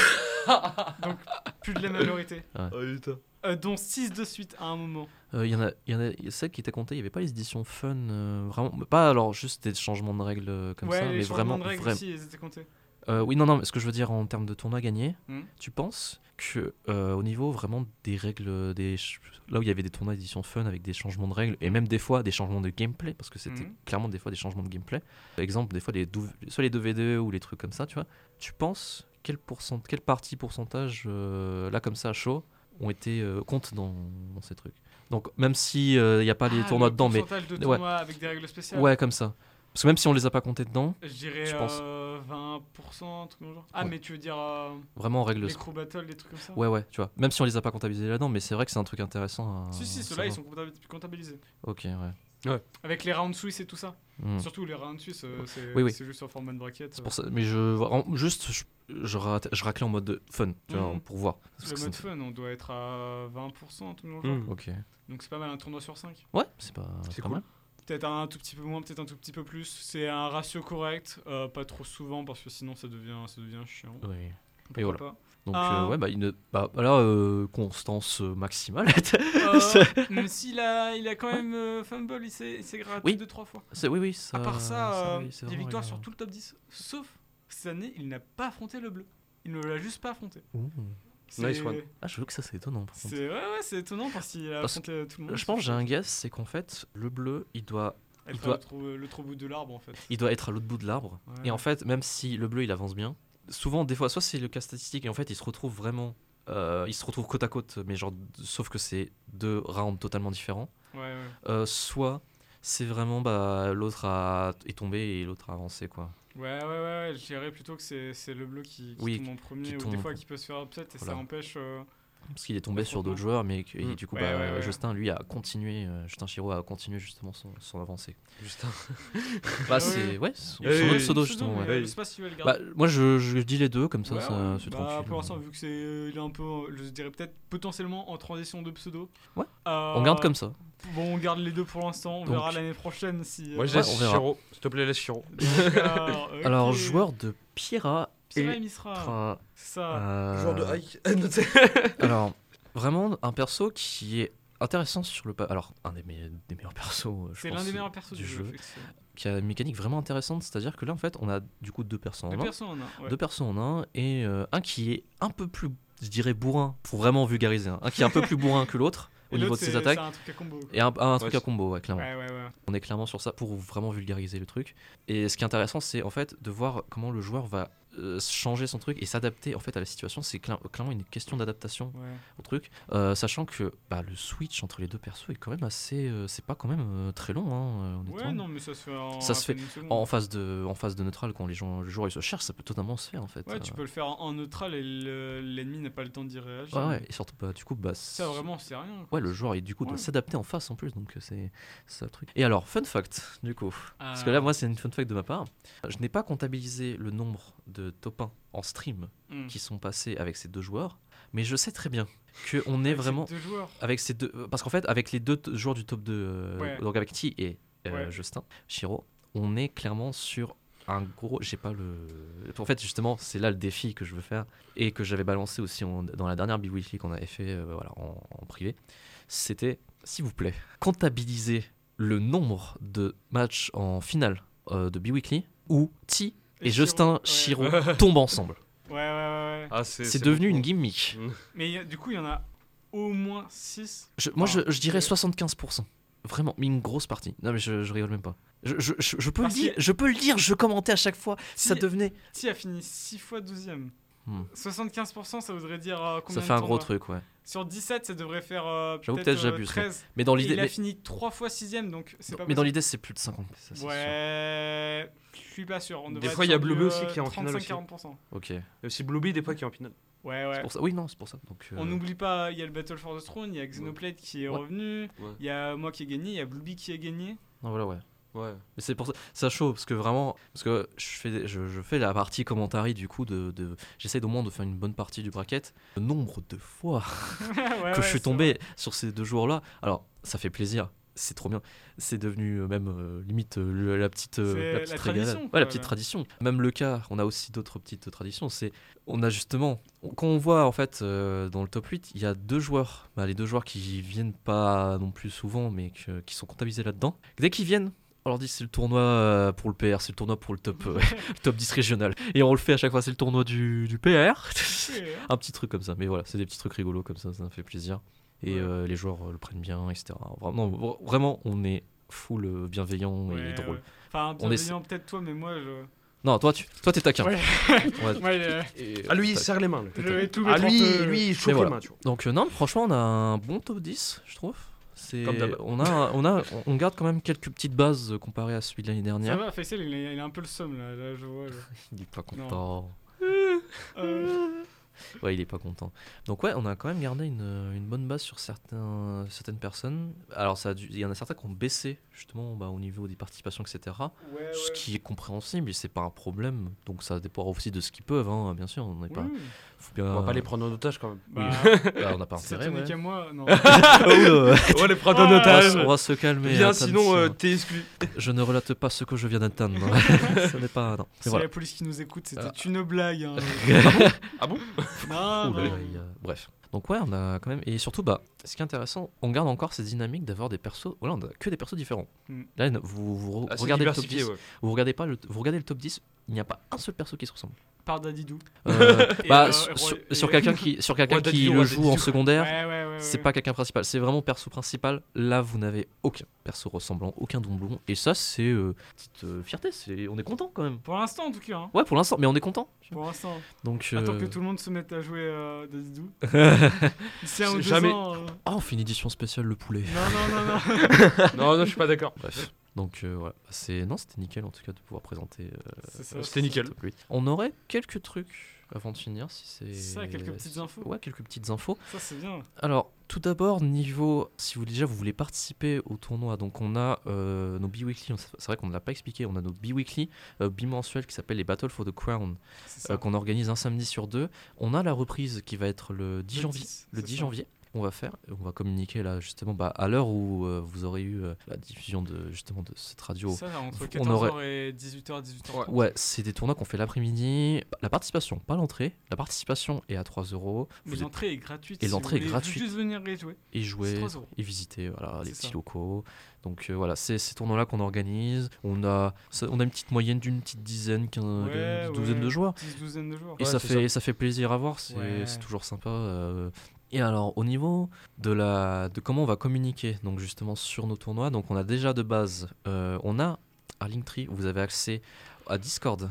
S2: neuf. Donc, plus de la majorité.
S4: Ah, putain.
S2: Euh, dont six de suite à un moment.
S3: Euh, Il y en a, il y en a, il y a celles qui étaient comptées. Il n'y avait pas les éditions fun, euh, vraiment. Pas alors juste des changements de règles euh, comme
S2: ouais,
S3: ça,
S2: les
S3: mais
S2: changements
S3: vraiment,
S2: de règles
S3: vraiment.
S2: aussi, ils étaient comptés.
S3: Euh, oui, non, non, mais ce que je veux dire en termes de tournois gagnés,
S2: Hmm.
S3: tu penses que euh, au niveau vraiment des règles, des ch- là où il y avait des tournois d'édition fun avec des changements de règles et même des fois des changements de gameplay, parce que c'était
S2: Mhm.
S3: clairement des fois des changements de gameplay. Par exemple, des fois les dou- soit les deux v deux ou les trucs comme ça, tu vois. Tu penses quel pourcent, quelle partie pourcentage euh, là comme ça à chaud ont été euh, compte dans, dans ces trucs. Donc même si il n'y a pas les
S2: Ah,
S3: tournois
S2: le
S3: dedans, mais
S2: pourcentage de
S3: ouais.
S2: tournois avec des règles spéciales.
S3: ouais comme ça. Parce que même si on les a pas comptés dedans,
S2: Je dirais
S3: Je pense.
S2: euh, vingt pour cent, un truc dans le genre. Ah,
S3: Ouais.
S2: mais tu veux dire euh,
S3: vraiment en règle.
S2: les crew battles, des trucs comme ça
S3: Ouais ouais, tu vois. Même si on les a pas comptabilisés là-dedans, mais c'est vrai que c'est un truc intéressant. À
S2: Si, si, ceux-là, ils
S3: savoir.
S2: sont comptabil- comptabilisés.
S3: Ok, ouais.
S4: Ouais.
S2: Avec les rounds suisses et tout ça.
S3: Hmm.
S2: Surtout les rounds suisses, euh, c'est
S3: Oui, oui.
S2: c'est juste en format de bracket.
S3: C'est pour ça. Mais je vraiment, juste, je, je, rate- je raclais en mode fun, tu vois,
S2: Mhm.
S3: pour voir. Parce
S2: Le
S3: que
S2: mode
S3: c'est-
S2: fun, on doit être à vingt pour cent, un truc dans le genre.
S4: Mm.
S3: Ok.
S2: Donc c'est pas mal un tournoi sur cinq.
S3: Ouais, c'est pas,
S4: C'est
S3: c'est pas
S4: cool.
S3: mal.
S2: Peut-être un tout petit peu moins, peut-être un tout petit peu plus. C'est un ratio correct, euh, pas trop souvent parce que sinon ça devient, ça devient chiant.
S3: Oui.
S2: Pourquoi
S3: voilà.
S2: pas.
S3: Donc
S2: Ah.
S3: euh, ouais, bah, une, bah là, euh, constance euh, maximale.
S2: Euh, même s'il a, il a quand même euh, fumble, il s'est il s'est gratté
S3: Oui.
S2: deux trois fois.
S3: c'est oui, oui. Ça,
S2: À part ça, euh,
S3: oui, c'est
S2: des
S3: vraiment
S2: victoires
S3: une-
S2: sur tout le top dix. Sauf cette année, il n'a pas affronté le bleu. Il ne l'a juste pas affronté.
S3: Ouh.
S2: C'est-
S4: Nice one.
S3: Ah, je veux que ça c'est étonnant. Par contre.
S2: C'est ouais, ouais, c'est étonnant parce qu'il a
S3: Parce
S2: affronté tout le monde.
S3: Je pense que j'ai un guess, c'est qu'en fait, le bleu, il doit,
S2: Être
S3: il doit-
S2: à l'autre, l'autre bout de l'arbre en fait.
S3: il doit être à l'autre bout de l'arbre.
S2: Ouais.
S3: Et en fait, même si le bleu il avance bien, souvent, des fois, soit c'est le cas statistique et en fait, il se retrouve vraiment, euh, il se retrouve côte à côte, mais genre, sauf que c'est deux rounds totalement différents.
S2: Ouais, ouais.
S3: Euh, soit c'est vraiment bah, l'autre a, est tombé et l'autre a avancé quoi.
S2: Ouais, ouais, ouais, je dirais plutôt que c'est, c'est le bleu qui, qui
S3: Oui,
S2: tombe en premier
S3: qui
S2: ou
S3: tombe
S2: des
S3: en
S2: fois
S3: pre-
S2: qui peut se faire upset et ça
S3: Voilà.
S2: empêche. euh,
S3: Parce qu'il est tombé sur
S2: Affrontement.
S3: d'autres joueurs, mais que- et
S4: Mm.
S3: du coup,
S2: Ouais,
S3: bah,
S2: ouais, ouais.
S3: Justin, lui, a continué, euh, Justin Chiro a continué justement son, son avancée.
S4: Justin.
S3: Bah,
S2: Ouais.
S3: c'est. Ouais, son,
S2: il y a
S3: son
S4: oui,
S3: autre
S4: oui.
S3: pseudo
S2: un
S3: justement.
S2: mais
S3: Ouais.
S2: Je sais pas si tu veux le
S3: Bah,
S2: garder.
S3: moi, je, je dis les deux, comme ça,
S2: Ouais,
S3: ça
S2: ouais.
S3: c'est
S2: Bah,
S3: tranquille.
S2: pour l'instant, vu que c'est, euh, il est un peu, euh, je dirais peut-être potentiellement en transition de pseudo.
S3: Ouais.
S2: Euh,
S3: On garde comme ça.
S2: Bon, on garde les deux pour l'instant. On
S3: Donc-
S2: verra l'année prochaine si.
S4: Moi, je
S2: euh,
S3: Ouais,
S4: laisse
S3: on verra.
S4: Chiro. S'il te plaît, laisse Chiro.
S2: Alors, ok.
S3: Alors, joueur de Pira
S2: C'est
S3: et.
S2: vrai, Misra.
S3: Enfin,
S2: C'est ça.
S3: euh,
S4: Joueur de hike.
S3: Alors, vraiment, un perso qui est intéressant sur le. pa- Alors, un des, me- des meilleurs persos, euh, je
S2: C'est
S3: pense,
S2: l'un des meilleurs persos
S3: du
S2: du jeu.
S3: jeu.
S2: effectivement.
S3: qui a une mécanique vraiment intéressante, c'est-à-dire que là, en fait, on a du coup deux persos en
S2: Deux
S3: un.
S2: persos en un. Ouais.
S3: Deux persos en un, et euh, un qui est un peu plus, je dirais, bourrin, pour vraiment vulgariser. hein. Un qui est un peu plus bourrin que l'autre
S2: Et
S3: au niveau de
S2: l'autre,
S3: ses
S2: c'est-
S3: attaques,
S2: C'est un truc à combo. quoi.
S3: et un, un truc
S4: Ouais,
S3: à combo, ouais, clairement.
S2: Ouais, ouais, ouais.
S3: On est clairement sur ça pour vraiment vulgariser le truc. Et ce qui est intéressant, c'est en fait de voir comment le joueur va euh, changer son truc et s'adapter en fait à la situation. C'est cla- clairement une question d'adaptation
S2: Ouais.
S3: au truc, Euh, sachant que bah, le switch entre les deux persos est quand même assez, euh, c'est pas quand même euh, très long, hein, honnêtement.
S2: Ouais, non, mais ça se fait en.
S3: Ça
S2: à
S3: se fait
S2: peine une seconde.
S3: En phase de, en phase de neutral, quand les gens, les joueurs ils se cherchent, ça peut totalement se faire en fait.
S2: Ouais, tu
S3: Euh,
S2: peux le faire en, en neutral et le- l'ennemi n'a pas le temps d'y réagir.
S3: ouais, ouais, et surtout bah, du coup bah,
S2: Ça, vraiment, c'est rien. quoi.
S3: ouais, le joueur, il du coup doit
S2: Ouais.
S3: s'adapter en face en plus, donc euh, c'est c'est ça le truc. Et alors, fun fact, du coup, parce que
S2: Ah.
S3: là, moi, c'est une fun fact de ma part. Je n'ai pas comptabilisé le nombre de top un en stream
S2: Hmm.
S3: qui sont passés avec ces deux joueurs, mais je sais très bien qu'on est
S2: Avec ces
S3: vraiment
S2: Deux joueurs.
S3: avec ces deux, parce qu'en fait, avec les deux t- joueurs du top deux, euh,
S2: Ouais.
S3: donc avec T et euh,
S2: Ouais.
S3: Justin Chiro, on est clairement sur un gros. J'ai pas le. En fait, justement, c'est là le défi que je veux faire et que j'avais balancé aussi en- dans la dernière Big Weekly qu'on avait fait euh, voilà, en, en privé. C'était, s'il vous plaît, comptabiliser le nombre de matchs en finale euh, de Big Weekly où T et,
S2: Et
S3: Justin
S2: Chiro,
S3: Chiro tombent ensemble.
S2: Ouais, ouais, ouais. ouais.
S4: Ah, c'est
S3: C'est devenu
S4: beaucoup.
S3: une gimmick.
S2: Mais il y a- du coup, il y en a au moins six.
S3: Je- moi, je,
S2: Enfin,
S3: je dirais
S2: ouais.
S3: soixante-quinze pour cent. Vraiment, mais une grosse partie. Non, mais je, je rigole même pas. Je, je, je, je peux
S2: Parce
S3: le dire,
S2: que-
S3: je peux le dire, je commentais à chaque fois. Si ça
S2: Si-
S3: devenait.
S2: T a fini six fois douzième.
S3: Hmm.
S2: soixante-quinze pour cent, ça voudrait dire euh, combien
S3: Ça
S2: de
S3: fait un gros
S2: tournois
S3: truc, ouais.
S2: Sur dix-sept, ça devrait faire euh,
S3: J'avoue,
S2: peut-être,
S3: peut-être
S2: euh,
S3: j'abuse,
S2: treize.
S3: Mais dans
S2: Et
S3: l'idée,
S2: il a
S3: mais-
S2: fini trois fois sixième, donc c'est pas
S3: mais dans
S2: possible.
S3: l'idée, c'est plus de cinquante. Ça, c'est sûr.
S2: Ouais, je suis pas sûr. On
S4: Des
S2: devrait
S4: fois,
S2: être
S4: il y a
S2: sur
S4: Blue
S2: du,
S4: Bay aussi
S2: euh,
S4: qui est en finale aussi.
S2: trente-cinq à quarante pour cent.
S3: Ok.
S4: Il y a aussi Blueby, des fois, qui est en finale.
S2: Ouais, ouais.
S3: C'est pour ça. Oui, non, c'est pour ça. Donc, euh,
S2: On n'oublie pas, il y a le Battle for the Throne, il y a Xenoblade qui est
S3: Ouais.
S2: revenu,
S4: Ouais.
S2: il y a moi qui ai gagné, il y a Blueby qui a gagné.
S3: non, voilà, ouais.
S4: Ouais.
S3: Mais c'est pour ça, ça chaud parce que vraiment, parce que je fais, je, je fais la partie commentary du coup de, de j'essaie au moins de faire une bonne partie du bracket. Le nombre de fois
S2: Ouais,
S3: que
S2: ouais,
S3: je suis
S2: c'est
S3: tombé sur ces deux jours-là, alors ça fait plaisir. C'est trop bien. C'est devenu euh, même euh, limite euh, le- la petite, euh,
S2: C'est
S3: la
S2: la
S3: petite
S2: tradition,
S3: régalade.
S2: quoi,
S3: Ouais, la petite
S2: là.
S3: tradition. Même le cas, on a aussi d'autres petites traditions. C'est, on a justement, on- quand on voit en fait euh, dans le top huit, il y a deux joueurs, bah, les deux joueurs qui viennent pas non plus souvent, mais que- qui sont comptabilisés là-dedans. Dès qu'ils viennent, on leur dit c'est le tournoi euh, pour le P R, c'est le tournoi pour le top, euh, le top dix régional. Et on le fait à chaque fois, c'est le tournoi du, du P R.
S2: ça. Ouais, hein.
S3: Un petit truc comme ça, mais voilà, c'est des petits trucs rigolos comme ça, ça me fait plaisir. Et
S2: Ouais.
S3: euh, les joueurs euh, le prennent bien, et cetera. Vraiment, vra- vraiment on est full euh, bienveillant et
S2: Ouais,
S3: drôle.
S2: ouais. Enfin,
S3: On est-
S2: bienveillant peut-être toi, mais moi, je...
S3: Non, toi, tu, toi t'es taquin.
S2: Ouais.
S3: Ouais.
S2: Ouais, euh,
S3: Et-
S4: Ah, lui, il
S3: tac.
S4: serre les mains.
S2: je
S4: Lui,
S2: vais tout
S4: ah,
S2: mettre
S4: lui,
S2: en peu-
S4: lui, il
S3: Mais
S4: chauffe les
S3: voilà.
S4: mains, tu vois.
S3: Donc euh, non, franchement, on a un bon top dix, je trouve. C'est,
S4: Comme d'hab.
S3: on a, on a, on garde quand même quelques petites bases euh, comparées à celui de l'année
S2: Ça
S3: dernière.
S2: va, Faisal, il a, il a un peu le somme, là, là je vois. là.
S3: Il est pas content.
S2: Euh,
S3: Ouais, il est pas content. Donc ouais, on a quand même gardé une, une bonne base sur certains, certaines personnes. Alors ça a dû- il y en a certains qui ont baissé justement bah, au niveau des participations, et cetera. Ce qui est compréhensible, et c'est pas un problème. Donc ça dépend aussi de ce qu'ils peuvent, hein, bien sûr. On n'est pas. Faut bien-
S4: On va pas les prendre en otage quand même.
S2: Bah,
S3: Bah, on n'a pas
S2: si ça
S3: intérêt.
S2: tenait
S3: Ouais.
S2: qu'à moi, non.
S3: Oh, là.
S4: On va les prendre en
S2: Ah,
S3: On va,
S4: otage.
S3: se- on va se calmer.
S4: Viens,
S3: attention.
S4: sinon euh, t'es exclu.
S3: Je ne relate pas ce que je viens d'entendre. Ce n'est pas. Non. Mais
S2: Si
S3: voilà.
S2: la police qui nous écoute, c'était
S3: Ah.
S2: une blague. Hein.
S4: Ah bon?
S2: non,
S3: Ouh là
S2: non.
S3: là, il y a- Bref. Donc ouais, on a quand même et surtout bah ce qui est intéressant, on garde encore cette dynamique d'avoir des persos. Voilà, on a que des persos différents.
S2: Mm.
S3: Là, vous, vous
S4: Assez
S3: regardez le top
S4: diversifié,
S3: dix,
S4: ouais.
S3: vous regardez pas le, vous regardez le top dix, il n'y a pas un seul perso qui se ressemble.
S2: Par Dadidou.
S3: Euh,
S2: Et,
S3: bah,
S2: euh,
S3: sur,
S2: Roy-
S3: sur-
S2: et-
S3: sur quelqu'un qui sur quelqu'un
S4: Ouais,
S3: qui
S4: Dadidou,
S3: le
S4: ouais,
S3: joue en
S4: Dadidou.
S3: secondaire,
S2: Ouais, ouais, ouais,
S3: c'est
S2: ouais.
S3: pas quelqu'un principal, c'est vraiment perso principal. Là, vous n'avez aucun perso ressemblant, aucun doublon et ça c'est euh, petite euh, fierté, c'est on est content quand même.
S2: Pour l'instant, en tout cas. Hein.
S3: Ouais, pour l'instant, mais on est content.
S2: Pour l'instant.
S3: Donc
S2: Attends
S3: euh,
S2: que tout le monde se mette à jouer euh, Dadidou. D'ici un ou deux
S4: Jamais.
S2: ans, euh,
S3: ah, on fait une édition spéciale le poulet.
S2: Non, non, non, non.
S4: Non, non, je suis pas d'accord.
S3: Bref. Donc euh, voilà, c'est non, c'était nickel en tout cas de pouvoir présenter. euh,
S2: C'est ça,
S4: C'était
S2: c'est
S4: nickel.
S3: Top huit. On aurait quelques trucs avant de finir si c'est.
S2: Ça, quelques petites infos.
S3: Ouais, quelques petites infos.
S2: Ça, c'est bien.
S3: Alors, tout d'abord, niveau, si vous déjà vous voulez participer au tournoi, donc on a euh, nos bi-weekly, c'est vrai qu'on ne l'a pas expliqué, on a nos bi-weekly, euh, bimensuels qui s'appellent les Battle for the Crown,
S2: C'est ça.
S3: euh, qu'on organise un samedi sur deux. On a la reprise qui va être le dix
S2: Le
S3: janvier.
S2: dix,
S3: Le
S2: c'est
S3: dix
S2: ça.
S3: janvier. On va faire, on va communiquer là justement bah, à l'heure où euh, vous aurez eu euh, la diffusion de justement de cette radio.
S2: Ça, entre
S3: on
S2: quatorze heures
S3: aurait-
S2: et dix-huit heures, dix-huit heures trente.
S3: Ouais, c'est des tournois qu'on fait l'après-midi. La participation, pas l'entrée. La participation est à trois euros.
S2: Mais
S3: Vous êtes-
S2: l'entrée est gratuite.
S3: Et
S2: si
S3: l'entrée est
S2: vous voulez
S3: gratuite.
S2: juste venir y jouer.
S3: et
S2: C'est
S3: jouer
S2: trois euros.
S3: et visiter voilà, les
S2: C'est
S3: petits
S2: ça.
S3: locaux. Donc euh, voilà, c'est ces tournois-là qu'on organise. On a, ça- on a une petite moyenne d'une petite dizaine, quinze,
S2: Ouais,
S3: douzaine
S2: ouais.
S3: de joueurs.
S2: dix douzaine de jours.
S3: Et
S4: Ouais,
S3: ça,
S4: c'est
S3: fait, ça. fait plaisir à voir, c'est
S2: Ouais.
S3: c'est toujours sympa. euh. Et alors, au niveau de, la, de comment on va communiquer donc justement sur nos tournois, donc on a déjà de base, euh, on a à Linktree, vous avez accès à Discord,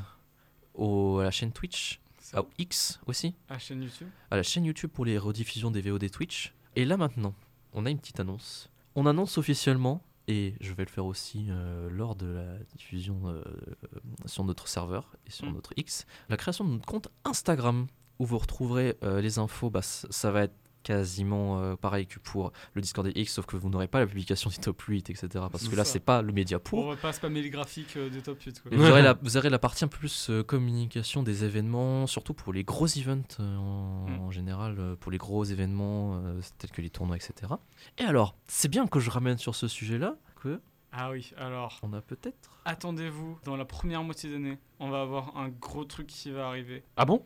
S3: au, à la chaîne Twitch,
S2: Ça.
S3: à X aussi,
S2: À la chaîne YouTube.
S3: à la chaîne YouTube pour les rediffusions des V O D Twitch. Et là maintenant, on a une petite annonce. On annonce officiellement, et je vais le faire aussi euh, lors de la diffusion euh, sur notre serveur et sur
S2: Mm.
S3: notre X, la création de notre compte Instagram, où vous retrouverez euh, les infos. Bah, c- ça va être quasiment euh, pareil que pour le Discord et X, sauf que vous n'aurez pas la publication du top huit, et cetera. Parce
S2: C'est
S3: que là,
S2: ça.
S3: c'est pas le média
S2: Pour
S3: pour.
S2: va pas spammer les graphiques euh, des top huit. Quoi.
S3: Et vous, aurez la, vous aurez la partie un peu plus euh, communication des événements, surtout pour les gros events euh, en,
S2: Mm.
S3: en général, euh, pour les gros événements euh, tels que les tournois, et cetera. Et alors, c'est bien que je ramène sur ce sujet-là que
S2: Ah oui, alors.
S3: on a peut-être.
S2: Attendez-vous, dans la première moitié d'année, on va avoir un gros truc qui va arriver.
S4: Ah bon?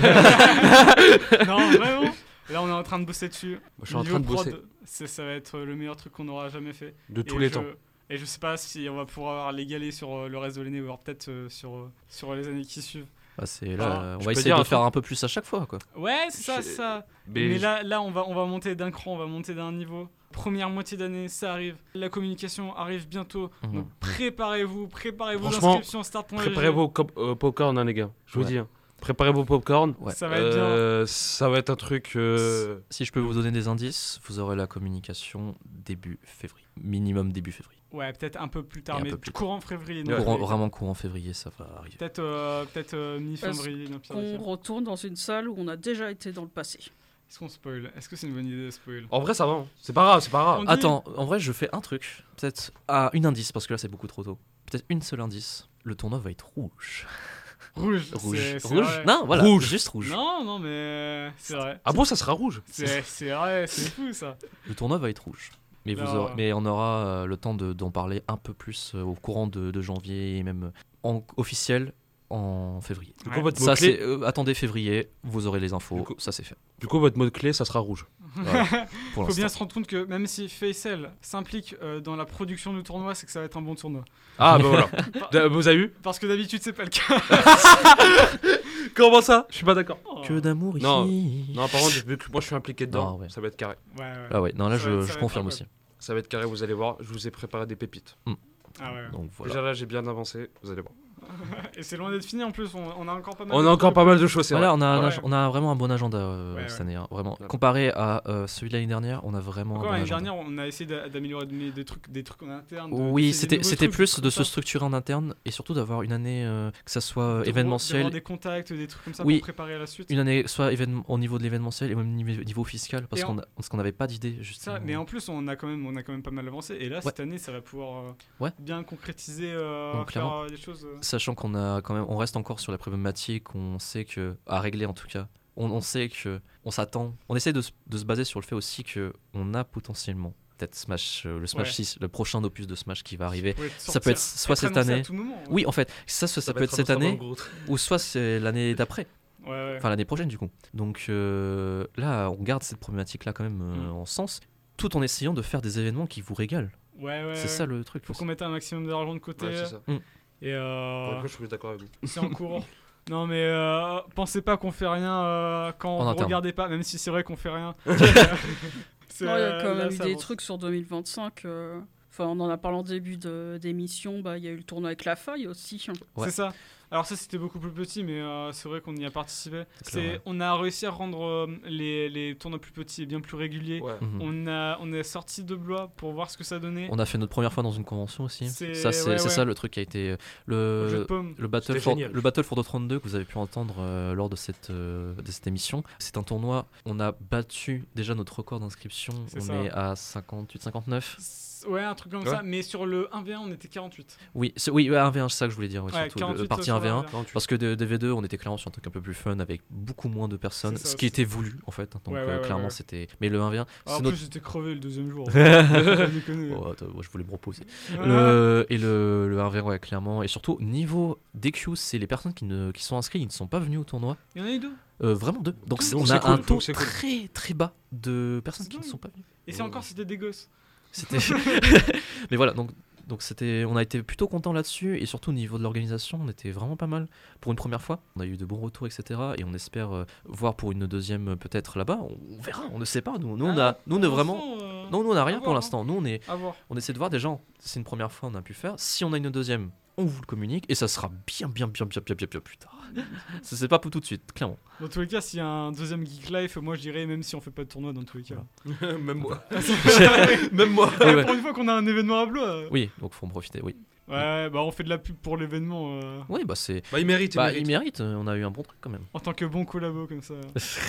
S2: Non, vraiment. Là, on est en train de bosser dessus.
S4: Moi, je suis en
S2: Niveau
S4: train de bosser.
S2: prod, c'est- ça va être le meilleur truc qu'on aura jamais fait.
S4: De tous
S2: Et
S4: les
S2: je-
S4: temps.
S2: Et je sais pas si on va pouvoir l'égaler sur euh, le reste de l'année ou alors peut-être euh, sur, euh, sur les années qui suivent.
S3: Bah, c'est là,
S2: Ah,
S3: euh, on
S4: je
S3: va
S4: peux
S3: essayer
S4: dire
S3: de
S4: un
S3: faire
S4: truc
S3: un peu plus à chaque fois, quoi.
S2: Ouais, c'est ça,
S4: Je-
S2: c'est ça.
S4: Mais,
S2: Mais
S4: je-
S2: là, là on, va, on va monter d'un cran, on va monter d'un niveau. Première moitié d'année, ça arrive. La communication arrive bientôt.
S3: Mhm.
S2: Donc préparez-vous, préparez-vous
S4: Franchement,
S2: l'inscription start point L G.
S4: préparez vos cop- euh, popcorn, hein, les gars. Je vous
S3: Ouais.
S4: dis. hein. Préparez vos popcorn.
S3: Ouais.
S2: Ça va être bien.
S4: Euh, ça va être un truc. euh,
S3: Si je peux vous donner des indices, vous aurez la communication début février. Minimum début février.
S2: Ouais, peut-être un peu plus tard,
S3: Et un
S2: mais
S3: peu plus
S2: courant février. non,
S4: Ouais.
S3: Courant-
S2: février.
S3: vraiment courant février, ça va arriver.
S2: Peut-être euh, peut-être euh, mi-février. non, pire des
S1: Qu'on
S2: cas.
S1: retourne dans une salle où on a déjà été dans le passé.
S2: Est-ce qu'on spoil? Est-ce que c'est une bonne idée de spoil?
S4: En vrai, ça va. hein. C'est pas grave, c'est pas grave.
S2: On dit-
S3: Attends, en vrai, je fais un truc. Peut-être à une indice, parce que là, c'est beaucoup trop tôt. Peut-être une seule indice. Le tournoi va être rouge.
S2: Rouge.
S3: Rouge.
S2: c'est- c'est
S3: Rouge
S2: vrai.
S3: Non, voilà.
S4: Rouge.
S3: Juste rouge.
S2: Non, non, mais c'est vrai.
S4: Ah bon, ça sera rouge.
S2: C'est c'est vrai, c'est fou ça.
S3: Le tournoi va être rouge. Mais, vous
S2: Non.
S3: aurez- mais on aura euh, le temps de- d'en parler un peu plus euh, au courant de, de janvier et même en officiel en février.
S4: Du
S2: Ouais.
S4: coup, votre
S3: Ça,
S4: mot-clé,
S3: c'est euh, attendez février, vous aurez les infos,
S4: Du coup-
S3: ça c'est fait.
S4: du coup, votre mot-clé, ça sera rouge.
S3: Voilà, pour
S2: Faut bien
S3: l'instant.
S2: se rendre compte que même si Faisal s'implique euh, dans la production du tournoi, c'est que ça va être un bon tournoi.
S4: Ah bah voilà. D- Vous avez vu?
S2: Parce que d'habitude, c'est pas le cas.
S4: Comment ça? Je suis pas d'accord.
S3: Que d'amour ici.
S4: Non. Non, par contre, vu que moi je suis impliqué dedans,
S3: Non, ouais.
S4: ça va être carré.
S2: Ouais, ouais.
S3: Ah ouais, non là
S2: Ça
S3: je,
S2: va être- ça
S3: je
S2: va être
S3: confirme
S2: incroyable.
S3: aussi.
S4: Ça va être carré, vous allez voir. Je vous ai préparé des pépites.
S2: Ah ouais.
S3: Donc voilà.
S4: Déjà là, j'ai bien avancé, vous allez voir.
S2: Et c'est loin d'être fini en plus, on, on a encore pas mal
S4: On
S2: de
S4: a encore
S2: trucs.
S4: pas mal de choses, c'est
S3: Voilà,
S4: vrai.
S3: on a, un
S2: Ouais.
S3: ag- on a vraiment un bon agenda euh,
S2: Ouais,
S3: cette
S2: ouais.
S3: année, hein, vraiment.
S4: Ouais.
S3: Comparé à euh, celui de l'année dernière, on a vraiment
S2: Encore
S3: un bon
S2: l'année
S3: agenda.
S2: dernière, on a essayé d'a- d'améliorer des, des trucs, des trucs en interne. de-
S3: Oui,
S2: d'essayer des
S3: c'était
S2: nouveaux
S3: c'était
S2: trucs,
S3: plus
S2: des
S3: de
S2: trucs
S3: se
S2: comme ça.
S3: structurer en interne et surtout d'avoir une année, euh, que ça soit
S2: De-
S3: événementiel,
S2: d'avoir des contacts, des trucs comme ça
S3: Oui.
S2: pour préparer à la suite.
S3: une année soit événement, au niveau de l'événementiel et même niveau, niveau fiscal, parce
S2: Et en-
S3: qu'on a- parce qu'on n'avait pas d'idée
S2: Ça,
S3: justement.
S2: mais en plus, on a quand même, on a quand même pas mal avancé. Et là, cette année, ça va pouvoir euh,
S3: Ouais.
S2: bien concrétiser, euh,
S3: Donc,
S2: faire
S3: clairement.
S2: euh, des choses. euh.
S3: Sachant qu'on a quand même, on reste encore sur la problématique, on sait que à régler en tout cas. On, on sait que on s'attend, on essaie de, se- de se baser sur le fait aussi que on a potentiellement peut-être Smash, euh, le Smash
S2: Ouais.
S3: six, le prochain opus de Smash qui va arriver.
S2: Ouais,
S3: Ça peut être
S2: sortir,
S3: soit cette
S2: annoncé à
S3: année.
S2: tout moment, ouais.
S3: Oui, en fait, ça, ça, ça peut
S4: va
S3: être cette
S4: annoncé
S3: année
S4: dans le groupe.
S3: ou soit c'est l'année d'après.
S2: Ouais, ouais.
S3: Enfin, l'année prochaine, du coup. Donc euh, là, on garde cette problématique-là quand même euh,
S2: Mm.
S3: en sens, tout en essayant de faire des événements qui vous régalent.
S2: Ouais, ouais.
S3: c'est
S2: ouais.
S3: ça le truc.
S2: Faut qu'on mette un maximum d'argent de côté.
S4: Ouais, c'est ça.
S2: Et euh,
S4: Pour le coup, je suis d'accord avec vous.
S2: c'est en cours. Non, mais euh, pensez pas qu'on fait rien euh, quand
S3: En
S2: vous
S3: interne.
S2: regardez pas, même si c'est vrai qu'on fait rien. C'est,
S1: Non, il y a
S2: euh,
S1: quand
S2: là,
S1: même eu
S2: ça
S1: des
S2: avance.
S1: trucs sur deux mille vingt-cinq. euh, Enfin, on en a parlé en début de- d'émission. Bah, il y a eu le tournoi avec la faille aussi.
S3: Ouais.
S2: C'est ça. Alors ça c'était beaucoup plus petit, mais euh, c'est vrai qu'on y a participé.
S3: C'est clair,
S2: C'est,
S3: ouais.
S2: on a réussi à rendre euh, les, les tournois plus petits et bien plus réguliers.
S4: Ouais.
S3: Mhm.
S2: On a on est sorti de Blois pour voir ce que ça donnait.
S3: On a fait notre première fois dans une convention aussi.
S2: C'est-
S3: Ça, c'est
S2: ouais,
S3: c'est
S2: ouais.
S3: ça le truc qui a été euh,
S2: Au jeu de
S3: le.
S2: paume.
S3: Le Battle,
S4: C'était
S3: for,
S4: génial.
S3: le Battle for the trente-deux que vous avez pu entendre euh, lors de cette, euh, de cette émission, c'est un tournoi, on a battu déjà notre record d'inscription,
S2: C'est
S3: on
S2: ça.
S3: est à cinquante-huit cinquante-neuf.
S2: C'est- Ouais, un truc comme
S4: Ouais.
S2: ça, mais sur le un v un on était quarante-huit.
S3: Oui, c'est- oui, ouais, un v un, c'est ça que je voulais dire, ouais,
S2: Ouais,
S3: surtout,
S2: quarante-huit
S3: le partie
S2: sur
S3: un v un.
S2: le
S4: quarante-huit.
S3: Parce que de D V deux, on était clairement sur un truc un peu plus fun avec beaucoup moins de personnes,
S2: C'est ça,
S3: ce qui
S2: c'est
S3: était voulu en fait. Donc
S2: Ouais, ouais,
S3: euh,
S2: ouais,
S3: clairement,
S2: ouais.
S3: c'était. Mais le un v un,
S2: Alors,
S3: c'est
S2: en plus
S3: notre.
S2: j'étais crevé le deuxième jour. Pas déconner.
S3: Oh, attends, moi, je voulais me reposer.
S2: Ouais.
S3: Le, et le, le un v un, ouais, clairement. Et surtout, niveau D Q, c'est les personnes qui, ne, qui sont inscrites, ils ne sont pas venus au tournoi.
S2: Il y en a eu deux.
S3: Euh, vraiment deux. Donc c'est-
S4: Donc
S3: on
S4: c'est
S3: a
S4: cool,
S3: un
S4: donc
S3: taux
S4: c'est cool.
S3: très très bas de personnes
S2: C'est
S3: qui ne
S2: dingue.
S3: sont pas venues.
S2: Et c'est encore c'était des gosses.
S3: C'était. Mais voilà, donc donc c'était, on a été plutôt content là-dessus et surtout au niveau de l'organisation, on était vraiment pas mal pour une première fois. On a eu de bons retours, et cetera. Et on espère euh, voir pour une deuxième euh, peut-être là-bas. On, on verra, on ne sait pas. Nous, nous on a, nous on est vraiment. Non, nous on a rien
S2: à
S3: pour
S2: voir,
S3: l'instant. Nous on est,
S2: À voir.
S3: on essaie de voir des gens. C'est une première fois, on a pu faire. Si on a une deuxième, on vous le communique et ça sera bien, bien, bien, bien, bien, bien, bien plus tard. Ça, c'est pas pour tout de suite, clairement.
S2: Dans tous les cas, s'il y a un deuxième Geek Life, moi je dirais même si on fait pas de tournoi dans tous les cas.
S4: Même moi.
S2: Ouais,
S4: Même moi.
S3: Ouais, ouais.
S2: Pour une fois qu'on a un événement à Blois. euh,
S3: Oui, donc faut en profiter. Oui.
S2: Ouais, bah on fait de la pub pour l'événement euh,
S3: Oui, bah c'est.
S4: Bah, il mérite, il
S3: Bah,
S4: mérite.
S3: il mérite. euh, On a eu un bon truc quand même.
S2: en tant que bon collabo comme ça.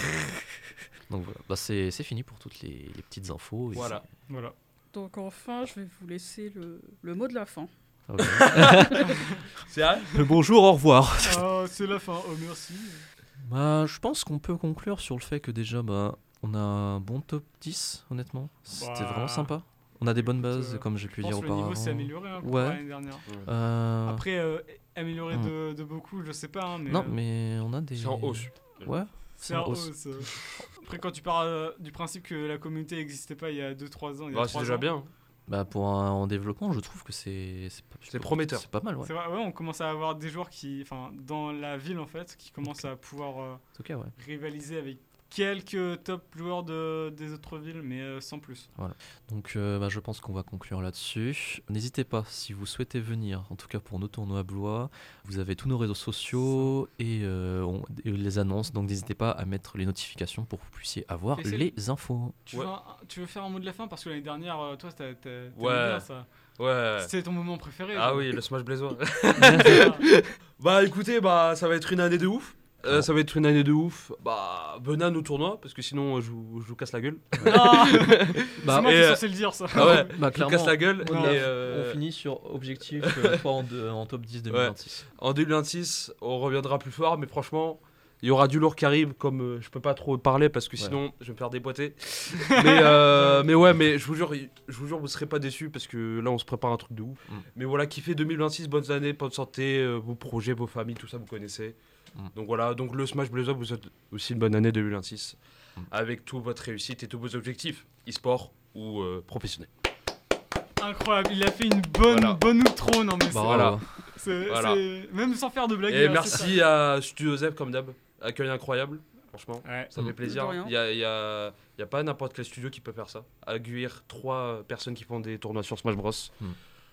S3: Donc voilà, bah, c'est c'est fini pour toutes les, les petites infos. et
S4: Voilà.
S2: Voilà.
S1: Donc enfin, je vais vous laisser le, le mot de la fin.
S3: c'est- ok.
S4: C'est vrai.
S3: Bonjour, au revoir.
S2: Ah, c'est la fin. Oh merci.
S3: Bah, je pense qu'on peut conclure sur le fait que déjà, bah, on a un bon top dix, honnêtement. C'était
S2: Bah,
S3: vraiment sympa. On a des bonnes
S2: écoute,
S3: bases,
S2: euh,
S3: comme j'ai pu
S2: Je
S3: dire
S2: pense que le
S3: auparavant.
S2: niveau s'est amélioré hein, par
S3: Ouais.
S2: l'année dernière.
S3: Euh,
S2: Après, euh, amélioré
S3: Hmm.
S2: de, de beaucoup, je sais pas. hein, mais,
S3: non,
S2: euh,
S3: mais on a des.
S4: C'est en hausse.
S3: Ouais.
S2: c'est en hausse. euh. Après, quand tu pars euh, du principe que la communauté n'existait pas il y a deux trois ans, il y a
S4: Bah, c'est
S2: trois
S4: déjà
S2: ans,
S4: bien.
S3: Bah, pour un en développement, je trouve que c'est. C'est pas-
S4: C'est prometteur.
S3: C'est pas mal, ouais.
S2: C'est vrai, ouais, on commence à avoir des joueurs qui, enfin, dans la ville en fait, qui commencent à pouvoir euh,
S3: En tout cas, ouais.
S2: rivaliser avec quelques top joueurs de, des autres villes, mais euh, sans plus.
S3: Donc euh, bah, je pense qu'on va conclure là-dessus. N'hésitez pas, si vous souhaitez venir, en tout cas pour nos tournois à Blois, vous avez tous nos réseaux sociaux et, euh, on, et les annonces, donc n'hésitez pas à mettre les notifications pour que vous puissiez avoir
S2: Et c'est-
S3: les infos.
S2: Tu,
S4: Ouais.
S2: veux, un- tu veux faire un mot de la fin parce que l'année dernière, euh, toi, t'as, t'as, t'aimais
S4: Ouais.
S2: bien ça.
S4: Ouais.
S2: C'était ton moment préféré.
S4: Ah
S2: genre.
S4: oui, le Smash Blazer.
S2: Ah.
S4: Bah écoutez, bah ça va être une année de ouf. Euh,
S3: Bon.
S4: ça va être une année de ouf. Bah venez à nos tournois parce que sinon euh, je vous, je vous casse la gueule.
S2: Ah.
S3: Bah,
S2: c'est moi
S4: et,
S2: qui suis
S4: euh,
S2: censé le dire ça.
S4: Ah ouais,
S3: Bah,
S4: je vous casse la gueule.
S2: on
S4: et,
S2: a-
S4: euh,
S3: On finit sur objectif euh, trois en, deux- en top dix deux mille vingt-six.
S4: En deux mille vingt-six, on reviendra plus fort, mais franchement, il y aura du lourd qui arrive. Comme euh, je peux pas trop parler parce que
S3: Ouais.
S4: sinon je vais me faire déboîter. mais, euh, mais ouais, mais je vous jure, je vous jure, vous serez pas déçus parce que là on se prépare un truc de ouf.
S3: Mm.
S4: Mais voilà, kiffez deux mille vingt-six, bonnes années, bonne santé, euh, vos projets, vos familles, tout ça vous connaissez.
S3: Mm.
S4: Donc voilà, donc le Smash Blazer, vous êtes aussi une bonne année deux mille vingt-six
S3: Mm.
S4: avec toute votre réussite et tous vos objectifs, e-sport ou euh, professionnel.
S2: Incroyable, il a fait une bonne,
S4: Voilà.
S2: bonne outro. Non, mais c'est,
S3: Bah,
S4: Voilà.
S2: c'est-
S4: Voilà.
S2: c'est- même sans faire de blague. il
S4: Et
S2: a fait ça.
S4: merci à Studio Zep comme d'hab, accueil incroyable, franchement.
S2: Ouais.
S4: Ça
S3: Mm.
S4: fait plaisir.
S1: De rien.
S4: Il n'y a, il y a- il y a pas n'importe quel studio qui peut faire ça. Accueillir trois personnes qui font des tournois sur Smash Bros.
S3: Mm.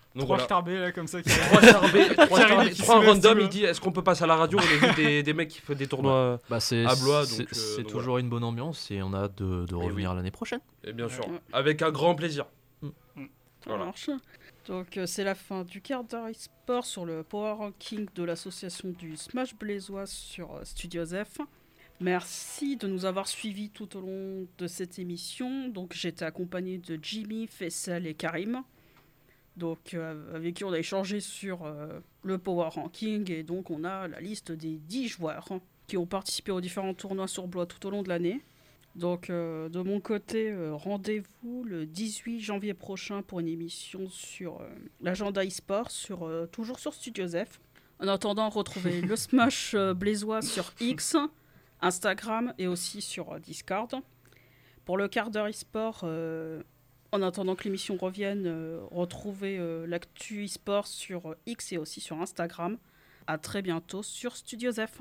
S4: Donc
S2: Trois
S4: voilà.
S2: starbés là comme ça. Qui...
S4: Trois starbés, trois,
S2: Qui
S4: starbés,
S2: arrive et qui
S4: trois
S2: se met
S4: random,
S2: sous,
S4: il dit est-ce qu'on peut passer à la radio? On a vu des, des mecs qui font des tournois.
S3: Bah, c'est
S4: à Blois,
S3: c'est-
S4: donc, euh,
S3: c'est
S4: donc
S3: toujours une bonne ambiance et on a hâte de, de
S4: oui.
S3: revenir l'année prochaine.
S4: Et bien sûr,
S1: Ouais.
S4: avec un grand plaisir.
S1: Ça
S4: Voilà.
S1: marche. Donc euh, c'est la fin du quart d'heure e-sport sur le Power Ranking de l'association du Smash Blaisois sur euh, Studio F. Merci de nous avoir suivis tout au long de cette émission. Donc j'étais accompagné de Jimmy, Faisal et Karim. Donc euh, avec qui on a échangé sur euh, le Power Ranking et donc on a la liste des dix joueurs hein, qui ont participé aux différents tournois sur Blois tout au long de l'année. Donc, euh, de mon côté, euh, rendez-vous le dix-huit janvier prochain pour une émission sur euh, l'agenda e-sport, sur, euh, toujours sur Studio F. En attendant, retrouvez le Smash euh, Blaisois sur X, Instagram et aussi sur euh, Discord. Pour le quart d'heure e-sport, euh, en attendant que l'émission revienne, euh, retrouvez euh, l'actu e-sport sur euh, X et aussi sur Instagram. À très bientôt sur Studio F.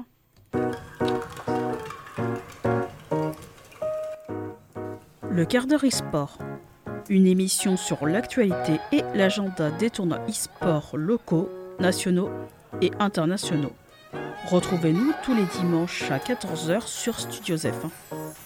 S1: Le quart d'heure e-sport, une émission sur l'actualité et l'agenda des tournois e-sport locaux, nationaux et internationaux. Retrouvez-nous tous les dimanches à quatorze heures sur Studio F.